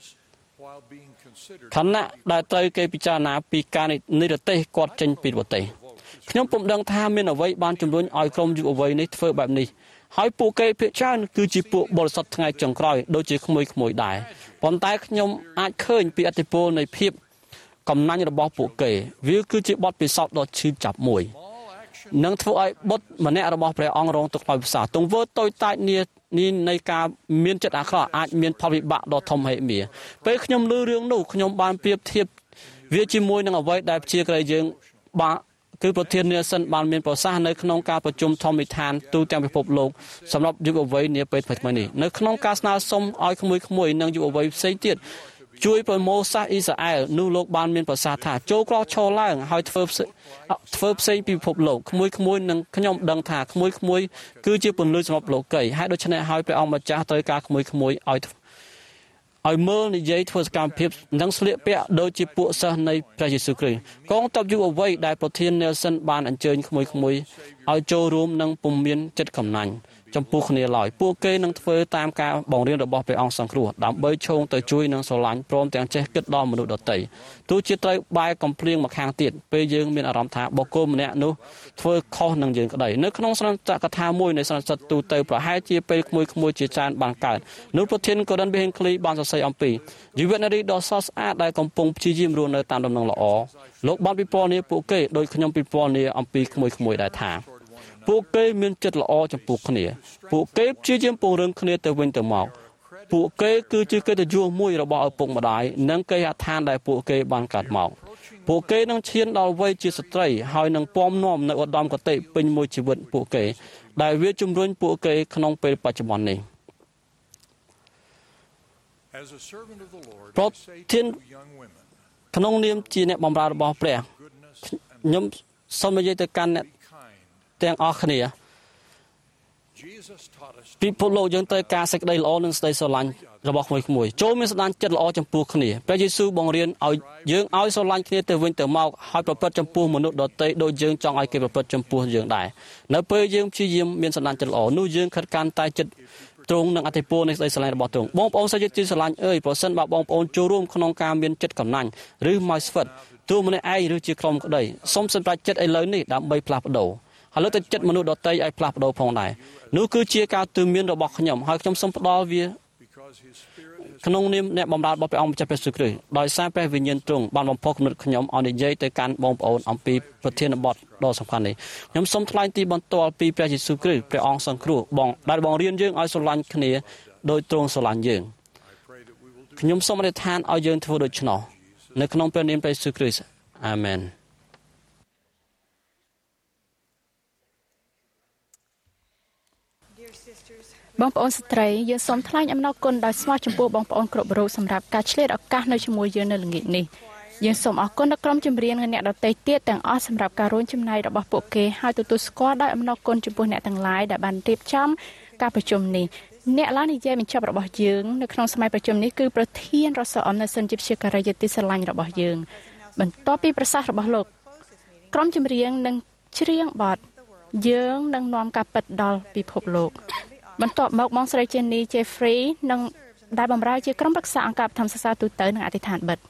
ខណៈដែលត្រូវគេពិចារណាពីការនិរទេសគាត់ចេញពីប្រទេសខ្ញុំពុំដឹងថាមានអ្វីបានជំរុញឲ្យក្រុមយុវវ័យនេះធ្វើបែបនេះហើយពួកគេភាគច្រើនគឺជាពួកបរិសុទ្ធថ្ងៃចុងក្រោយដូចជាក្មួយដែរប៉ុន្តែខ្ញុំអាចឃើញពីឥទ្ធិពលនៃភាពកំណាញ់របស់ពួកគេវាគឺជាបទពិសោធន៍ដ៏ឈឺចាប់មួយនឹងធ្វើឲ្យបុត្រម្នាក់របស់ព្រះអង្គរងទុក្ខដោយផ្សាទង្វើតូចតាចនេះនៃការមានចិត្តអាក្រក់អាចមានផលវិបាកដ៏ធំហិមាពេលខ្ញុំឮរឿងនោះខ្ញុំបានប្រៀបធៀបវាជាមួយនឹងអ្វីដែលជាក្រីយើងបាទគឺប្រធាននាសិនបានមានប្រសាសន៍នៅក្នុងការប្រជុំធម្មវិធានទូទាំងពិភពលោកសម្រាប់យុវវ័យនាពេលថ្មីនេះនៅក្នុងការស្នើសុំឲ្យក្មួយនិងយុវវ័យផ្សេងទៀតជួយប្រមូលសាសអ៊ីស្រាអែលនោះលោកបានមានប្រសាសន៍ថាចូលក្រោកឈរឡើងហើយធ្វើផ្សេងពីពិភពលោកក្មួយនិងខ្ញុំដឹងថាក្មួយគឺជាពន្លឺសម្រាប់លោកីហើយដូច្នេះហើយព្រះអង្គម្ចាស់ត្រូវការក្មួយឲ្យមើលនិយាយធ្វើសកម្មភាពនិងស្លៀកពាក់ដូចជាពួកសិស្សនៃព្រះយេស៊ូវគ្រីស្ទកងទ័ពយុវវ័យដែលប្រធាន Nelson បានអញ្ជើញក្មួយៗឲ្យចូលរួមនិងពុំមានចិត្តកំណាញ់ចំពោះគ្នាឡើយពួកគេនឹងធ្វើតាមការបង្រៀនរបស់ព្រះអង្គសង្គ្រោះដើម្បីឈោងទៅជួយនិងស្រឡាញ់ព្រមទាំងចេះគិតដល់មនុស្សដទៃទោះជាត្រូវបែរកំភ្លៀងមកខាងទៀតពេលយើងមានអារម្មណ៍ថាបុគ្គលម្នាក់នោះធ្វើខុសនឹងយើងក្តីនៅក្នុងសន្និដ្ឋានកថាមួយនៃសន្និសីទទូទៅប្រហែលជាពេលក្មួយៗជាច្រើនបានកើតនោះប្រធានកូរិនប៊ីហេងឃ្លីបានសរសេរអំពីជីវិតនារីដ៏ស្រស់ស្អាតដែលកំពុងព្យាយាមរស់នៅតាមដំណឹងល្អលោកបានពិពណ៌នាពួកគេដោយខ្ញុំពិពណ៌នាអំពីក្មួយៗដែរថាពួកគេមានចិត្តល្អចំពោះគ្នាពួកគេព្យាយាមពង្រឹងគ្នាទៅវិញទៅមកពួកគេគឺជាកិត្តិយសមួយរបស់ឪពុកម្ដាយនិងគេហដ្ឋានដែលពួកគេបានកាត់មកពួកគេនឹងឈានដល់វ័យជាស្ត្រីហើយនឹងពំនាំនៅឧត្តមគតិពេញមួយជីវិតពួកគេដែលវាជំរុញពួកគេក្នុងពេលបច្ចុប្បន្ននេះប្រធានក្នុងនាមជាអ្នកបម្រើរបស់ព្រះខ្ញុំសូមនិយាយទៅកាន់អ្នកទាំងអស់គ្នាពិភពលោកយើងត្រូវការសេចក្តីល្អនិងសេចក្តីស្រឡាញ់របស់ក្មួយៗចូលមានស្នាដចិត្តល្អចំពោះគ្នាព្រះយេស៊ូវបង្រៀនឲ្យយើងឲ្យស្រឡាញ់គ្នាទៅវិញទៅមកហើយប្រព្រឹត្តចំពោះមនុស្សដទៃដូចយើងចង់ឲ្យគេប្រព្រឹត្តចំពោះយើងដែរនៅពេលយើងព្យាយាមមានស្នាដចិត្តល្អនោះយើងខិតខំតែចិត្តទ្រង់នឹងអធិពលនៃសេចក្តីស្រឡាញ់របស់ទ្រង់បងប្អូនសាជាទីស្រឡាញ់អើយប្រសិនបើបងប្អូនចូលរួមក្នុងការមានចិត្តកំណាញ់ឬមកស្វិតទោះម្នាក់ឯងឬជាក្រុមក្តីសូមសម្រេចចិត្តឥឡូវនេះដើម្បីផ្លាស់ប្ដូរហើយលើកទឹកចិត្តមនុស្សដទៃឲ្យផ្លាស់ប្ដូរផងដែរនោះគឺជាការទូន្មានរបស់ខ្ញុំហើយខ្ញុំសូមផ្ដល់វាក្នុងនាមអ្នកបម្រើរបស់ព្រះអង្គម្ចាស់ព្រះយេស៊ូវគ្រីស្ទដោយសារព្រះវិញ្ញាណទ្រង់បានបំផុសគំនិតខ្ញុំឲ្យនិយាយទៅកាន់បងប្អូនអំពីប្រធានបទដ៏សំខាន់នេះខ្ញុំសូមថ្លែងទីបន្ទាល់ពីព្រះយេស៊ូវគ្រីស្ទព្រះអង្គសង្គ្រោះដែលបង្រៀនយើងឲ្យស្រឡាញ់គ្នាដោយទ្រង់ស្រឡាញ់យើងខ្ញុំសូមអធិដ្ឋានឲ្យយើងធ្វើដូច្នោះនៅក្នុងព្រះនាមព្រះយេស៊ូវគ្រីស្ទអាមែនបងប្អូនស្ត្រីយើងសូមថ្លែងអំណរគុណដោយស្មោះចំពោះបងប្អូនគ្រប់រូបសម្រាប់ការឆ្លៀតឱកាសនៅជាមួយយើងនៅល្ងាចនេះយើងសូមអរគុណដល់ក្រុមចម្រៀងនិងអ្នកដទៃទៀតទាំងអស់សម្រាប់ការរួមចំណែករបស់ពួកគេហើយទទួលស្គាល់ដោយអំណរគុណចំពោះអ្នកទាំងឡាយដែលបានរៀបចំការប្រជុំនេះអ្នកឡើងនិយាយបញ្ចប់របស់យើងនៅក្នុងសម័យប្រជុំនេះគឺប្រធានរដ្ឋសអមនៅសិនជាជាការិយាទីស្រឡាញ់របស់យើងបន្ទាប់ពីប្រសាសន៍របស់លោកក្រុមចម្រៀងនឹងច្រៀងបទយើងនឹងនាំការពិតដល់ពិភពលោកបន្ទាប់មកបងស្រី Jenny Jeffrey នឹងដែលបម្រើជាក្រុមប្រឹក្សាអង្គការធម្មសាស្ត្រទូទៅនិងអធិដ្ឋានបិទ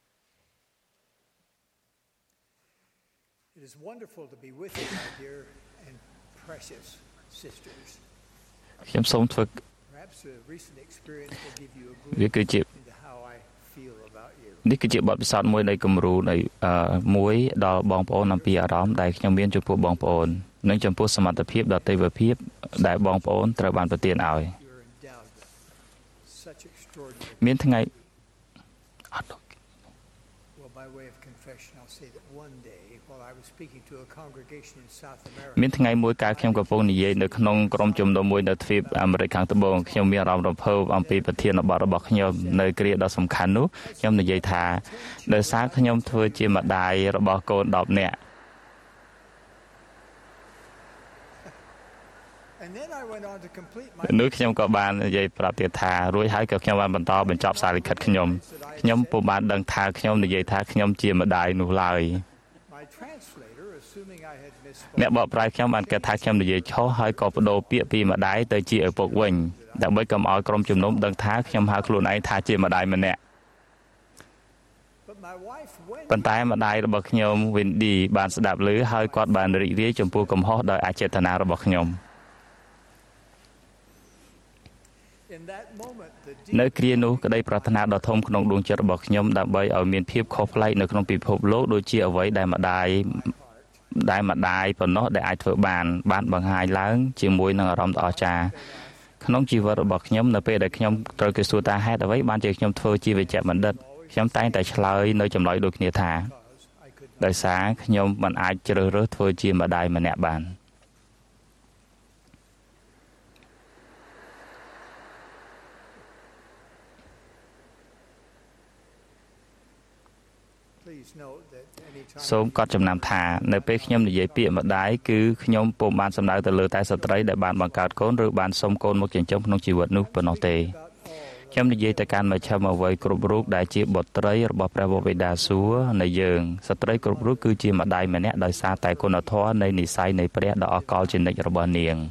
ខ្ញុំសូមធ្វើវាគឺជានេះគឺជាបទពិសោធន៍មួយនៃគំរូនៃមួយដល់បងប្អូនអំពីអារម្មណ៍ដែលខ្ញុំមានចំពោះបងប្អូននិងចំពោះសមត្ថភាពដទៃភាពដែលបងប្អូនត្រូវបានប្រទានឲ្យមានថ្ងៃមួយកាលខ្ញុំកំពុងនិយាយនៅក្នុងក្រុមជំនុំមួយនៅទ្វីបអាមេរិកខាងត្បូងខ្ញុំមានអារម្មណ៍រំភើបអំពីប្រធានបទរបស់ខ្ញុំនៅគ្រាដ៏សំខាន់នោះខ្ញុំនិយាយថាដោយសារខ្ញុំធ្វើជាម្ដាយរបស់កូន10នាក់នោះខ្ញុំក៏បាននិយាយប្រាប់ទៀតថារួចហើយក៏ខ្ញុំបានបន្តបញ្ចប់សារលិខិតខ្ញុំពុំបានដឹងថាខ្ញុំនិយាយថាខ្ញុំជាម្ដាយនោះឡើយអ្នកបកប្រែខ្ញុំបានគិតថាខ្ញុំនិយាយឆុសហើយក៏បដូរពាក្យពីម្ដាយទៅជាឪពុកវិញដើម្បីកុំឲ្យក្រុមជំនុំដឹងថាខ្ញុំហៅខ្លួនឯងថាជាម្ដាយម្នាក់ប៉ុន្តែម្ដាយរបស់ខ្ញុំ Wendy បានស្ដាប់ឮហើយគាត់បានរីករាយចំពោះកំហុសដោយអចេតនារបស់ខ្ញុំនៅគ្រានោះក្តីប្រាថ្នាដ៏ធំក្នុងដួងចិត្តរបស់ខ្ញុំដើម្បីឲ្យមានភាពខុសប្លែកនៅក្នុងពិភពលោកដូចជាអ្វីដែលម្ដាយប៉ុណ្ណោះដែលអាចធ្វើបានបង្ហាញឡើងជាមួយនឹងអារម្មណ៍ដ៏អស្ចារ្យក្នុងជីវិតរបស់ខ្ញុំនៅពេលដែលខ្ញុំត្រូវគេសួរថាហេតុអ្វីបានជាខ្ញុំធ្វើជាវេជ្ជបណ្ឌិតខ្ញុំតែងតែឆ្លើយនៅចម្លើយដូចគ្នាថាដោយសារខ្ញុំមិនអាចជ្រើសរើសធ្វើជាម្ដាយម្នាក់បានសូមកត់ចំណាំថានៅពេលខ្ញុំនិយាយពាក្យម្ដាយគឺខ្ញុំពុំបានសំដៅទៅលើតែស្ត្រីដែលបានបង្កើតកូនឬបានសុំកូនមកចិញ្ចឹមក្នុងជីវិតនោះប៉ុណ្ណោះទេខ្ញុំនិយាយទៅកាន់មជ្ឈមអ្វីគ្រប់រូបដែលជាបុត្រីរបស់ព្រះវរបិតាសួគ៌នៃយើងស្ត្រីគ្រប់រូបគឺជាម្ដាយម្នាក់ដោយសារតែគុណធម៌នៃនិស្ស័យនៃព្រះដ៏អកលជានិច្ចរបស់នាង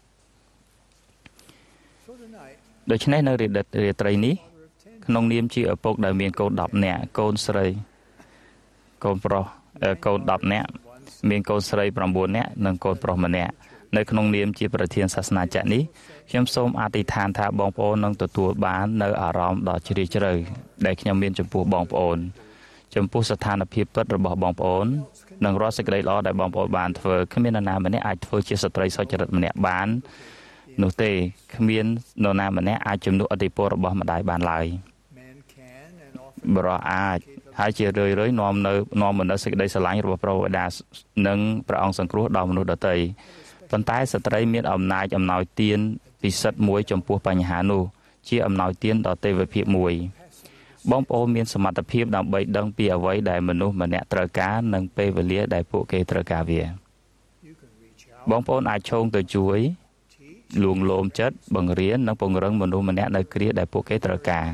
ដូច្នេះនៅរាត្រីនេះក្នុងនាមជាឪពុកដែលមានកូន10នាក់កូនស្រីកូនប្រុសកូន10នាក់មានកូនស្រី9នាក់និងកូនប្រុសម្នាក់នៅក្នុងនាមជាប្រធានសាសនាចក្រនេះខ្ញុំសូមអធិដ្ឋានថាបងប្អូននឹងទទួលបាននៅអារម្មណ៍ដ៏ជ្រាលជ្រៅដែលខ្ញុំមានចំពោះបងប្អូនចំពោះស្ថានភាពពិតរបស់បងប្អូននិងរាល់សេចក្តីល្អដែលបងប្អូនបានធ្វើគ្មាននរណាម្នាក់អាចធ្វើជាស្ត្រីសុចរិតម្នាក់បាននោះទេគ្មាននរណាម្នាក់អាចជំនួសឥទ្ធិពលរបស់ម្ដាយបានឡើយបរិះអាចហើយជារឿយៗនាំមកនៅសេចក្តីស្រឡាញ់របស់ព្រះវរបិតានិងព្រះអង្គសង្គ្រោះដល់មនុស្សដទៃប៉ុន្តែស្ត្រីមានអំណាចអំណោយទានពិសិដ្ឋមួយចំពោះបញ្ហានោះជាអំណោយទានដ៏ទេវភាពមួយបងប្អូនមានសមត្ថភាពដើម្បីដឹងពីអ្វីដែលមនុស្សម្នាក់ត្រូវការនិងពេលវេលាដែលពួកគេត្រូវការវាបងប្អូនអាចឈោងទៅជួយលួងលោមចិត្តបង្រៀននិងពង្រឹងមនុស្សម្នាក់នៅគ្រាដែលពួកគេត្រូវការ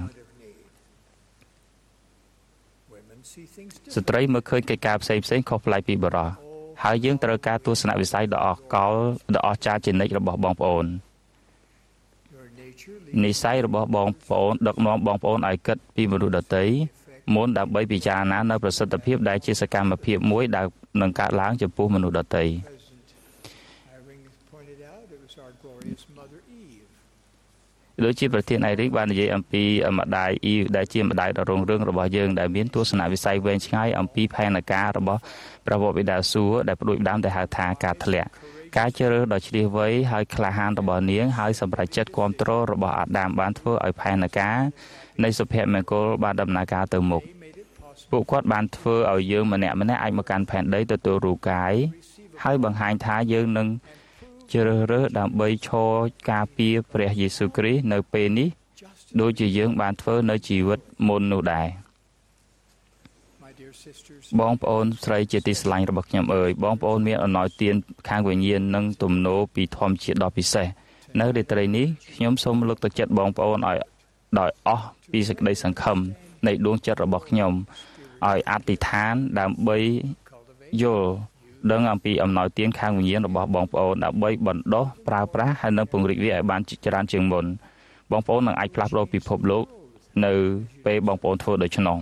ស្ត្រីមើលឃើញកិច្ចការផ្សេងៗខុសប្លែកពីបុរសហើយយើងត្រូវការទស្សនវិស័យដ៏អស្ចារ្យជានិច្ចរបស់បងប្អូននិស្ស័យរបស់បងប្អូនដឹកនាំបងប្អូនឲ្យគិតពីមនុស្សដទៃមុនដើម្បីពិចារណានៅប្រសិទ្ធភាពដែលជាសកម្មភាពមួយដែលនឹងកើតឡើងចំពោះមនុស្សដទៃដូចជាប្រធានអេរីកបាននិយាយអំពីម្ដាយអ៊ីវដែលជាម្ដាយដ៏រុងរឿងរបស់យើងដែលមានទស្សនវិស័យវែងឆ្ងាយអំពីផែនការរបស់ព្រះវរបិតាសួគ៌ដែលផ្ដួចផ្ដើមដែលហៅថាការធ្លាក់ការជ្រើសរើសដ៏ឆ្លៀសវៃហើយក្លាហានរបស់នាងហើយសម្រេចចិត្តគ្រប់គ្រងរបស់អាដាមបានធ្វើឲ្យផែនការនៃសុភមង្គលបានដំណើរការទៅមុខពួកគាត់បានធ្វើឲ្យយើងម្នាក់អាចមកកាន់ផែនដីទទួលរូបកាយហើយបង្ហាញថាយើងនឹងជ្រើសរើសដើម្បីឈរការពារព្រះយេស៊ូវគ្រីស្ទនៅពេលនេះដូចជាយើងបានធ្វើនៅជីវិតមុននោះដែរបងប្អូនស្រីជាទីស្រឡាញ់របស់ខ្ញុំអើយបងប្អូនមានអំណោយទានខាងវិញ្ញាណនិងទំនោរពីធម្មជាតិដ៏ពិសេសនៅរាត្រីនេះខ្ញុំសូមលើកទឹកចិត្តបងប្អូនឲ្យដោយអស់ពីសេចក្តីសង្ឃឹមនៃដួងចិត្តរបស់ខ្ញុំឲ្យអធិដ្ឋានដើម្បីយល់ដឹងអំពីអំណោយទានខាងវិញ្ញាណរបស់បងប្អូនដើម្បីបណ្ដុះប្រើប្រាស់ហើយនឹងពង្រីកវាឲ្យបានច្រើនជាងមុនបងប្អូននឹងអាចផ្លាស់ប្ដូរពិភពលោកនៅពេលបងប្អូនធ្វើដូច្នោះ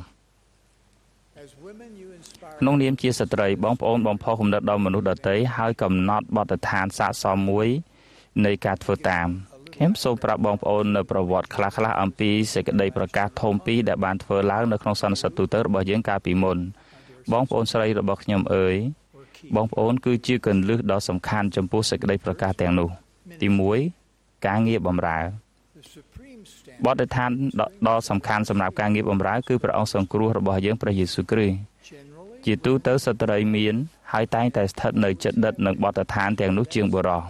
ក្នុងនាមជាស្ត្រីបងប្អូនបំផុសគំនិតដល់មនុស្សដទៃហើយកំណត់បទដ្ឋានស័ក្តិសមមួយនៃការធ្វើតាមខ្ញុំសូមប្រាប់បងប្អូននៅប្រវត្តិខ្លះៗអំពីសេចក្តីប្រកាសធំពីរដែលបានធ្វើឡើងនៅក្នុងសន្និសីទទូទៅរបស់យើងកាលពីមុនបងប្អូនស្រីរបស់ខ្ញុំអើយបងប្អូនគឺជាគន្លឹះដ៏សំខាន់ចំពោះសេចក្តីប្រកាសទាំងនោះទី1ការងារបម្រើបទដ្ឋានដ៏សំខាន់សម្រាប់ការងារបម្រើគឺព្រះអង្គសង្គ្រោះរបស់យើងព្រះយេស៊ូវគ្រីស្ទជាទូទៅស្ត្រីមានហើយតែងតែស្ថិតនៅជិតដិតនឹងបទដ្ឋានទាំងនោះជាងបុរស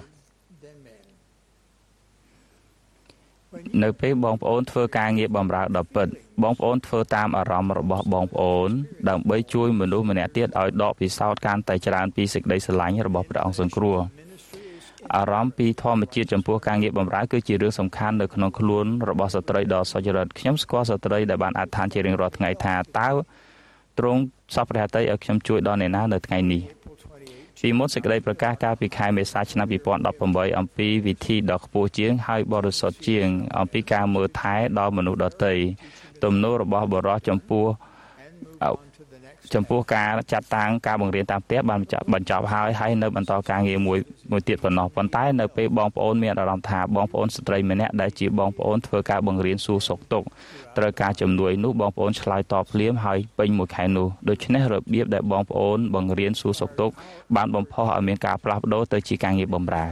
នៅពេលបងប្អូនធ្វើការងារបម្រើដ៏ពិតបងប្អូនធ្វើតាមអារម្មណ៍របស់បងប្អូនដើម្បីជួយមនុស្សម្នាក់ទៀតឲ្យដកពិសោធន៍កាន់តែច្រើនពីសេចក្តីស្រឡាញ់របស់ព្រះអង្គសង្គ្រោះអារម្មណ៍ពីធម្មជាតិចំពោះការងារបម្រើគឺជារឿងសំខាន់នៅក្នុងខ្លួនរបស់ស្ត្រីដ៏សុចរិតខ្ញុំស្គាល់ស្ត្រីដែលបានអធិដ្ឋានជារៀងរាល់ថ្ងៃថាតើទ្រង់សពព្រះហត្ថីឲ្យខ្ញុំជួយដល់អ្នកណានៅថ្ងៃនេះពីមុនសេចក្តីប្រកាសកាលពីខែមេសាឆ្នាំ2018អំពីវិធីដ៏ខ្ពស់ជាងហើយបរិសុទ្ធជាងអំពីការមើលថែដល់មនុស្សដទៃទំនោររបស់បុរសចំពោះការចាត់តាំងការបង្រៀនតាមផ្ទះបានបញ្ចប់ហើយនៅបន្តការងារមួយទៀតប៉ុណ្ណោះប៉ុន្តែនៅពេលបងប្អូនមានអារម្មណ៍ថាបងប្អូនស្ត្រីម្នាក់ដែលជាបងប្អូនធ្វើការបង្រៀនសួរសុខទុក្ខត្រូវការជំនួយនោះបងប្អូនឆ្លើយតបភ្លាមហើយពេញមួយខែនោះដូច្នេះរបៀបដែលបងប្អូនបង្រៀនសួរសុខទុក្ខបានបំផុសឲ្យមានការផ្លាស់ប្ដូរទៅជាការងារបម្រើ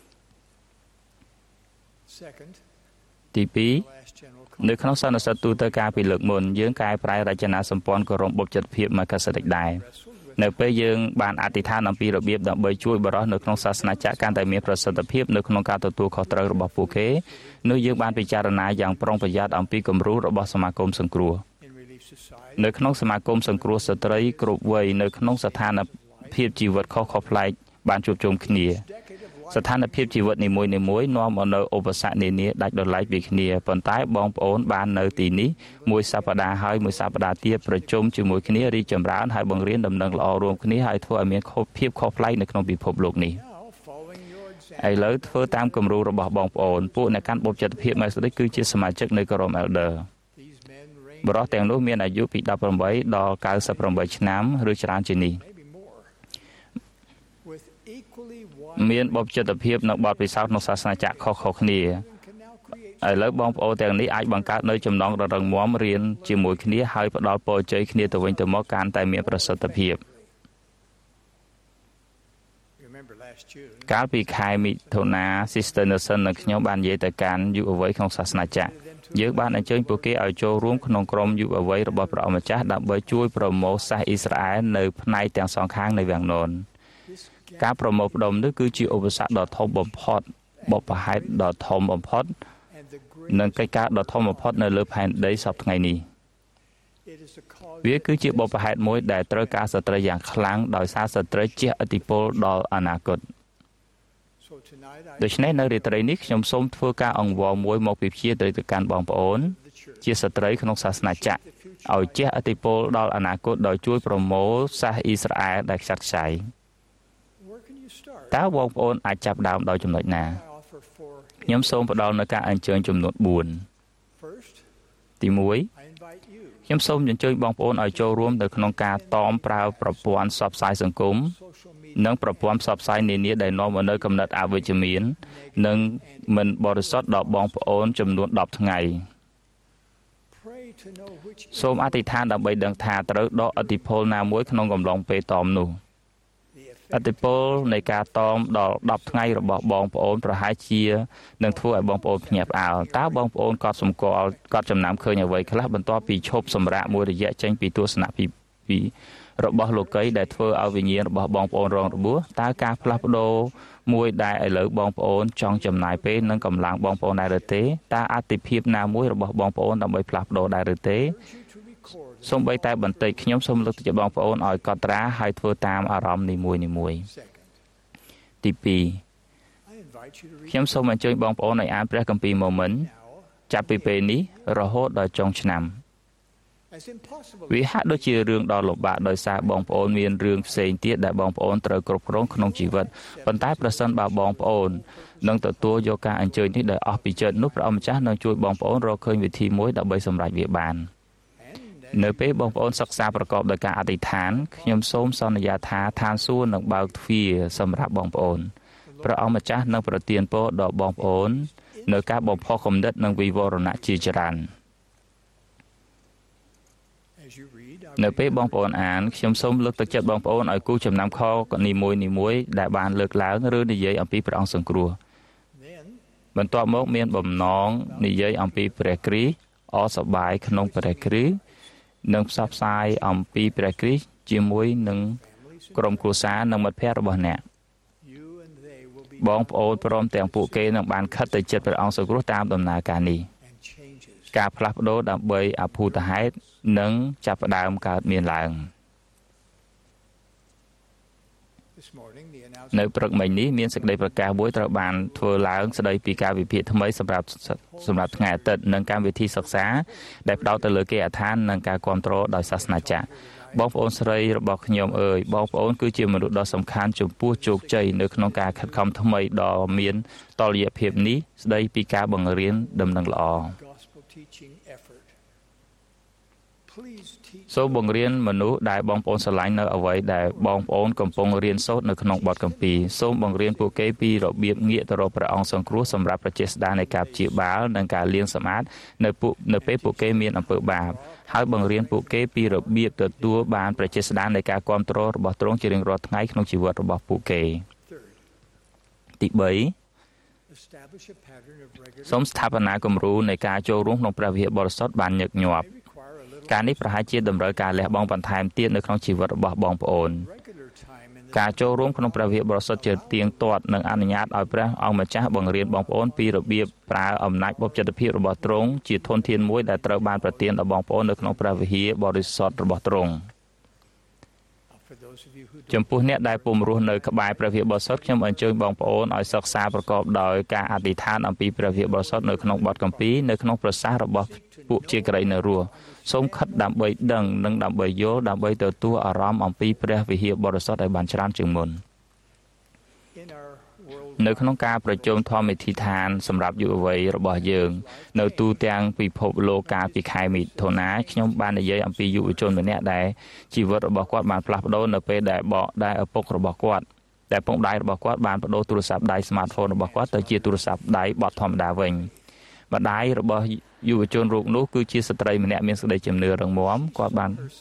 ទី2នៅក្នុងសន្និសីទទូទៅការពីលើកមុនយើងកែប្រែរចនាសម្ព័ន្ធគម្រោងបុព្វជិតភាពមកកាសតិចដែរនៅពេលយើងបានអធិដ្ឋានអំពីរបៀបដើម្បីជួយបរិសុទ្ធនៅក្នុងសាសនាចក្រកាន់តែមានប្រសិទ្ធភាពនៅក្នុងការទទួលខុសត្រូវរបស់ពួកគេនោះយើងបានពិចារណាយ៉ាងប្រុងប្រយ័ត្នអំពីគំរូរបស់សមាគមសង្គ្រោះនៅក្នុងសមាគមសង្គ្រោះស្ត្រីគ្រប់វ័យនៅក្នុងស្ថានភាពជីវិតខុសៗប្លែកបានជួបជុំគ្នាស្ថានភាពជីវិតនីមួយៗនាំមកនូវឧបសគ្គនានាដាច់ដោយឡែកពីគ្នាប៉ុន្តែបងប្អូនបាននៅទីនេះមួយសប្តាហ៍ហើយមួយសប្តាហ៍ទៀតប្រជុំជាមួយគ្នារីកចម្រើនហើយបង្រៀនដំណឹងល្អរួមគ្នាហើយធ្វើឲ្យមានភាពខុសប្លែកនៅក្នុងពិភពលោកនេះឥឡូវធ្វើតាមគំរូរបស់បងប្អូនពួកអ្នកកាន់បុព្វជិតភាពម៉ែស្ដេចគឺជាសមាជិកនៃក្រុម Elder បរិះទាំងនោះមានអាយុពី18ដល់98ឆ្នាំឬច្រើនជាងនេះមានបុព្វជិតភាពនិងបទពិសោធន៍ក្នុងសាសនាចក្រខុសៗគ្នាឥឡូវបងប្អូនទាំងនេះអាចបង្កើតនៅចំណងរឹងមាំរៀនជាមួយគ្នាហើយផ្ដល់ពរជ័យគ្នាទៅវិញទៅមកកាន់តែមានប្រសិទ្ធភាពកាលពីខែមិថុនា Sister Nelson និងខ្ញុំបាននិយាយទៅកាន់យុវវ័យក្នុងសាសនាចក្រយើងបានអញ្ជើញពួកគេឲ្យចូលរួមក្នុងក្រុមយុវវ័យរបស់ព្រះអម្ចាស់ដើម្បីជួយប្រមូលសាសអ៊ីស្រាអែលនៅផ្នែកទាំងសងខាងនៃវាំងននការប្រមូលផ្ដុំនេះគឺជាឧបសគ្គដ៏ធំបំផុតបបផែនដ៏ធំបំផុតនិងកិច្ចការដ៏ធំបំផុតនៅលើផែនដីសពថ្ងៃនេះវាគឺជាបបផែនមួយដែលត្រូវការស្ត្រីយ៉ាងខ្លាំងដោយសារស្ត្រីជះឥទ្ធិពលដល់អនាគតដូច្នេះនៅរាត្រីនេះខ្ញុំសូមធ្វើការអង្វរមួយមកពីព្យាទៅកាន់បងប្អូនជាស្ត្រីក្នុងសាសនាចក្រឲ្យជះឥទ្ធិពលដល់អនាគតដោយជួយប្រមូលសាសអ៊ីស្រាអែលដែលខ្ចាត់ខ្ចាយតើបងប្អូនអាចចាប់ដើមដោយចំណុចណាខ្ញុំសូមផ្ដល់នូវការអញ្ជើញចំនួន4ទី1ខ្ញុំសូមអញ្ជើញបងប្អូនឲ្យចូលរួមនៅក្នុងការតមប្រើប្រព័ន្ធផ្សព្វផ្សាយសង្គមនិងប្រព័ន្ធផ្សព្វផ្សាយនានាដែលនាំមកនូវកំណត់អវិជ្ជមាននិងមិនបរិសុទ្ធដល់បងប្អូនចំនួន10ថ្ងៃសូមអធិដ្ឋានដើម្បីដឹងថាត្រូវដកឥទ្ធិពលណាមួយក្នុងកំឡុងពេលតមនោះឥទ្ធិពលនៃការតមដល់10ថ្ងៃរបស់បងប្អូនប្រហែលជានឹងធ្វើឲ្យបងប្អូនភ្ញាក់ផ្អើលតើបងប្អូនកត់សម្គាល់កត់ចំណាំឃើញអ្វីខ្លះបន្ទាប់ពីឈប់សម្រាកមួយរយៈចេញពីទស្សនៈពីរបស់លោកីដែលធ្វើឲ្យវិញ្ញាណរបស់បងប្អូនរងរបួសតើការផ្លាស់ប្ដូរមួយដែលឥឡូវបងប្អូនចង់ចំណាយពេលនិងកម្លាំងបងប្អូនដែរឬទេតើអតិភិបណាមួយរបស់បងប្អូនដើម្បីផ្លាស់ប្ដូរដែរឬទេសូម្បីតែបន្តិចខ្ញុំសូមលើកទឹកចិត្តបងប្អូនឲ្យកត់ត្រាហើយធ្វើតាមអារម្មណ៍នីមួយៗទី2ខ្ញុំសូមអញ្ជើញបងប្អូនឲ្យអានព្រះគម្ពីរម៉ូមិនចាប់ពីពេលនេះរហូតដល់ចុងឆ្នាំវាហាក់ដូចជារឿងដ៏លំបាកដោយសារបងប្អូនមានរឿងផ្សេងទៀតដែលបងប្អូនត្រូវគ្រប់គ្រងក្នុងជីវិតប៉ុន្តែប្រសិនបើបងប្អូននឹងទទួលយកការអញ្ជើញនេះដោយអស់ពីចិត្តនោះព្រះអម្ចាស់នឹងជួយបងប្អូនរកឃើញវិធីមួយដើម្បីសម្រេចវាបាននៅពេលបងប្អូនសិក្សាប្រកបដោយការអធិដ្ឋានខ្ញុំសូមសន្យាថាឋានសួគ៌នឹងបើកទ្វារសម្រាប់បងប្អូនព្រះអម្ចាស់នឹងប្រទានពរដល់បងប្អូននៅការបំផុសគំនិតនិងវិវរណៈជាច្រើននៅពេលបងប្អូនអានខ្ញុំសូមលើកទឹកចិត្តបងប្អូនឲ្យគូចំណាំខនីមួយៗដែលបានលើកឡើងឬនិយាយអំពីព្រះអង្គសង្គ្រោះបន្ទាប់មកមានបំណងនិយាយអំពីព្រះគ្រីស្ទអសប្បាយក្នុងព្រះគ្រីស្ទនិងផ្សព្វផ្សាយអំពីព្រះគ្រីស្ទជាមួយនឹងក្រុមគ្រួសារនិងមិត្តភ័ក្តិរបស់អ្នកបងប្អូនព្រមទាំងពួកគេនឹងបានខិតទៅជិតព្រះអង្គសង្គ្រោះតាមដំណើរការនេះការផ្លាស់ប្ដូរដើម្បីអភូតហេតុនឹងចាប់ផ្ដើមកើតមានឡើងនៅព្រឹកមិញនេះមានសេចក្តីប្រកាសមួយត្រូវបានធ្វើឡើងស្តីពីការវិភាគថ្មីសម្រាប់ថ្ងៃអាទិត្យនិងកម្មវិធីសិក្សាដែលផ្ដោតទៅលើគេហដ្ឋាននិងការគ្រប់គ្រងដោយសាសនាចារ្យបងប្អូនស្រីរបស់ខ្ញុំអើយបងប្អូនគឺជាមនុស្សដ៏សំខាន់ចំពោះជោគជ័យនៅក្នុងការខិតខំថ្មីដ៏មានតុល្យភាពនេះស្តីពីការបង្រៀនដំណឹងល្អសូមបង្រៀនមនុស្សដែលបងប្អូនស្រឡាញ់នៅអ្វីដែលបងប្អូនកំពុងរៀនសូត្រនៅក្នុងបទគម្ពីរសូមបង្រៀនពួកគេពីរបៀបងាកទៅរកព្រះអង្គសង្គ្រោះសម្រាប់ប្រជាស្ដារនៃការព្យាបាលនិងការលាងសម្អាតនៅពេលពួកគេមានអំពើបាបហើយបង្រៀនពួកគេពីរបៀបទទួលបានប្រជាស្ដារនៃការគ្រប់គ្រងរបស់ទ្រង់ជារៀងរាល់ថ្ងៃក្នុងជីវិតរបស់ពួកគេទី3សូមស្ថាបនាគំរូនៃការចូលរួមក្នុងព្រះវិហារបរិសុទ្ធបានញឹកញាប់ការនេះប្រហែលជាតម្រូវការលះបង់បន្ថែមទៀតនៅក្នុងជីវិតរបស់បងប្អូនការចូលរួមក្នុងព្រះវិហារបរិសុទ្ធជាទៀងទាត់នឹងអនុញ្ញាតឲ្យព្រះអង្គម្ចាស់បង្រៀនបងប្អូនពីរបៀបប្រើអំណាចបុព្វជិតភាពរបស់ទ្រង់ជាធនធានមួយដែលត្រូវបានប្រទានដល់បងប្អូននៅក្នុងព្រះវិហារបរិសុទ្ធរបស់ទ្រង់ចំពោះអ្នកដែលពុំរស់នៅក្បែរព្រះវិហារបរិសុទ្ធខ្ញុំអញ្ជើញបងប្អូនឲ្យសិក្សាប្រកបដោយការអធិដ្ឋានអំពីព្រះវិហារបរិសុទ្ធនៅក្នុងបទគម្ពីរនៅក្នុងប្រសាសន៍របស់ពួកជាក្រីនៅរស់សូមខិតដើម្បីដឹងនិងដើម្បីយល់ដើម្បីទទួលអារម្មណ៍អំពីព្រះវិហារបរិសុទ្ធឲ្យបានច្រើនជាងមុននៅក្នុងការប្រជុំធម្មវិធីឋានសម្រាប់យុវវ័យរបស់យើងនៅទូទាំងពិភពលោកកាលពីខែមិថុនាខ្ញុំបាននិយាយអំពីយុវជនម្នាក់ដែលជីវិតរបស់គាត់បានផ្លាស់ប្ដូរនៅពេលដែលឪពុករបស់គាត់ដែលពងដៃរបស់គាត់បានបដូរទូរស័ព្ទដៃ smartphone របស់គាត់ទៅជាទូរស័ព្ទដៃបត់ធម្មតាវិញម្ដាយរបស់យុវជនរូបនោះគឺជាស្ត្រីម្នាក់មានសេចក្តីជំនឿរឹងមាំគាត់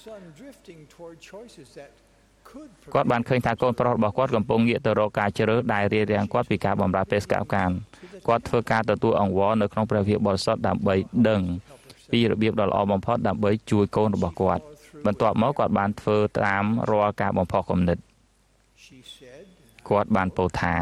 បានឃើញថាកូនប្រុសរបស់គាត់កំពុងងាកទៅរកការជ្រើសដែលរារាំងគាត់ពីការបម្រើបេសកកម្មគាត់ធ្វើការទទួលអង្វរនៅក្នុងព្រះវិហារបរិសុទ្ធដើម្បីដឹងពីរបៀបដ៏ល្អបំផុតដើម្បីជួយកូនរបស់គាត់បន្ទាប់មកគាត់បានធ្វើតាមរាល់ការបំផុសគំនិតគាត់បានពោលថា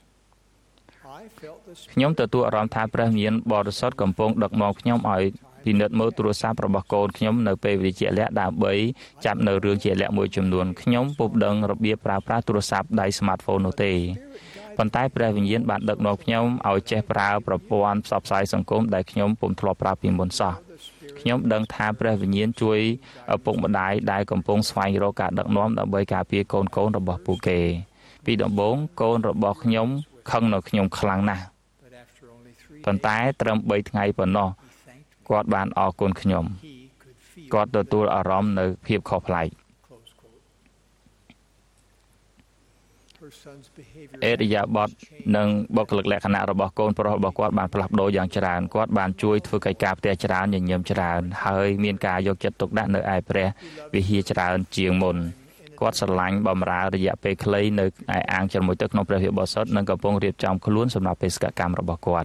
ខ្ញុំទទួលអារម្មណ៍ថាព្រះវិញ្ញាណបរិសុទ្ធកំពុងដឹកនាំខ្ញុំឲ្យពិនិត្យមើលទូរស័ព្ទរបស់កូនខ្ញុំនៅពេលវេលាជាក់លាក់ដើម្បីចាប់នៅរឿងជាក់លាក់មួយចំនួនខ្ញុំពុំដឹងរបៀបប្រើប្រាស់ទូរស័ព្ទដៃ smartphone នោះទេប៉ុន្តែព្រះវិញ្ញាណបានដឹកនាំខ្ញុំឲ្យចេះប្រើប្រព័ន្ធផ្សព្វផ្សាយសង្គមដែលខ្ញុំពុំធ្លាប់ប្រើពីមុនសោះខ្ញុំដឹងថាព្រះវិញ្ញាណជួយឪពុកម្ដាយដែលកំពុងស្វែងរកការដឹកនាំដើម្បីការពារកូនរបស់ពួកគេពីដំបូងកូនរបស់ខ្ញុំខឹងនៅខ្ញុំខ្លាំងណាស់ប៉ុន្តែត្រឹម3ថ្ងៃប៉ុណ្ណោះគាត់បានអរគុណខ្ញុំគាត់ទទួលអារម្មណ៍នៅភាពខុសប្លែកអេរិយាបថនិងបុគ្គលិកលក្ខណៈរបស់កូនប្រុសរបស់គាត់បានផ្លាស់ប្ដូរយ៉ាងច្រើនគាត់បានជួយធ្វើកិច្ចការផ្ទះច្រើនញញឹមច្រើនហើយមានការយកចិត្តទុកដាក់នៅឯព្រះវិហារច្រើនជាងមុនគាត់ស្រឡាញ់បម្រើរយៈពេលខ្លីនៅឯអាងជ្រមុជទឹកក្នុងព្រះវិហារបរិសុទ្ធនិងកំពុងរៀបចំខ្លួនសម្រាប់បេសកកម្មរបស់គាត់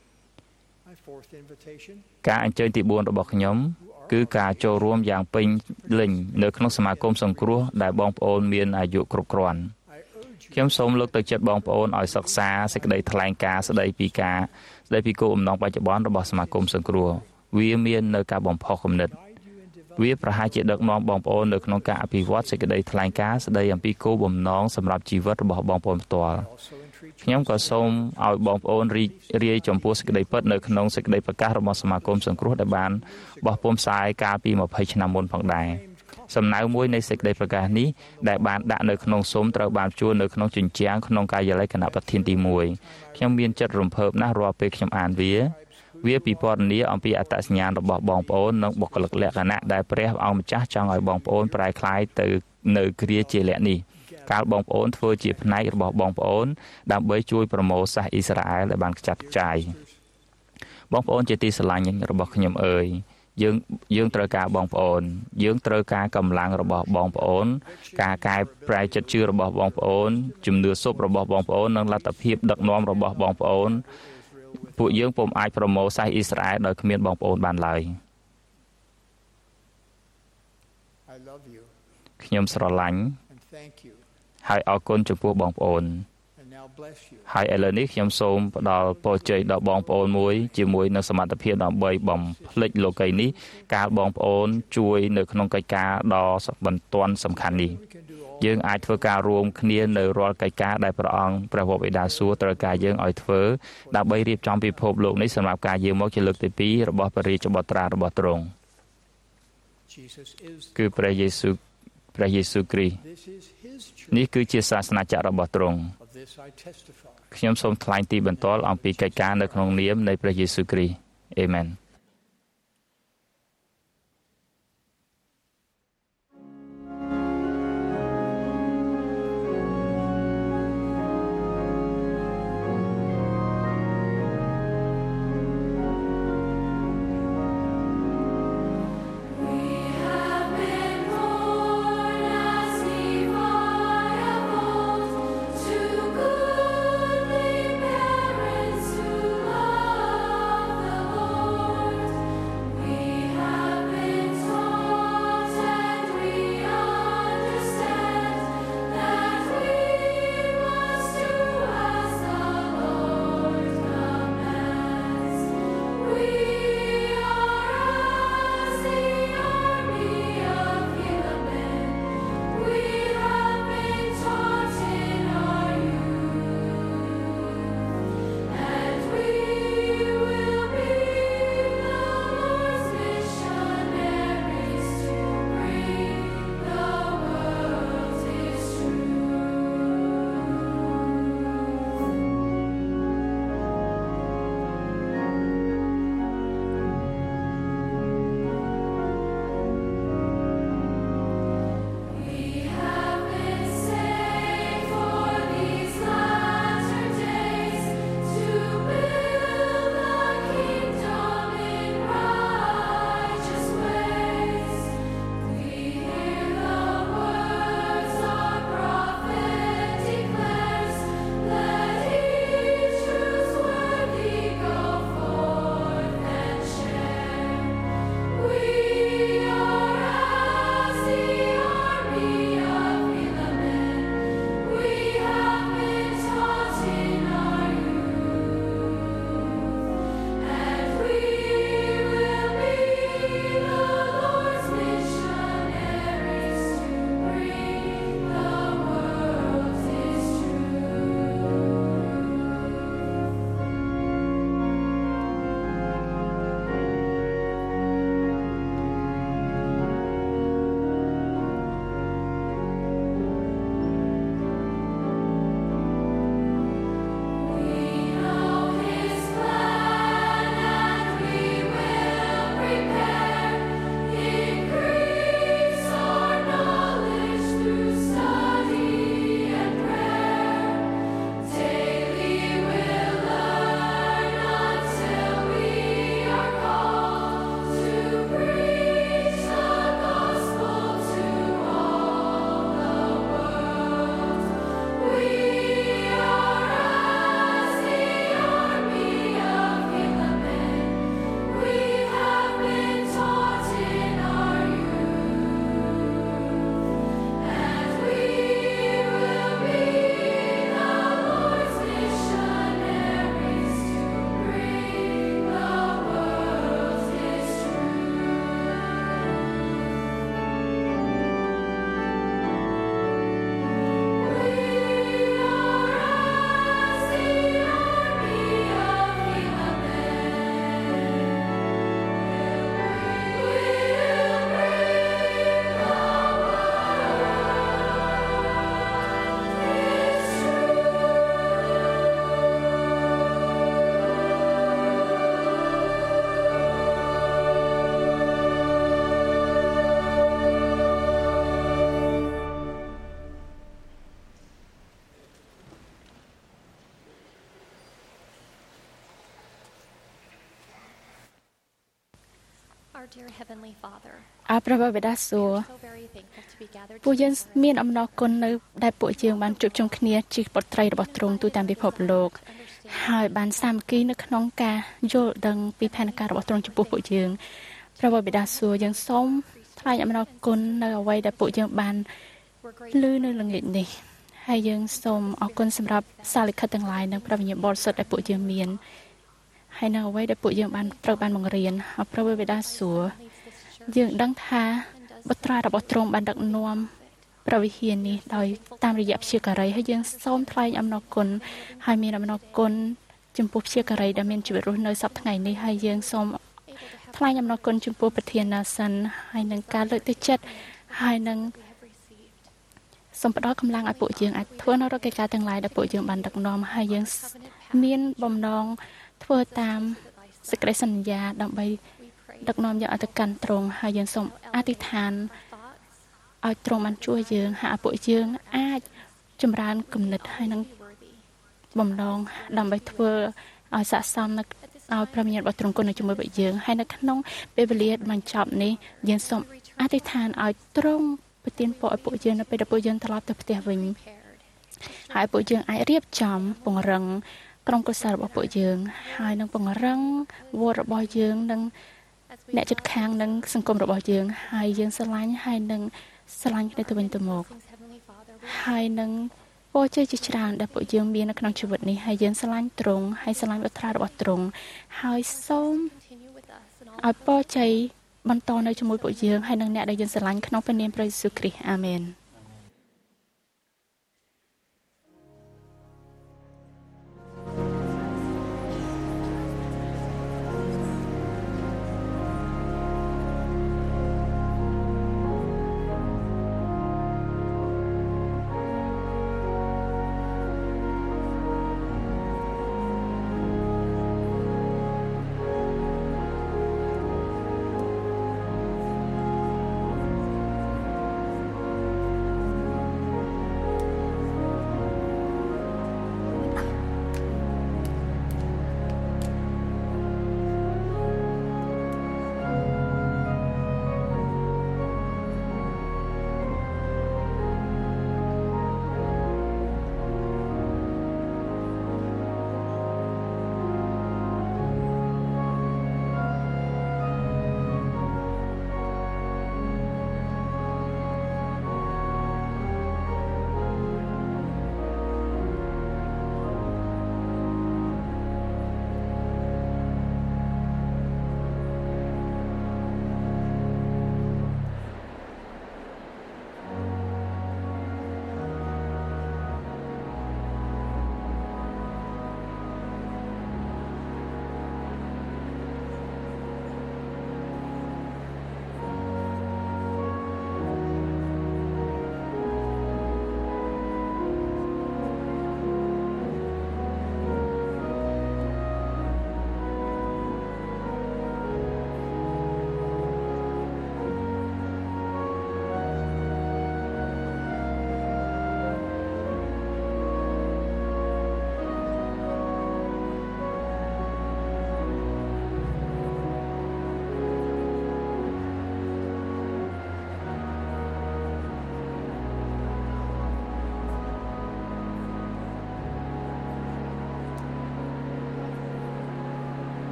ការអញ្ជើញទី4របស់ខ្ញុំគឺការចូលរួមយ៉ាងពេញលេញនៅក្នុងសមាគមសង្គ្រោះដែលបងប្អូនមានអាយុគ្រប់គ្រាន់ខ្ញុំសូមលើកទឹកចិត្តបងប្អូនឲ្យសិក្សាសេចក្តីថ្លែងការណ៍ស្តីពីគោលបំណងបច្ចុប្បន្នរបស់សមាគមសង្គ្រោះវាមាននៅការបំផុសគំនិតវាប្រហែលជាដឹកនាំបងប្អូននៅក្នុងការអភិវឌ្ឍសេចក្តីថ្លែងការណ៍ស្តីអំពីគោលបំណងសម្រាប់ជីវិតរបស់បងប្អូនផ្ទាល់ខ្ញុំក៏សូមឲ្យបងប្អូនរីករាយចំពោះសេចក្តីពិតនៅក្នុងសេចក្តីប្រកាសរបស់សមាគមសង្គ្រោះដែលបានបោះពុម្ពផ្សាយកាលពី20ឆ្នាំមុនផងដែរសំណៅមួយនៃសេចក្តីប្រកាសនេះដែលបានដាក់នៅក្នុងស៊ុំត្រូវបានជួលនៅក្នុងជញ្ជាំងក្នុងការិយាល័យគណៈប្រធានទី1ខ្ញុំមានចិត្តរំភើបណាស់រាល់ពេលខ្ញុំអានវាពិពណ៌នាអំពីអត្តសញ្ញាណរបស់បងប្អូននិងបុគ្គលិកលក្ខណៈដែលព្រះអង្គម្ចាស់ចង់ឲ្យបងប្អូនប្រែក្លាយទៅនៅគ្រាជាលក្ខនេះកាលបងប្អូនធ្វើជាផ្នែករបស់បងប្អូនដើម្បីជួយប្រមូលសាសអ៊ីស្រាអែលដែលបានខ្ចាត់ខ្ចាយបងប្អូនជាទីស្រឡាញ់របស់ខ្ញុំអើយយើងត្រូវការបងប្អូនយើងត្រូវការកម្លាំងរបស់បងប្អូនការកែប្រែចិត្តជឿរបស់បងប្អូនជំនឿសុបរបស់បងប្អូននិងលទ្ធភាពដឹកនាំរបស់បងប្អូនពួកយើងពុំអាចប្រមូលសាសអ៊ីស្រាអែលដោយគ្មានបងប្អូនបានឡើយខ្ញុំស្រឡាញ់ហើយអរគុណចំពោះបងប្អូនហើយឥឡូវនេះខ្ញុំសូមផ្ដល់ពរជ័យដល់បងប្អូនមួយជាមួយនឹងសមត្ថភាពដើម្បីបំភ្លេចលោកីនេះកាលបងប្អូនជួយនៅក្នុងកិច្ចការដ៏បន្ទាន់សំខាន់នេះយើងអាចធ្វើការរួមគ្នានៅរាល់កិច្ចការដែលព្រះអង្គព្រះវរបិតាសួរត្រូវការយើងឲ្យធ្វើដើម្បីរៀបចំពិភពលោកនេះសម្រាប់ការយាងមកជាលើកទី2របស់ព្រះរាជបុត្រារបស់ទ្រង់គឺព្រះយេស៊ូវគ្រីស្ទនេះគឺជាសាសនាចក្ររបស់ទ្រង់ខ្ញុំសូមថ្លែងទីបន្ទាល់អំពីកិច្ចការនៅក្នុងនាមនៃព្រះយេស៊ូវគ្រីស្ទអេមែនព្រះបិតាសួគ៌ពួកយើងមានអំណរគុណនៅដែលពួកយើងបានជួបជុំគ្នាជាបុត្រីរបស់ទ្រង់ទូទាំងពិភពលោកហើយបានសាមគ្គីនៅក្នុងការយល់ដឹងពីផែនការរបស់ទ្រង់ចំពោះពួកយើងព្រះបិតាសួគ៌យើងសូមថ្លែងអំណរគុណនៅអ្វីដែលពួកយើងបានឮនៅល្ងាចនេះហើយយើងសូមអរគុណសម្រាប់សារលិខិតទាំងឡាយនិងព្រះវិញ្ញាណបរិសុទ្ធដែលពួកយើងមានហើយនៅអ្វីដែលពួកយើងបានត្រូវបានបង្រៀនព្រះបិតាសួគ៌យើងដឹងថាបុត្រារបស់ទ្រង់បានដឹកនាំព្រះវិហារនេះដោយតាមរយៈព្យាការីហើយយើងសូមថ្លែងអំណរគុណហើយមានអំណរគុណចំពោះព្យាការីដែលមានជីវិតរស់នៅសប្តាហ៍ថ្ងៃនេះហើយយើងសូមថ្លែងអំណរគុណចំពោះប្រធានណាសិនហើយនឹងការលើកទឹកចិត្តហើយនឹងសូមផ្ដល់កម្លាំងឲ្យពួកយើងអាចធ្វើនៅរកិច្ចការទាំងឡាយដែលពួកយើងបានដឹកនាំហើយយើងមានបំណងធ្វើតាមសេចក្តីសន្យាដើម្បីដឹកនាំយកអត្តកាន់ទ្រង់ហើយយើងសូមអធិដ្ឋានឲ្យទ្រង់បានជួយយើងហើយពួកយើងអាចចម្រើនគំនិតហើយនឹងបំណងដើម្បីធ្វើឲ្យស័ក្តិសមនៅឲ្យព្រះវិញ្ញាណរបស់ទ្រង់គង់នៅជាមួយពួកយើងហើយនៅក្នុងពេលវេលាបញ្ចប់នេះយើងសូមអធិដ្ឋានឲ្យទ្រង់ប្រទានពរឲ្យពួកយើងនៅពេលដែលពួកយើងត្រឡប់ទៅផ្ទះវិញហើយពួកយើងអាចរៀបចំពង្រឹងក្រុមគ្រួសាររបស់ពួកយើងហើយនឹងពង្រឹងវត្តរបស់យើងនិងអ្នកជិតខាងនិងសង្គមរបស់យើងហើយយើងស្រឡាញ់ហើយនឹងស្រឡាញ់គ្នាទៅវិញទៅមកហើយនឹងពរជ័យជាច្រើនដែលពួកយើងមាននៅក្នុងជីវិតនេះហើយយើងស្រឡាញ់ទ្រង់ហើយស្រឡាញ់បុត្រារបស់ទ្រង់ហើយសូមឲ្យពរជ័យបន្តនៅជាមួយពួកយើងហើយនឹងអ្នកដែលយើងស្រឡាញ់ក្នុងព្រះនាមព្រះយេស៊ូវគ្រីស្ទអាមែន